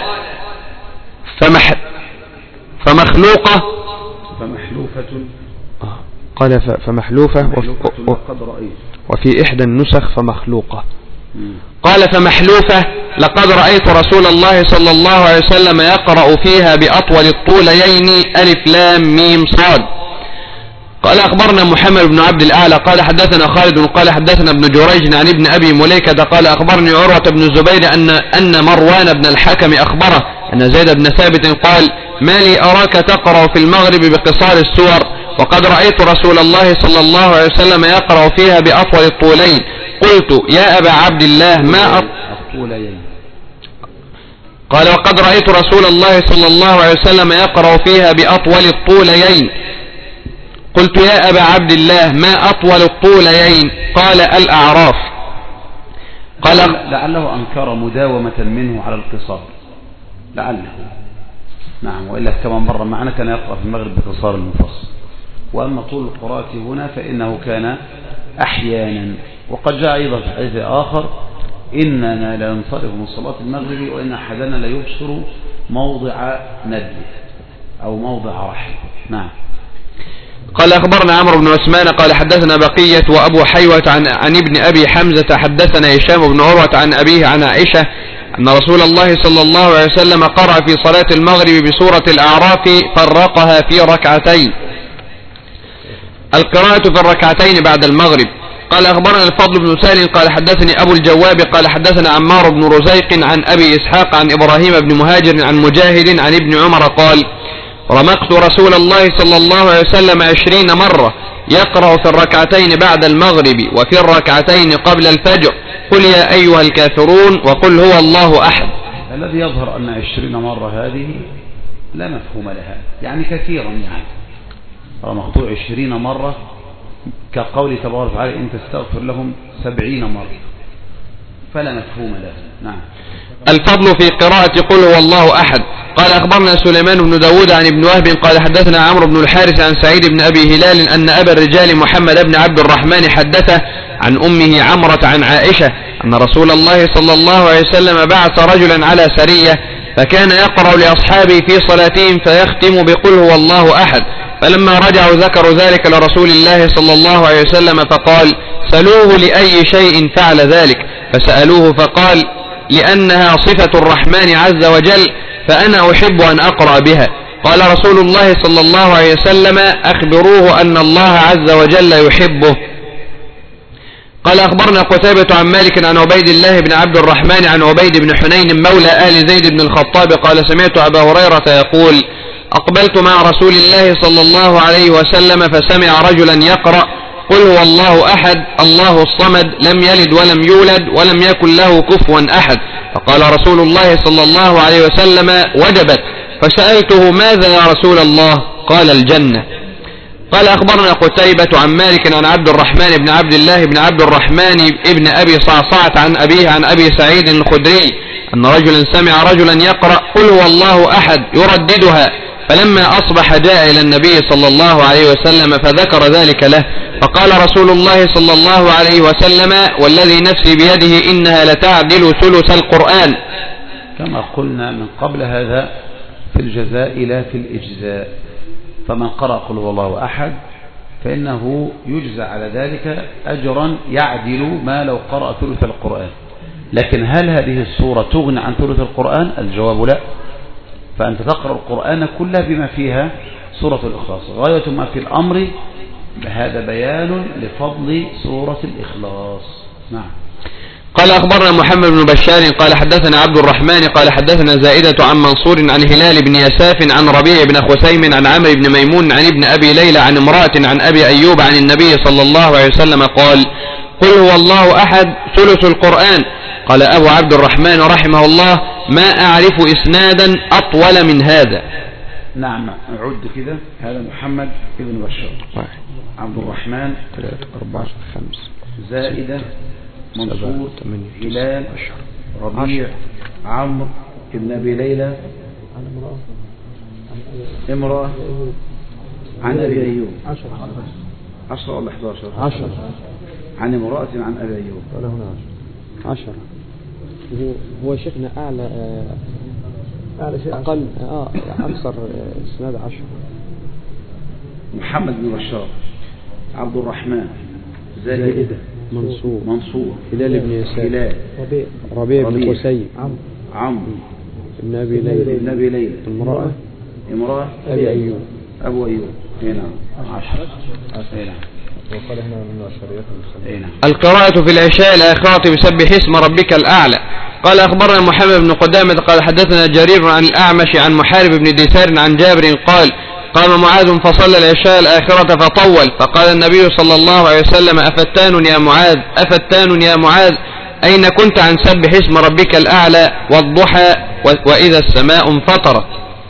S2: فمخلوقة قال فمحلوفة وفي إحدى النسخ فمخلوقة. قال فمحلوفة لقد رأيت رسول الله صلى الله عليه وسلم يقرأ فيها بأطول الطوليين ألف لام ميم صاد. قال أخبرنا محمد بن عبد الأعلى قال حدثنا خالد قال حدثنا ابن جريج عن ابن أبي مليكة قال أخبرني عروة بن الزبير أن مروان بن الحكم أخبره أن زيد بن ثابت قال ما لي أراك تقرأ في المغرب بقصار السور وقد رأيت رسول الله صلى الله عليه وسلم يقرأ فيها بأطول الطولين. قلت يا أبا عبد الله ما قال وقد رأيت رسول الله صلى الله عليه وسلم يقرأ فيها بأطول الطوليين. قلت يا أبا عبد الله ما أطول الطوليين؟ قال الأعراف. قال
S1: لعله أنكر مداومة منه على القصار لعله. نعم. وإلا كما مر معنا كان يقرأ في المغرب بقصار المفصل. وأما طول القراءة هنا فإنه كان أحيانا. وقد جاء أيضا في حديث آخر إننا لا ننصرف من صلاة المغرب وإن أحدنا لا يبصر موضع ندب أو موضع رحل. نعم.
S2: قال أخبرنا عمرو بن عثمان قال حدثنا بقية وأبو حيوة عن ابن أبي حمزة حدثنا هشام بن عروة عن أبيه عن عائشة أن رسول الله صلى الله عليه وسلم قرأ في صلاة المغرب بسورة الأعراف فرقها في ركعتين. القراءة في الركعتين بعد المغرب. قال أخبرنا الفضل بن سهل قال حدثني أبو الجواب قال حدثنا عمار بن رزيق عن أبي إسحاق عن إبراهيم بن مهاجر عن مجاهد عن ابن عمر قال رمقت رسول الله صلى الله عليه وسلم 20 مرة يقرأ في الركعتين بعد المغرب وفي الركعتين قبل الفجر قل يا أيها الكافرون وقل هو الله أحد.
S1: الذي يظهر أن 20 مرة هذه لا مفهوم لها يعني كثيرا يعني رمقت 20 مرة كقول تبارك وتعالى إن تستغفر لهم 70 مرة فلا مفهوم له. نعم.
S2: الفضل في قراءة قل هو الله أحد. قال أخبرنا سليمان بن داود عن ابن وهب قال حدثنا عمرو بن الحارث عن سعيد بن أبي هلال أن أبا الرجال محمد بن عبد الرحمن حدثه عن أمه عمرة عن عائشة أن رسول الله صلى الله عليه وسلم بعث رجلا على سرية فكان يقرأ لأصحابه في صلاتهم فيختم بقل هو الله أحد. فلما رجعوا ذكروا ذلك لرسول الله صلى الله عليه وسلم فقال سألوه لأي شيء فعل ذلك فسألوه فقال لأنها صفة الرحمن عز وجل فأنا أحب أن أقرأ بها. قال رسول الله صلى الله عليه وسلم أخبروه أن الله عز وجل يحبه. قال أخبرنا قتيبة عن مالك عن عبيد الله بن عبد الرحمن عن عبيد بن حنين مولى آل زيد بن الخطاب قال سمعت أبا هريرة يقول أقبلت مع رسول الله صلى الله عليه وسلم فسمع رجلا يقرأ قل هو الله أحد الله الصمد لم يلد ولم يولد ولم يكن له كفوا أحد. فقال رسول الله صلى الله عليه وسلم وجبت. فسألته ماذا يا رسول الله؟ قال الجنة. قال أخبرنا قتيبة عن مالك عن عبد الرحمن بن عبد الله بن عبد الرحمن ابن أبي صعصعة عن أبيه عن أبي سعيد الخدري أن رجلا سمع رجلا يقرأ قل هو الله أحد يرددها، فلما أصبح جاء إلى النبي صلى الله عليه وسلم فذكر ذلك له، فقال رسول الله صلى الله عليه وسلم والذي نفسي بيده إنها لتعدل ثلث القرآن.
S1: كما قلنا من قبل هذا في الجزاء لا في الإجزاء، فمن قرأ قل هو الله أحد فإنه يجزى على ذلك أجرا يعدل ما لو قرأ ثلث القرآن. لكن هل هذه السورة تغني عن ثلث القرآن؟ الجواب لا، فأنت تقرأ القرآن كله بما فيها سورة الإخلاص. غاية ما في الأمر هذا بيان لفضل سورة الإخلاص. نعم.
S2: قال أخبرنا محمد بن بشار قال حدثنا عبد الرحمن قال حدثنا زائدة عن منصور عن هلال بن يساف عن ربيع بن خثيم عن عمرو بن ميمون عن ابن أبي ليلى عن امرأة عن أبي أيوب عن النبي صلى الله عليه وسلم قال قل هو الله أحد ثلث القرآن. قال أبو عبد الرحمن رحمه الله ما أعرف إسنادا أطول من هذا.
S1: نعم أعد كده. هذا محمد بن بشار، عبد الرحمن
S5: 3 4 5
S1: زائدة منصور هلال ربيع عمرو بن أبي ليلى امرأة عن أبي أيوب 10 ولا 11 عن امرأة عن أبي أيوب
S5: ولا هنا 10. هو شيخنا أعلى شيء أقل أكثر إسناد 10.
S1: محمد بن بشار عبد الرحمن زائدة منصور
S5: هلال بن يسار ربيع بن خثيم
S1: عمرو
S5: بن أبي ليلى
S1: امرأة
S5: أبي أيوب
S1: أبو أيوب. هنا 10. هنا
S6: وقال هنا من الشريعة.
S2: القراءة في العشاء الآخرة بسبح اسم ربك الأعلى. قال أخبرنا محمد بن قدامة قال حدثنا جرير عن الأعمش عن محارب بن دثار عن جابر قال قام معاذ فصلى العشاء الآخرة فطول، فقال النبي صلى الله عليه وسلم أفتان يا معاذ أين كنت عن سبح اسم ربك الأعلى والضحى وإذا السماء انفطرت.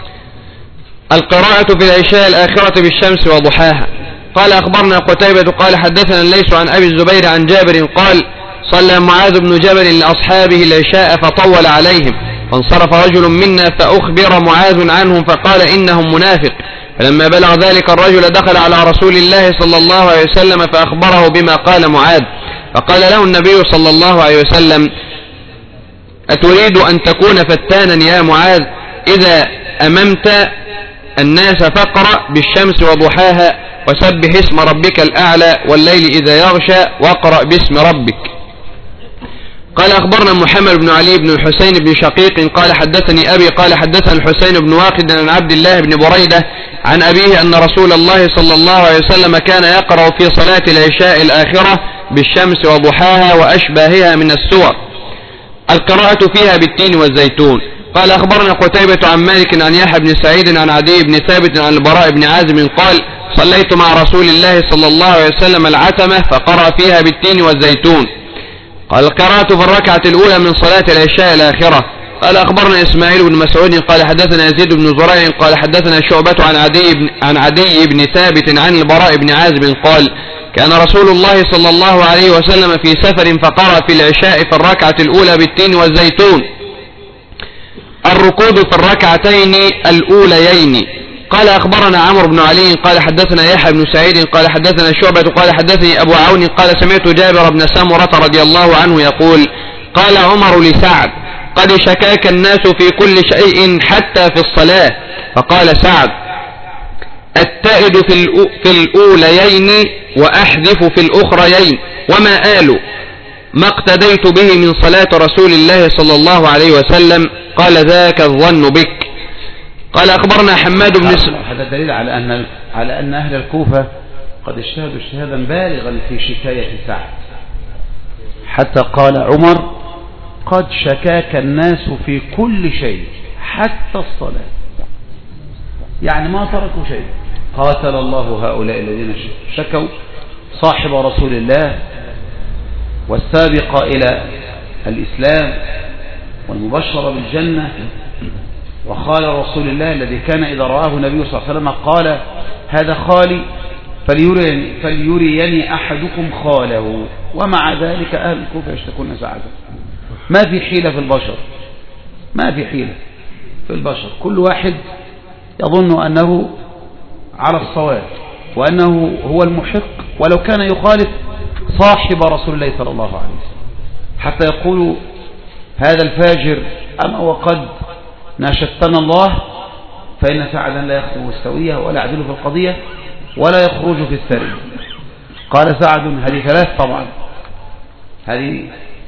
S2: القراءة في العشاء الآخرة بالشمس وضحاها. قال أخبرنا قتيبة قال حدثنا الليث عن أبي الزبير عن جابر قال صلى معاذ بن جبل لأصحابه العشاء فطول عليهم، فانصرف رجل منا فأخبر معاذ عنهم فقال إنهم منافق. فلما بلغ ذلك الرجل دخل على رسول الله صلى الله عليه وسلم فأخبره بما قال معاذ، فقال له النبي صلى الله عليه وسلم أتريد أن تكون فتانا يا معاذ؟ إذا أممت الناس فاقرأ بالشمس وضحاها وسبح اسم ربك الأعلى والليل إذا يغشى واقرأ باسم ربك. قال أخبرنا محمد بن علي بن الحسين بن شقيق قال حدثني أبي قال حدثنا الحسين بن واقد عن عبد الله بن بريدة عن أبيه أن رسول الله صلى الله عليه وسلم كان يقرأ في صلاة العشاء الآخرة بالشمس وضحاها وأشباهها من السور. القراءة فيها بالتين والزيتون. قال أخبرنا قتيبة عن مالك عن يحيى بن سعيد عن عدي بن ثابت عن البراء بن عازم قال صليت مع رسول الله صلى الله عليه وسلم العتمة فقرأ فيها بالتين والزيتون. قال القراءة في الركعة الأولى من صلاة العشاء الآخرة. قال أخبرنا إسماعيل بن مسعود قال حدثنا يزيد بن زريع قال حدثنا شعبة عن عدي بن ثابت عن البراء بن عازب قال كان رسول الله صلى الله عليه وسلم في سفر فقرأ في العشاء في الركعة الأولى بالتين والزيتون. الركوب في الركعتين الأوليين. قال أخبرنا عمرو بن علي قال حدثنا يحيى بن سعيد قال حدثنا شعبة قال حدثني أبو عون قال سمعت جابر بن سمرة رضي الله عنه يقول قال عمر لسعد قد شكاك الناس في كل شيء حتى في الصلاة، فقال سعد التائد في الأوليين وأحذف في الأخريين وما آل ما اقتديت به من صلاة رسول الله صلى الله عليه وسلم قال ذاك الظن بك. قال أخبرنا حماد بن
S1: هذا دليل على أن أهل الكوفة قد اجتهدوا اجتهادا بالغا في شكاية سعد، حتى قال عمر قد شكاك الناس في كل شيء حتى الصلاة، يعني ما تركوا شيء. قاتل الله هؤلاء الذين شكوا صاحب رسول الله والسابق إلى الإسلام والمبشر بالجنة وخال رسول الله الذي كان إذا رآه النبي صلى الله عليه وسلم قال هذا خالي فليريني أحدكم خاله. ومع ذلك أهل الكوفة يشتكون سعادة. ما في حيلة في البشر، ما في حيلة في البشر، كل واحد يظن أنه على الصواب وأنه هو المحق، ولو كان يخالف صاحب رسول الله صلى الله عليه وسلم، حتى يقول هذا الفاجر أما وقد ناشدتنا الله، فإن سعدا لا يخطو السوية ولا يعدل في القضية ولا يخرج في السرية. قال سعد، هذه ثلاث طبعا، هذه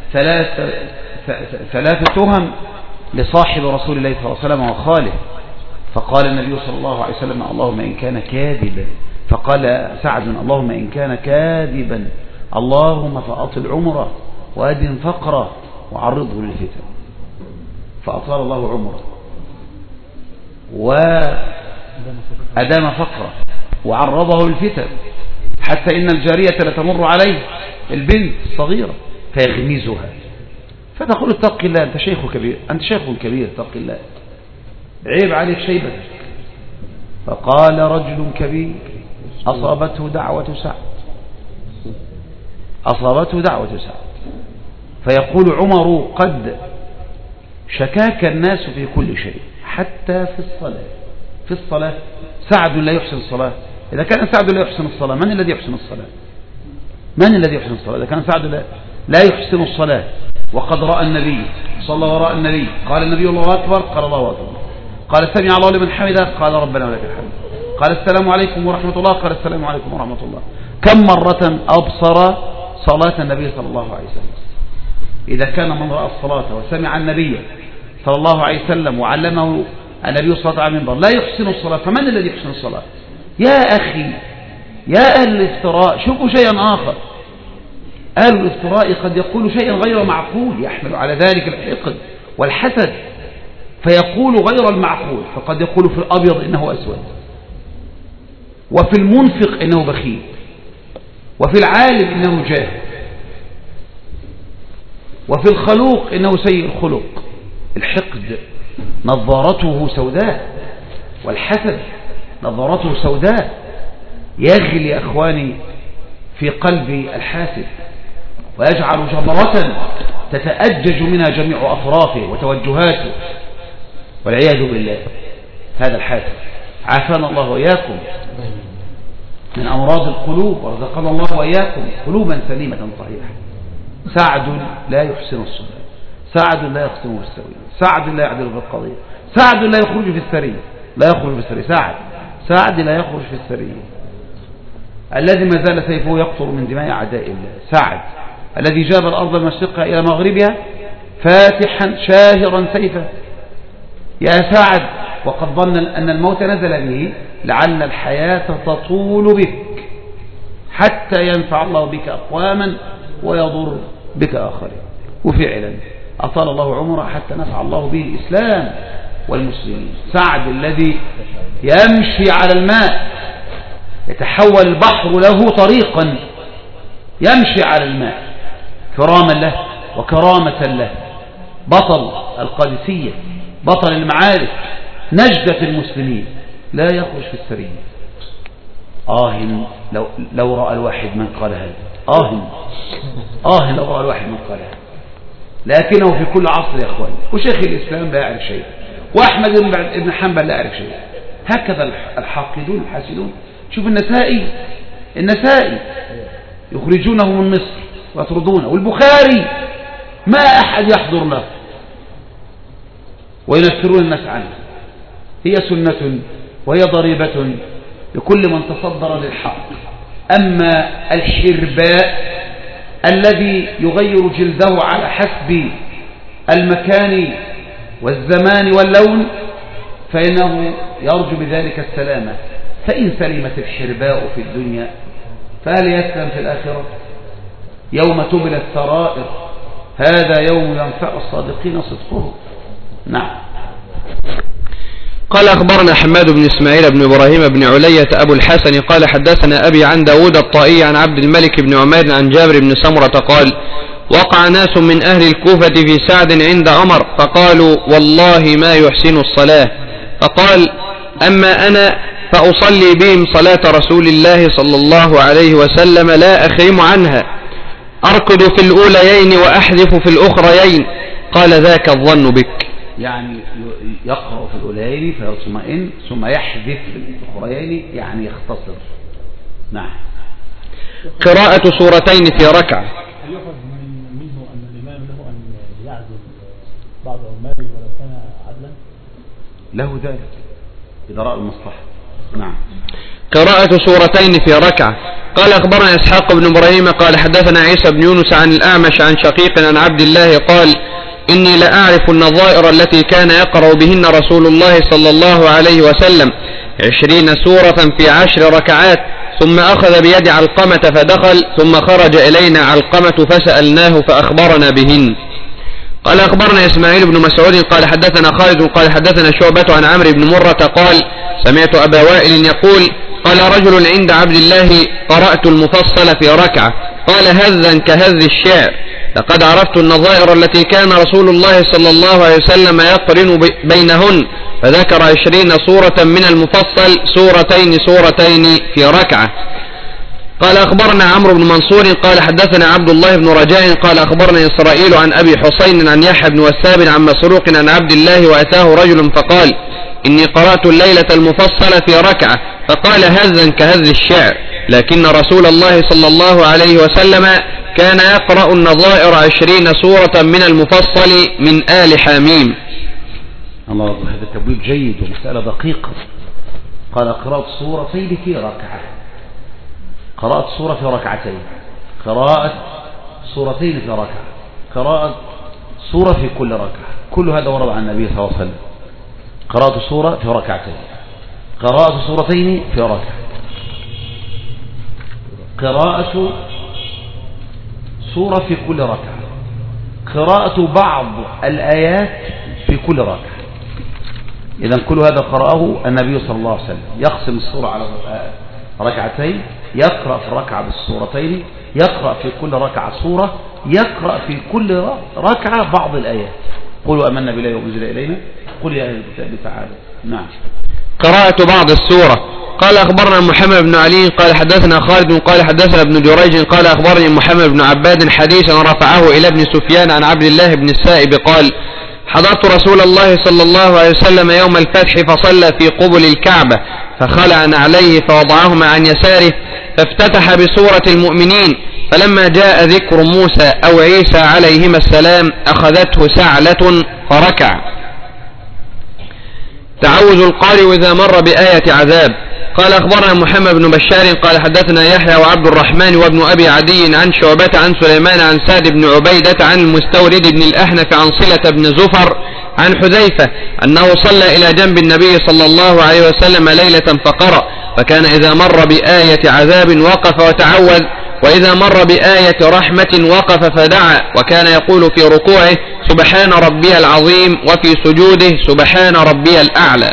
S1: ثلاث تهم لصاحب رسول الله صلى الله عليه وسلم وخاله. فقال النبي صلى الله عليه وسلم اللهم إن كان كاذبا، فقال سعد اللهم إن كان كاذبا اللهم فأطل عمره وأدن فقره وعرضه للفتن. فأطال الله عمره وأدام فقره وعرضه للفتن، حتى إن الجارية لتمر عليه، البنت الصغيرة، فيغمزها، فتقول اتق الله، أنت شيخ كبير، أنت شيخ كبير، اتق الله، عيب عليك شيبتك. فقال رجل كبير أصابته دعوة سعد، أصابته دعوة سعد. فيقول عمر قد شكاك الناس في كل شيء حتى في الصلاة. في الصلاة سعد لا يحسن الصلاة. إذا كان سعد لا يحسن الصلاة، من الذي يحسن الصلاة؟ من الذي يحسن الصلاة؟ إذا كان سعد لا يحسن الصلاة وقد رأى النبي صلى وراء النبي، قال النبي الله أكبر، قال الله أكبر، قال سمع الله لمن حمده، قال ربنا ولك الحمد، قال السلام عليكم ورحمة الله، قال السلام عليكم ورحمة الله. كم مرة أبصر صلاة النبي صلى الله عليه وسلم؟ إذا كان من رأى الصلاة وسمع النبي صلى الله عليه وسلم وعلمه النبي صلى الله عليه وسلم لا يحسن الصلاة، فمن الذي يحسن الصلاة؟ يا أخي، يا أهل الافتراء، شوفوا شيئا آخر. أهل الافتراء قد يقول شيئا غير معقول يحمل على ذلك الحقد والحسد، فيقول غير المعقول، فقد يقول في الأبيض إنه أسود، وفي المنفق إنه بخيل، وفي العالم إنه جاهل، وفي الخلوق إنه سيء الخلق. الحقد نظارته سوداء، والحسد نظارته سوداء، يغلي أخواني في قلب الحاسد ويجعل جمرة تتأجج منها جميع أطرافه وتوجهاته، والعياذ بالله. هذا الحاسد عافانا الله وإياكم من أمراض القلوب، ورزقنا الله وإياكم قلوبا سليمة صحيحة. سعد لا يحسن الصلاة، سعد لا يقسم في السوية، سعد لا يعدل في القضية، سعد لا يخرج في السرية، لا يخرج في السرية، سعد لا يخرج في السرية. الذي ما زال سيفه يقطر من دماء أعداء الله، سعد الذي جاب الأرض المشرقة إلى مغربها فاتحا شاهرا سيفه. يا سعد، وقد ظن أن الموت نزل به لعل الحياة تطول بك حتى ينفع الله بك أقواما ويضر بك آخرين. وفعلا أطال الله عمره حتى نفع الله به الإسلام والمسلمين. سعد الذي يمشي على الماء، يتحول البحر له طريقا، يمشي على الماء كراما له وكرامة له، بطل القادسية، بطل المعارك، نجدة المسلمين، لا يخرج في السرية. لو رأى الواحد من قال هذا، لو رأى الواحد من قال هذا، لكنه في كل عصر يا أخواني، وشيخ الإسلام لا يعرف شيء، وأحمد بن حنبل لا يعرف شيء. هكذا الحاقدون الحاسدون. شوف النسائي يخرجونه من مصر ويطردونه، والبخاري ما أحد يحضر له وينفرون الناس عنه. هي سنة وهي ضريبة لكل من تصدر للحق. أما الحرباء الذي يغير جلده على حسب المكان والزمان واللون، فإنه يرجو بذلك السلامة. فإن سلمت الحرباء في الدنيا فهل يسلم في الآخرة؟ يوم تبلى السرائر، هذا يوم ينفع الصادقين صدقهم. نعم.
S2: قال أخبرنا حماد بن إسماعيل بن إبراهيم بن علية أبو الحسن قال حدثنا أبي عن داود الطائي عن عبد الملك بن عمير عن جابر بن سمرة قال وقع ناس من أهل الكوفة في سعد عند عمر فقالوا والله ما يحسن الصلاة، فقال أما أنا فأصلي بهم صلاة رسول الله صلى الله عليه وسلم لا أخرم عنها، أركض في الأوليين وأحذف في الأخريين، قال ذاك الظن بك.
S1: يعني يقرأ في الأوليين فيطمئن ثم يحذف في الأخريين يعني يختصر. نعم.
S2: قراءة سورتين في ركعة.
S4: هل يؤخذ منه أن الإمام له أن يعزل بعض عماله ولو كان عدلا؟
S1: له ذلك إذا رأى المصلحة. نعم.
S2: قراءة سورتين في ركعة. قال أخبرنا إسحاق بن إبراهيم قال حدثنا عيسى بن يونس عن الأعمش عن شقيق عن عبد الله قال إني لأعرف النظائر التي كان يقرأ بهن رسول الله صلى الله عليه وسلم 20 سورة في 10 ركعات، ثم أخذ بيد علقمة فدخل، ثم خرج إلينا علقمة فسألناه فأخبرنا بهن. قال أخبرنا إسماعيل بن مسعود قال حدثنا خالد قال حدثنا شعبة عن عمرو بن مرة قال سمعت أبا وائل يقول قال رجل عند عبد الله قرأت المفصل في ركعة، قال هذا كهذ الشعر، لقد عرفت النظائر التي كان رسول الله صلى الله عليه وسلم يقرن بينهن، فذكر 20 سورة من المفصل سورتين في ركعة. قال أخبرنا عمرو بن منصور قال حدثنا عبد الله بن رجاء قال أخبرنا إسرائيل عن أبي حسين عن يحيى بن وثاب عن مسروق عن عبد الله وأتاه رجل فقال إني قرأت الليلة المفصل في ركعة، فقال هذا كهذ الشعر، لكن رسول الله صلى الله عليه وسلم كان يقرأ النظائر 20 سورة من المفصل من آل حميم.
S1: الله أكبر، هذا تبويب جيد ومسألة دقيقة. قال قرأت سورتين في ركعة، قراءة سورة في ركعتين، قراءة سورتين في ركعة، قراءة سورة في كل ركعة، كل هذا ورد عن النبي صلى الله عليه وسلم. قراءة سورة في ركعتين، قراءة سورتين في ركعة، قراءة سورة في كل ركعة، قراءة بعض الآيات في كل ركعة. إذن كل هذا قرأه النبي صلى الله عليه وسلم، يقسم السورة على ركعتين، يقرأ في الركعة بالسورتين، يقرأ في كل ركعة سورة، يقرأ في كل ركعة بعض الآيات. قولوا أمنا بالله وأنزل إلينا، قل يا أهل الكتاب تعالوا. نعم.
S2: قراءة بعض السورة. قال أخبرنا محمد بن علي قال حدثنا خالد قال حدثنا ابن جريج قال أخبرني محمد بن عباد حديثا رفعه إلى ابن سفيان عن عبد الله بن السائب قال حضرت رسول الله صلى الله عليه وسلم يوم الفتح فصلى في قبل الكعبة، فخلع نعليه فوضعهما عن يساره، فافتتح بسورة المؤمنين، فلما جاء ذكر موسى أو عيسى عليهما السلام أخذته سعلة فركع. تعوذ القارئ إذا مر بآية عذاب. قال أخبرنا محمد بن بشار قال حدثنا يحيى وعبد الرحمن وابن أبي عدي عن شعبة عن سليمان عن سعد بن عبيدة عن المستورد بن الأحنف عن صلة بن زفر عن حذيفة أنه صلى إلى جنب النبي صلى الله عليه وسلم ليلة فقرأ، فكان إذا مر بآية عذاب وقف وتعوذ، وإذا مر بآية رحمة وقف فدعا، وكان يقول في ركوعه سبحان ربي العظيم، وفي سجوده سبحان ربي الأعلى.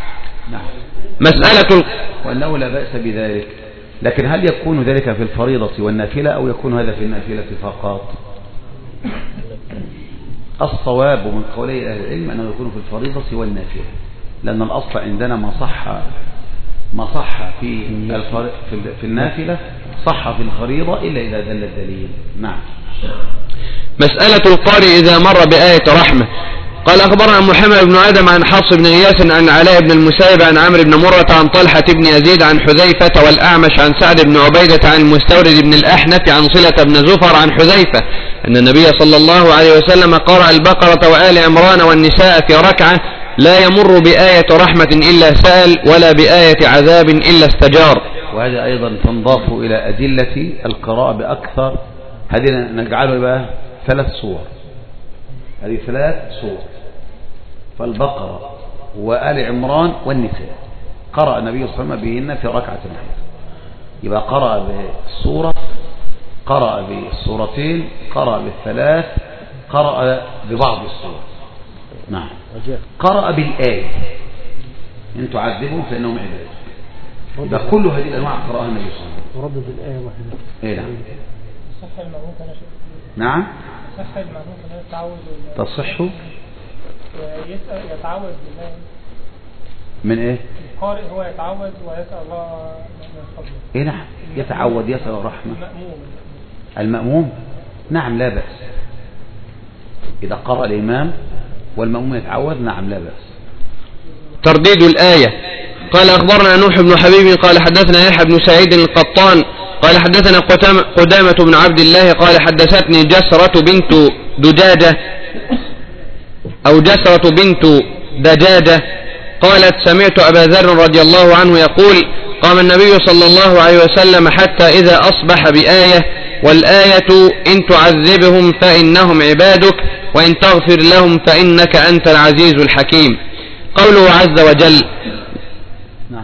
S2: مسألة
S1: وأنه لا بأس بذلك، لكن هل يكون ذلك في الفريضة والنافلة أو يكون هذا في النافلة فقط؟ الصواب من قولي أهل العلم أنه يكون في الفريضة والنافلة، لأن الأصل عندنا ما صح في النافلة صح في الفريضة إلا إذا دل الدليل. نعم.
S2: مسألة القارئ إذا مر بآية رحمة. قال أخبرنا محمد بن آدم عن حفص بن غياث عن علاء بن المسيب عن عمرو بن مرة عن طلحة بن يزيد عن حذيفة والأعمش عن سعد بن عبيدة عن المستورد بن الأحنف عن صلة بن زفر عن حذيفة أن النبي صلى الله عليه وسلم قرأ البقرة وآل عمران والنساء في ركعة، لا يمر بآية رحمة إلا سأل ولا بآية عذاب إلا استجار.
S1: وهذا أيضا تنضاف إلى أدلة القراءة بأكثر. هذه نجعله بقى 3 صور، هذه 3 صور، فالبقرة وآل عمران والنساء قرأ النبي صلى الله عليه وسلم بهن في ركعة واحدة. يبقى قرأ بالسورة، قرأ بالسورتين، قرأ بال3، قرأ ببعض السور. نعم. قرأ بالآية إن تعذبهم فإنهم عباد. يبقى كل هذه الأنواع قرأها النبي صلى الله عليه وسلم.
S3: ورد بالآية واحدة.
S1: إيه نعم.
S7: صح المعروف أنا شيء.
S1: نعم.
S7: صح المعروف أنا يتعوذ
S1: تصح
S7: يتعوذ بالله
S1: من إيه؟
S7: القارئ هو يتعود ويسأل الله من فضله.
S1: إيه نعم، يتعود يسأل رحمة. المأموم نعم لا بأس، إذا قرأ الإمام والمأموم يتعود نعم لا بأس.
S2: ترديد الآية. قال أخبرنا نوح بن حبيب قال حدثنا يحيى بن سعيد القطان قال حدثنا قدامة بن عبد الله قال حدثتني جسرة بنت دجاجة أو جسرة بنت دجاجة قالت سمعت أبا ذر رضي الله عنه يقول قام النبي صلى الله عليه وسلم حتى إذا أصبح بآية والآية إن تعذبهم فإنهم عبادك وإن تغفر لهم فإنك أنت العزيز الحكيم. قوله عز وجل.
S1: نعم.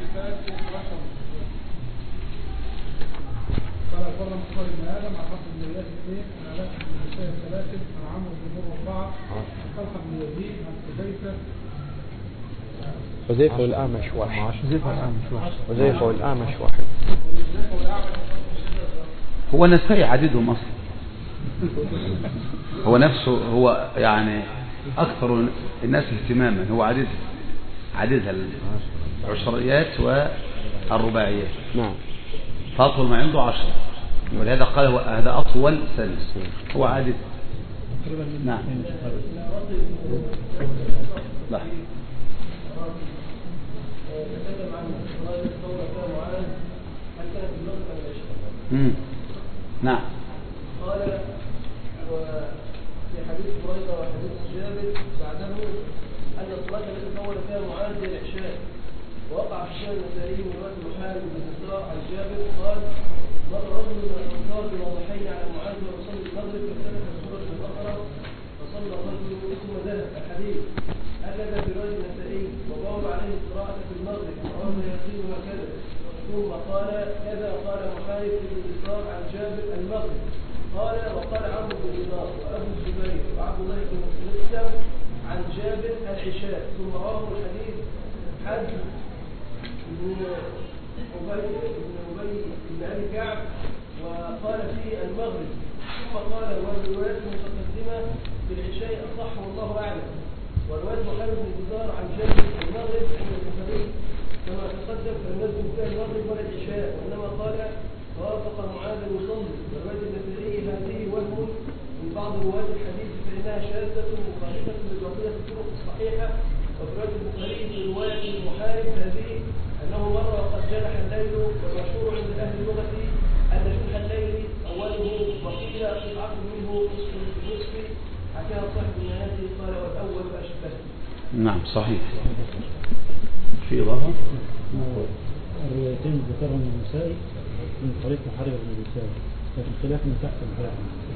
S5: حذيفة والأعمش واحد. حذيفة والأعمش واحد.
S1: هو النسائي عددهم أصلا. هو نفسه هو يعني أكثر الناس اهتماما، هو عددها العشريات والرباعيات.
S5: نعم.
S1: فأطول ما عنده 10، ولهذا قال هذا أطول سلس هو عدد. نعم. لا. نعم.
S4: قال وفي حديث بريدة وحديث جابر بعده أن الصلاة التي طول فيها معاذ العشاء ووقع في الشيء النسائي من رواية محارب بن إسراء عن جابر قال مر رجل من الأنصار بواضحين على معاذ وصلى المغرب فافتتح سورة البقرة فصلى الرجل ثم ذهب. الحديث هكذا في رواية النسائي وضرب عليه القراءة في المغرب وقال يقين هكذا ثم قال كذا قال محارب بن إسراء عن جابر المغرب قال وقال عمرو بن دينار وأبو الزبير وعبد الله بن مسلم عن جابر العشاء ثم رواه الحديث حد بن أبي كعب وقال فيه المغرب ثم قال والروايات المتقدمة في العشاء أصح والله أعلم. ورواية محمد بن دينار عن جابر المغرب عند البخاري كما تقدم فالناس فيها المغرب ولا العشاء وإنما قال وافق معاذ يصلي. ورواية النسائي هذه وهم من بعض رواة الحديث فإنها شاذة مخالفة لبقية الطرق الصحيحة. وفي رواية البخاري في رواية المحارب هذه أنه مر وقد جنح الليل والمشهور عند أهل اللغة أن جنح الليل أوله وقيل قطعة منه نصف حكاها صاحب النهاية قال والأول أشبه.
S1: نعم صحيح. في إضافة؟
S9: الروايتين ذكرهم النسائي من طريق محارب بن النسائي لكن خلاف من تحت الباب.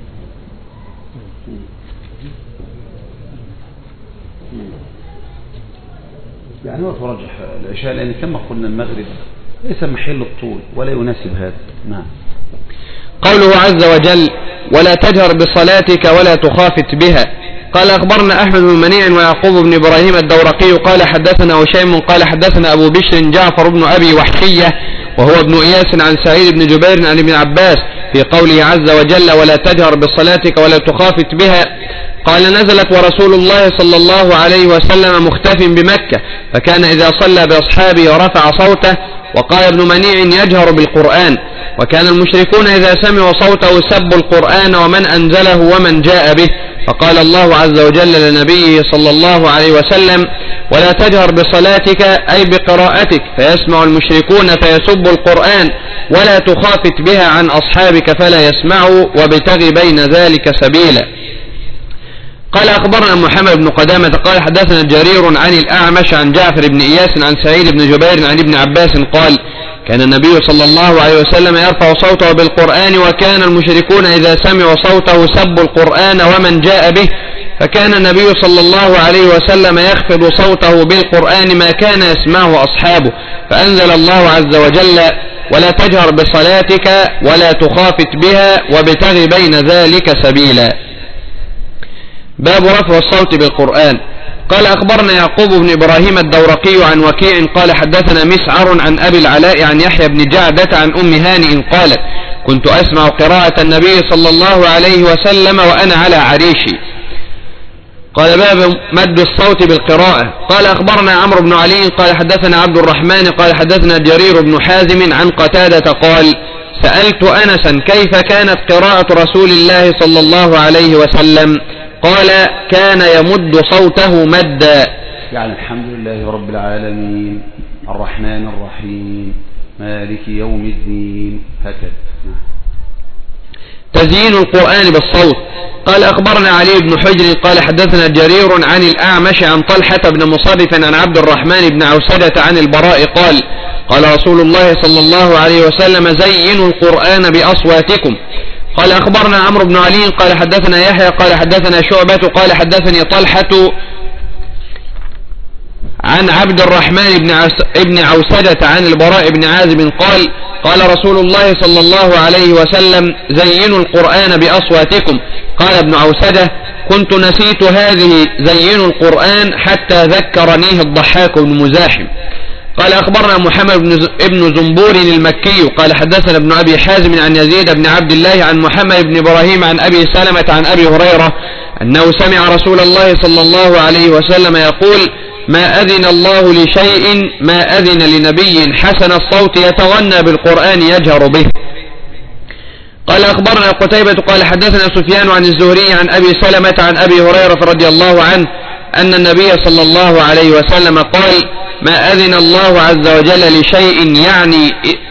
S1: يعني هو ترجح العشاء لأن كما قلنا المغرب ليس محل الطول ولا يناسب هذا. نعم.
S2: قوله عز وجل ولا تجهر بصلاتك ولا تخافت بها. قال أخبرنا أحمد بن منيع ويعقوب بن إبراهيم الدورقي قال حدثنا هشيم قال حدثنا أبو بشر جعفر بن أبي وحشية وهو ابن إياس عن سعيد بن جبير عن ابن عباس في قوله عز وجل ولا تجهر بصلاتك ولا تخافت بها. قال نزلت ورسول الله صلى الله عليه وسلم مختف بمكة فكان إذا صلى بأصحابه ورفع صوته. وقال ابن منيع يجهر بالقرآن وكان المشركون إذا سمعوا صوته سبوا القرآن ومن أنزله ومن جاء به. فقال الله عز وجل لنبيه صلى الله عليه وسلم ولا تجهر بصلاتك أي بقراءتك فيسمع المشركون فيسبوا القرآن ولا تخافت بها عن أصحابك فلا يسمعوا وابتغي بين ذلك سبيلا. قال أخبرنا محمد بن قدامة قال حدثنا جرير عن الأعمش عن جعفر بن إياس عن سعيد بن جبير عن ابن عباس قال كان النبي صلى الله عليه وسلم يرفع صوته بالقرآن وكان المشركون إذا سمعوا صوته سبوا القرآن ومن جاء به. فكان النبي صلى الله عليه وسلم يخفض صوته بالقرآن ما كان يسمعه أصحابه. فأنزل الله عز وجل ولا تجهر بصلاتك ولا تخافت بها وابتغ بين ذلك سبيلا. باب رفع الصوت بالقرآن. قال أخبرنا يعقوب بن إبراهيم الدورقي عن وكيع قال حدثنا مسعر عن أبي العلاء عن يحيى بن جعدة عن أم هانئ قالت كنت أسمع قراءة النبي صلى الله عليه وسلم وأنا على عريشي. قال باب مد الصوت بالقراءة. قال أخبرنا عمرو بن علي قال حدثنا عبد الرحمن قال حدثنا جرير بن حازم عن قتادة قال سألت أنسا كيف كانت قراءة رسول الله صلى الله عليه وسلم؟ قال كان يمد صوته مدا.
S1: يعني الحمد لله رب العالمين الرحمن الرحيم مالك يوم الدين هكذا.
S2: تزيين القرآن بالصوت. قال أخبرنا علي بن حجر قال حدثنا جرير عن الأعمش عن طلحة بن مصرف عن عبد الرحمن بن عوسدة عن البراء قال قال رسول الله صلى الله عليه وسلم زينوا القرآن بأصواتكم. قال أخبرنا عمرو بن علي قال حدثنا يحيى قال حدثنا شعبة قال حدثني طلحة عن عبد الرحمن بن عوسدة عن البراء بن عازب قال قال رسول الله صلى الله عليه وسلم زينوا القرآن بأصواتكم. قال ابن عوسدة كنت نسيت هذه زينوا القرآن حتى ذكرنيه الضحاك بن مزاحم. قال أخبرنا محمد بن زنبور المكي قال حدثنا ابن أبي حازم عن يزيد بن عبد الله عن محمد بن إبراهيم عن أبي سلمة عن أبي هريرة أنه سمع رسول الله صلى الله عليه وسلم يقول ما أذن الله لشيء ما أذن لنبي حسن الصوت يتغنى بالقرآن يجهر به. قال أخبرنا قتيبة قال حدثنا سفيان عن الزهري عن أبي سلمة عن أبي هريرة رضي الله عنه أن النبي صلى الله عليه وسلم قال ما أذن الله عز وجل لشيء يعني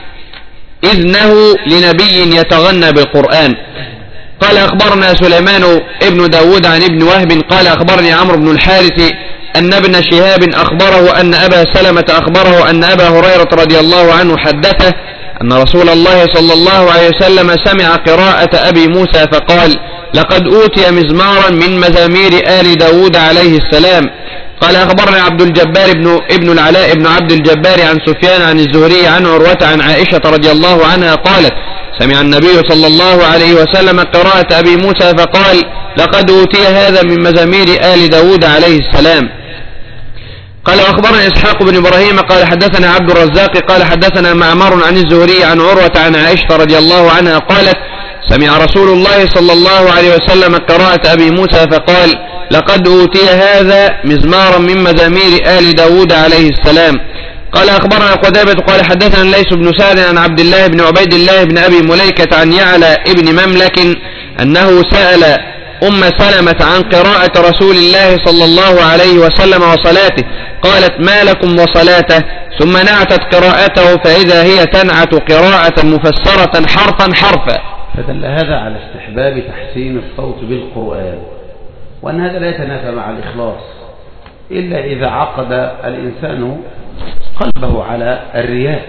S2: إذنه لنبي يتغنى بالقرآن. قال أخبرنا سليمان ابن داود عن ابن وهب قال أخبرني عمرو بن الحارث أن ابن شهاب أخبره أن أبا سلمة أخبره أن أبا هريرة رضي الله عنه حدثه أن رسول الله صلى الله عليه وسلم سمع قراءة أبي موسى فقال لقد أوتي مزمارا من مزامير آل داود عليه السلام. قال أخبرنا عبد الجبار ابن العلاء بن عبد الجبار عن سفيان عن الزهري عن عروة عن عائشة رضي الله عنها قالت سمع النبي صلى الله عليه وسلم قراءة أبي موسى فقال لقد أوتي هذا من مزامير آل داود عليه السلام. قال أخبرنا إسحاق بن إبراهيم قال حدثنا عبد الرزاق قال حدثنا معمر عن الزهري عن عروة عن عائشة رضي الله عنها قالت سمع رسول الله صلى الله عليه وسلم قراءة أبي موسى فقال لقد أوتي هذا مزمارا من مزامير آل داود عليه السلام. قال أخبرنا قتيبة قال حدثنا ليس بن سعد عن عبد الله بن عبيد الله بن أبي مليكة عن يعلى ابن مملك أنه سأل أم سلمة عن قراءة رسول الله صلى الله عليه وسلم وصلاته قالت ما لكم وصلاته ثم نعتت قراءته فإذا هي تنعت قراءة مفسرة حرفا حرفا.
S1: فدل هذا على استحباب تحسين الصوت بالقرآن وأن هذا لا يتنافى مع الإخلاص إلا إذا عقد الإنسان قلبه على الرياء.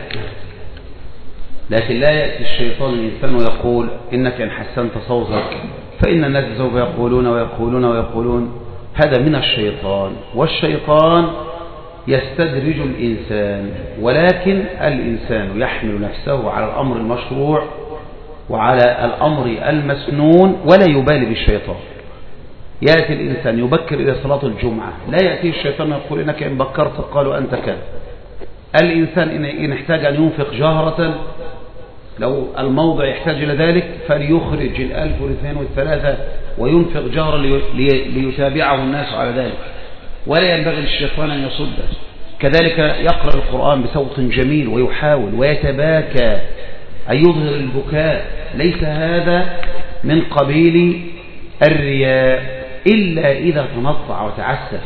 S1: لكن لا يأتي الشيطان الإنسان ويقول إنك إن حسنت صوتك فإن الناس سوف يقولون ويقولون ويقولون. هذا من الشيطان والشيطان يستدرج الإنسان ولكن الإنسان يحمل نفسه على الأمر المشروع وعلى الأمر المسنون ولا يبالي بالشيطان. يأتي الإنسان يبكر إلى صلاة الجمعة لا يأتي الشيطان يقول إنك إن بكرت قالوا أنت كذا. الإنسان إن احتاج أن ينفق جهرة لو الموضع يحتاج إلى ذلك فليخرج 1000 و2 و3 وينفق جهرا ليتابعه الناس على ذلك ولا ينبغي للشيطان أن يصده. كذلك يقرأ القرآن بصوت جميل ويحاول ويتباكى أن يظهر البكاء. ليس هذا من قبيل الرياء إلا إذا تنطع وتعسف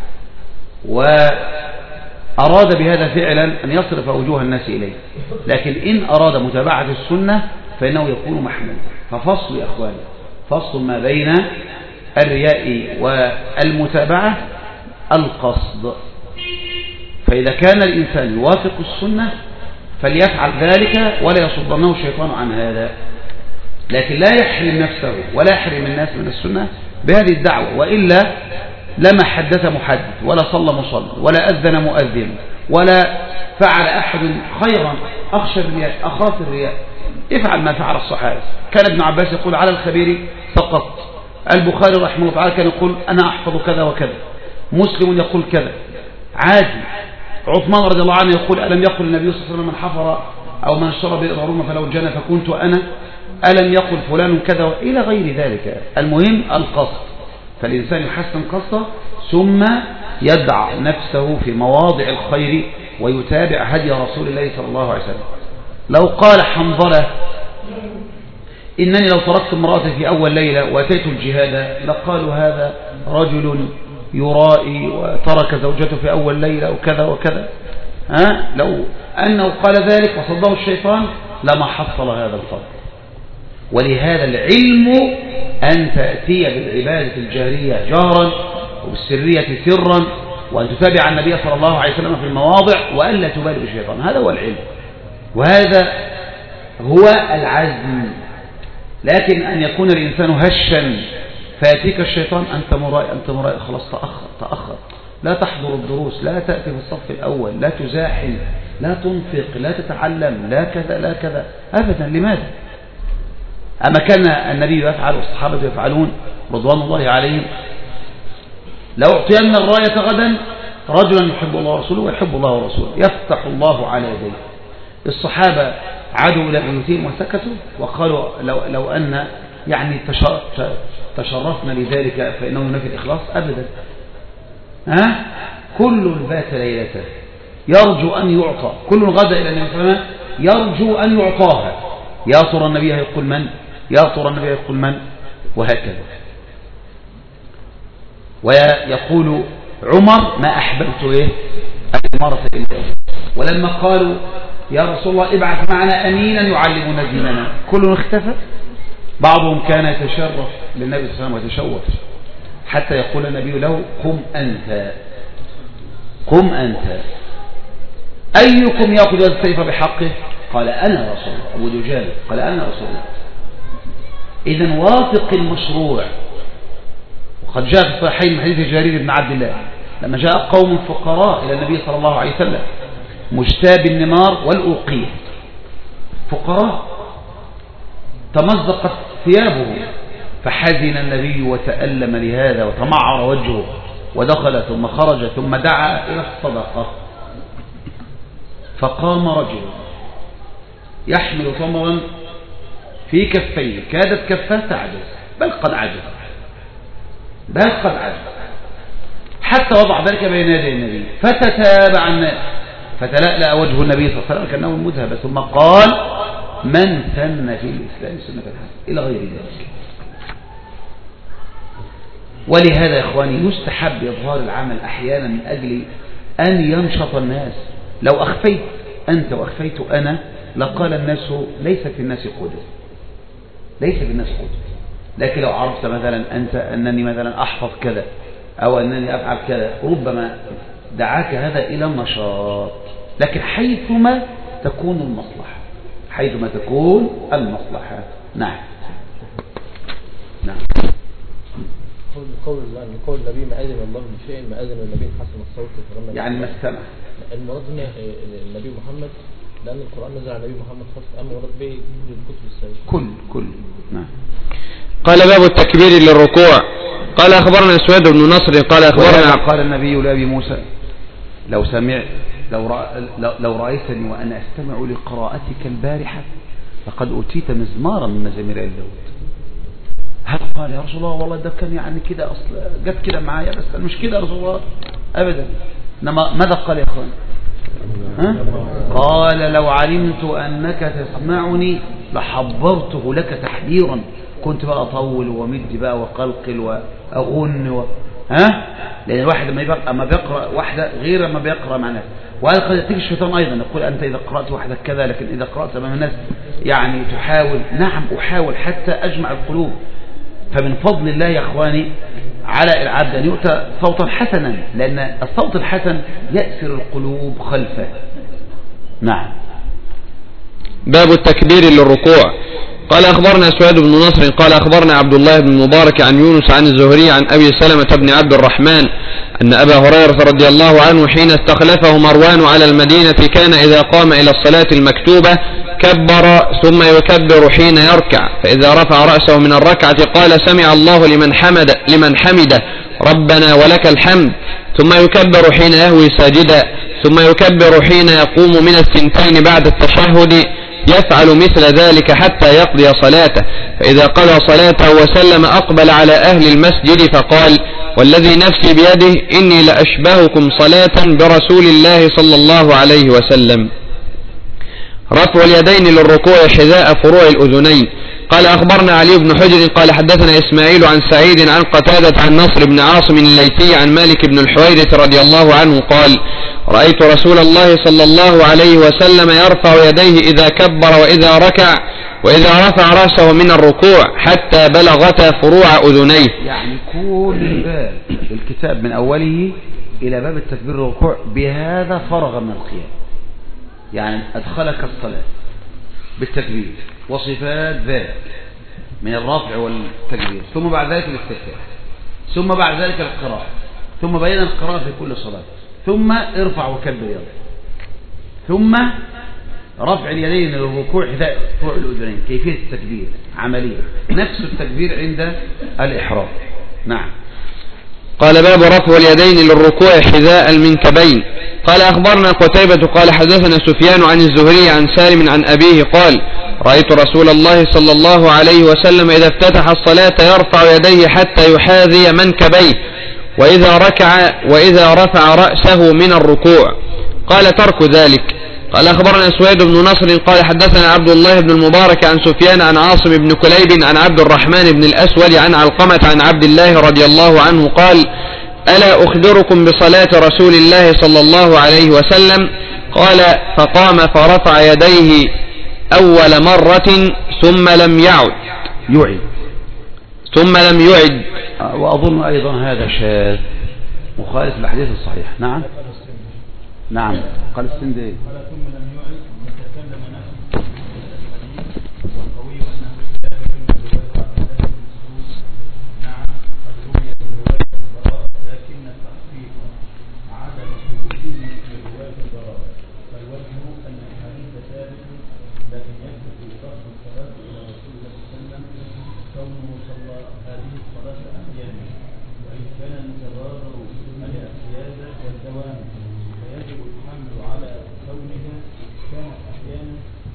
S1: وأراد بهذا فعلا أن يصرف وجوه الناس إليه. لكن إن أراد متابعة السنة فإنه يكون محمودا. ففصل يا أخواني فصل ما بين الرياء والمتابعة القصد. فإذا كان الإنسان يوافق السنة فليفعل ذلك ولا يصدنه الشيطان عن هذا. لكن لا يحرم نفسه ولا يحرم الناس من السنة بهذه الدعوة وإلا لما حدث محدث ولا صلى مصلي ولا أذن مؤذن ولا فعل أحد خيرا أخشى الرياء أخاف الرياء. افعل ما فعل الصحابة. كان ابن عباس يقول على الخبير سقط. البخاري رحمه الله تعالى كان يقول أنا أحفظ كذا وكذا. مسلم يقول كذا عادي. عثمان رضي الله عنه يقول ألم يقل النبي صلى الله عليه وسلم من حفر أو من شرب الغروم فلو جنى فكنت أنا. ألم يقل فلان كذا إلى غير ذلك. المهم القصد. فالإنسان يحسن قصده ثم يدع نفسه في مواضع الخير ويتابع هدي رسول الله صلى الله عليه وسلم. لو قال حنظلة إنني لو تركت امرأتي في أول ليلة وأتيت الجهاد لقالوا هذا رجل يرائي وترك زوجته في أول ليلة وكذا وكذا. لو أنه قال ذلك وصده الشيطان لما حصل هذا الفضل. ولهذا العلم أن تأتي بالعبادة الجهرية جهرا وبالسرية سرا، وأن تتابع النبي صلى الله عليه وسلم في المواضع، وألا تبالي بالشيطان. هذا هو العلم وهذا هو العزم. لكن أن يكون الإنسان هشا فيأتيك الشيطان أنت مرائي خلاص تأخر، لا تحضر الدروس، لا تأتي في الصف الأول، لا تزاحم، لا تنفق، لا تتعلم، لا كذا لا كذا أبدا. لماذا؟ أما كان النبي يفعل والصحابة يفعلون رضوان الله عليهم. لو اعطينا الراية غدا رجلا يحب الله ورسوله ويحب الله ورسوله يفتح الله على يديه. الصحابة عادوا إلى بيوتهم وسكتوا وقالوا لو أن يعني تشرفنا لذلك فإنه ينافي الإخلاص. أبدا. كل بات ليلته يرجو أن يعطى، كل غدا إلى النبي صلى الله عليه وسلم يرجو أن يعطاها. يا ترى النبي يقول من، يا ترى النبي يقول من، وهكذا. ويقول عمر ما أحببت الإمارة إلا. ولما قالوا يا رسول الله ابعث معنا أمينا يعلمنا ديننا كل اختفى. بعضهم كان يتشرف للنبي صلى الله عليه وسلم ويتشوف حتى يقول النبي له قم أنت، قم أنت، أيكم يأخذ السيف بحقه؟ قال أنا رسول الله. أبو دجال قال أنا رسول الله. إذن واثق المشروع. وقد جاء في الصحيحين من حديث جرير بن عبد الله لما جاء قوم فقراء إلى النبي صلى الله عليه وسلم مجتاب النمار والأوقية، فقراء تمزقت ثيابه، فحزن النبي وتألم لهذا وتمعر وجهه ودخل ثم خرج ثم دعا إلى الصدقة. فقام رجل يحمل تمرا في كفيه كادت كفاه تعجز بل قد عجز حتى وضع ذلك بين يدي النبي فتتابع الناس فتلألأ وجه النبي صلى الله عليه وسلم كأنه مذهب ثم قال من سن في الإسلام سنة الحسنة إلى غير ذلك. ولهذا يا إخواني يستحب إظهار العمل أحيانا من أجل أن ينشط الناس. لو أخفيت أنت وأخفيت أنا لقال الناس ليس في الناس قدر، ليس في الناس قدر. لكن لو عرفت مثلا أنت أنني مثلا أحفظ كذا أو أنني أفعل كذا ربما دعاك هذا إلى النشاط. لكن حيثما تكون المصلحة، حيثما تكون المصلحة. نعم
S8: قول النبي ما أذن الله بشيء ما أذن النبي حسن الصوت
S1: يعني ما استمع.
S8: المراد هنا النبي محمد لأن القرآن نزل على النبي محمد خاص، أما مراد به كل الكتب السابقة
S1: كل. نعم.
S2: قال باب التكبير للركوع. قال أخبرنا سويد بن نصر قال أخبرنا
S1: قال النبي لأبي موسى لو رأيتني وأنا أستمع لقراءتك البارحة فقد أوتيت مزمارا من مزامير آل داود. هل قال يا رسول الله والله ده كان يعني كده أصلا جت كده معايا بس مش كده يا رسول الله أبدا. إنما ماذا قال يا أخوان؟ قال لو علمت أنك تسمعني لحضرته لك تحذيرا. كنت بقى أطول ومد بقى وقلقل وأغن لأن الواحد لما بيقرأ واحدة غير ما بيقرأ مع ناس. وهذا قد يأتيك الشيطان أيضا يقول أنت إذا قرأت وحدك كذا لكن إذا قرأت أمام الناس يعني تحاول. نعم أحاول حتى أجمع القلوب. فمن فضل الله يا أخواني على العبد أن يؤتى صوتا حسنا لأن الصوت الحسن يأسر القلوب خلفه. نعم.
S2: باب التكبير للركوع. قال أخبرنا سويد بن نصر قال أخبرنا عبد الله بن مبارك عن يونس عن الزهري عن أبي سلمة بن عبد الرحمن أن أبا هريرة رضي الله عنه حين استخلفه مروان على المدينة كان إذا قام إلى الصلاة المكتوبة كبر ثم يكبر حين يركع، فإذا رفع رأسه من الركعة قال سمع الله لمن حمده ربنا ولك الحمد، ثم يكبر حين يهوي ساجدا، ثم يكبر حين يقوم من الثنتين بعد التشهد، يفعل مثل ذلك حتى يقضي صلاته، فإذا قضى صلاته وسلم أقبل على أهل المسجد فقال: والذي نفسي بيده إني لأشبهكم صلاة برسول الله صلى الله عليه وسلم. رفع اليدين للركوع حذاء فروع الأذنين. قال أخبرنا علي بن حجر قال حدثنا إسماعيل عن سعيد عن قتادة عن نصر بن عاصم الليثي عن مالك بن الحويرث رضي الله عنه قال: رأيت رسول الله صلى الله عليه وسلم يرفع يديه إذا كبر وإذا ركع وإذا رفع رأسه من الركوع حتى بلغتا فروع أذنيه.
S1: يعني كل باب الكتاب من أوله إلى باب التكبير والركوع بهذا فرغ من القيام، يعني أدخلك الصلاة بالتكبير وصفات ذلك من الرفع والتكبير، ثم بعد ذلك الاستفتاح، ثم بعد ذلك القراءة، ثم بين القراءة في كل صلاة، ثم ارفع وكبر يدك، ثم رفع اليدين للركوع حذاء فروع الأذنين. كيفية التكبير عملية نفس التكبير عند الإحرام. نعم.
S2: قال: باب رفع اليدين للركوع حذاء المنكبين. قال أخبرنا قتيبة قال حدثنا سفيان عن الزهري عن سالم عن أبيه قال: رأيت رسول الله صلى الله عليه وسلم إذا افتتح الصلاة يرفع يديه حتى يحاذي منكبيه وإذا ركع وإذا رفع رأسه من الركوع. قال: ترك ذلك. قال أخبرنا سويد بن نصر قال حدثنا عبد الله بن المبارك عن سفيان عن عاصم بن كليب عن عبد الرحمن بن الأسود عن علقمة عن عبد الله رضي الله عنه قال: ألا أخبركم بصلاة رسول الله صلى الله عليه وسلم؟ قال: فقام فرفع يديه أول مرة ثم لم يعد
S1: وأظن أيضا هذا شاذ مخالف الحديث الصحيح. نعم نعم. قال السند ايه؟ قال ثم لم يعد وتكلم نفسه والقوي انه كتاب من روايه نعم قد روي بروايه البراء لكن التخفيف عدم ثبوته بروايه البراء فالوجه ان الحديث ثابت لكن يثبت فصل الصلاه الى رسول الله صلى الله عليه وسلم كونه صلى هذه الصلاه احيانا وان كان متضرر الاعتياد والدوام يجب الحمل على كونها كانت أحيانا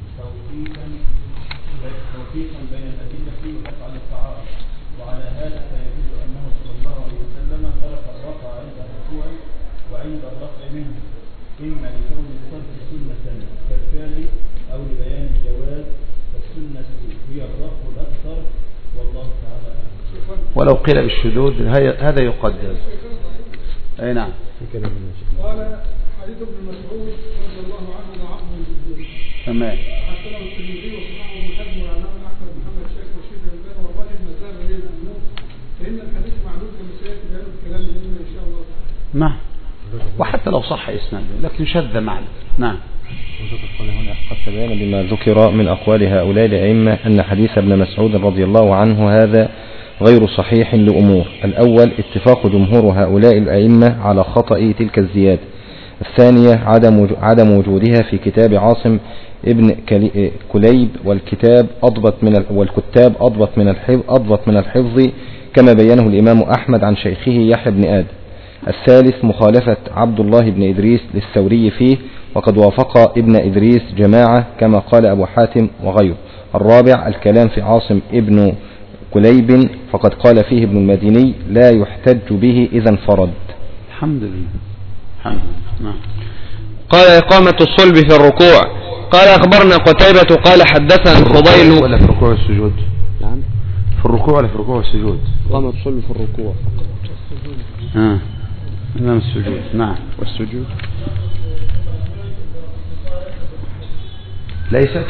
S1: توفيقا بين الأدلة وتفعل التعارض، وعلى هذا فيجوز أنه صلى الله عليه وسلم ترك الرفع عند الركوع وعند الرفع منه، إما لكون الترك سنة كالفعل أو لبيان الجواز، فالسنة هي الرفع الأكثر والله تعالى أعلم. ولو قيل بالشذوذ هذا يقدر. أي نعم.
S7: قال حديث ابن مسعود رضي الله عنه وعظم الجدود.
S1: تمام.
S7: حسنه الترمذي وصححه ابن حزم وعناه احمد محمد شيخ والشيخ الألباني والراجح ما ذهب اليه الجمهور، فان الحديث معلول كما سياتي بيان الكلام منه ان شاء الله تعالى.
S1: نعم. وحتى لو صح اسناده لكن شذ معنى. نعم.
S6: قد تبين بما ذكر من أقوال هؤلاء الأئمة أن حديث ابن مسعود رضي الله عنه هذا غير صحيح لأمور. الأول اتفاق جمهور هؤلاء الأئمة على خطأ تلك الزيادة. الثانية عدم وجودها في كتاب عاصم ابن كليب والكتاب أضبط من الحفظ كما بينه الإمام أحمد عن شيخه يحيى بن آدم. الثالث مخالفة عبد الله بن إدريس للثوري فيه وقد وافق ابن إدريس جماعة كما قال أبو حاتم وغيره. الرابع الكلام في عاصم ابن كليب فقد قال فيه ابن المديني لا يحتج به إذا انفرد.
S1: الحمد لله. نعم.
S2: قال إقامة الصلب في الركوع. قال أخبرنا قتيبة قال حدثنا الفضيل.
S1: ولا في الركوع والسجود؟ نعم. في الركوع ولا في الركوع والسجود؟
S5: إقامة الصلب في الركوع.
S1: إمام السجود. نعم.
S5: والسجود
S1: ليست.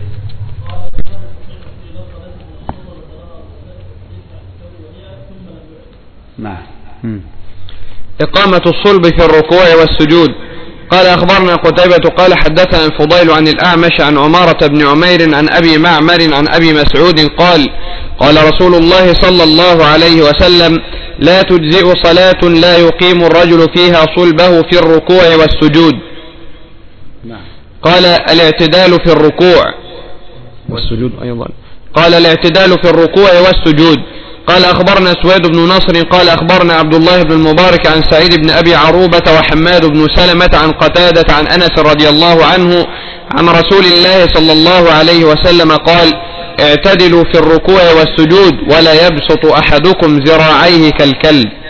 S1: نعم.
S2: إقامة الصلب في الركوع والسجود. قال أخبرنا قتيبة قال حدثنا الفضيل عن الأعمش عن عمارة بن عمير عن أبي معمر عن أبي مسعود قال رسول الله صلى الله عليه وسلم لا تجزئ صلاة لا يقيم الرجل فيها صلبه في الركوع والسجود. قال الاعتدال في الركوع والسجود أيضا. قال الاعتدال في الركوع والسجود. قال أخبرنا سويد بن نصر قال أخبرنا عبد الله بن المبارك عن سعيد بن أبي عروبة وحماد بن سلمة عن قتادة عن أنس رضي الله عنه عن رسول الله صلى الله عليه وسلم قال اعتدلوا في الركوع والسجود ولا يبسط أحدكم ذراعيه كالكلب.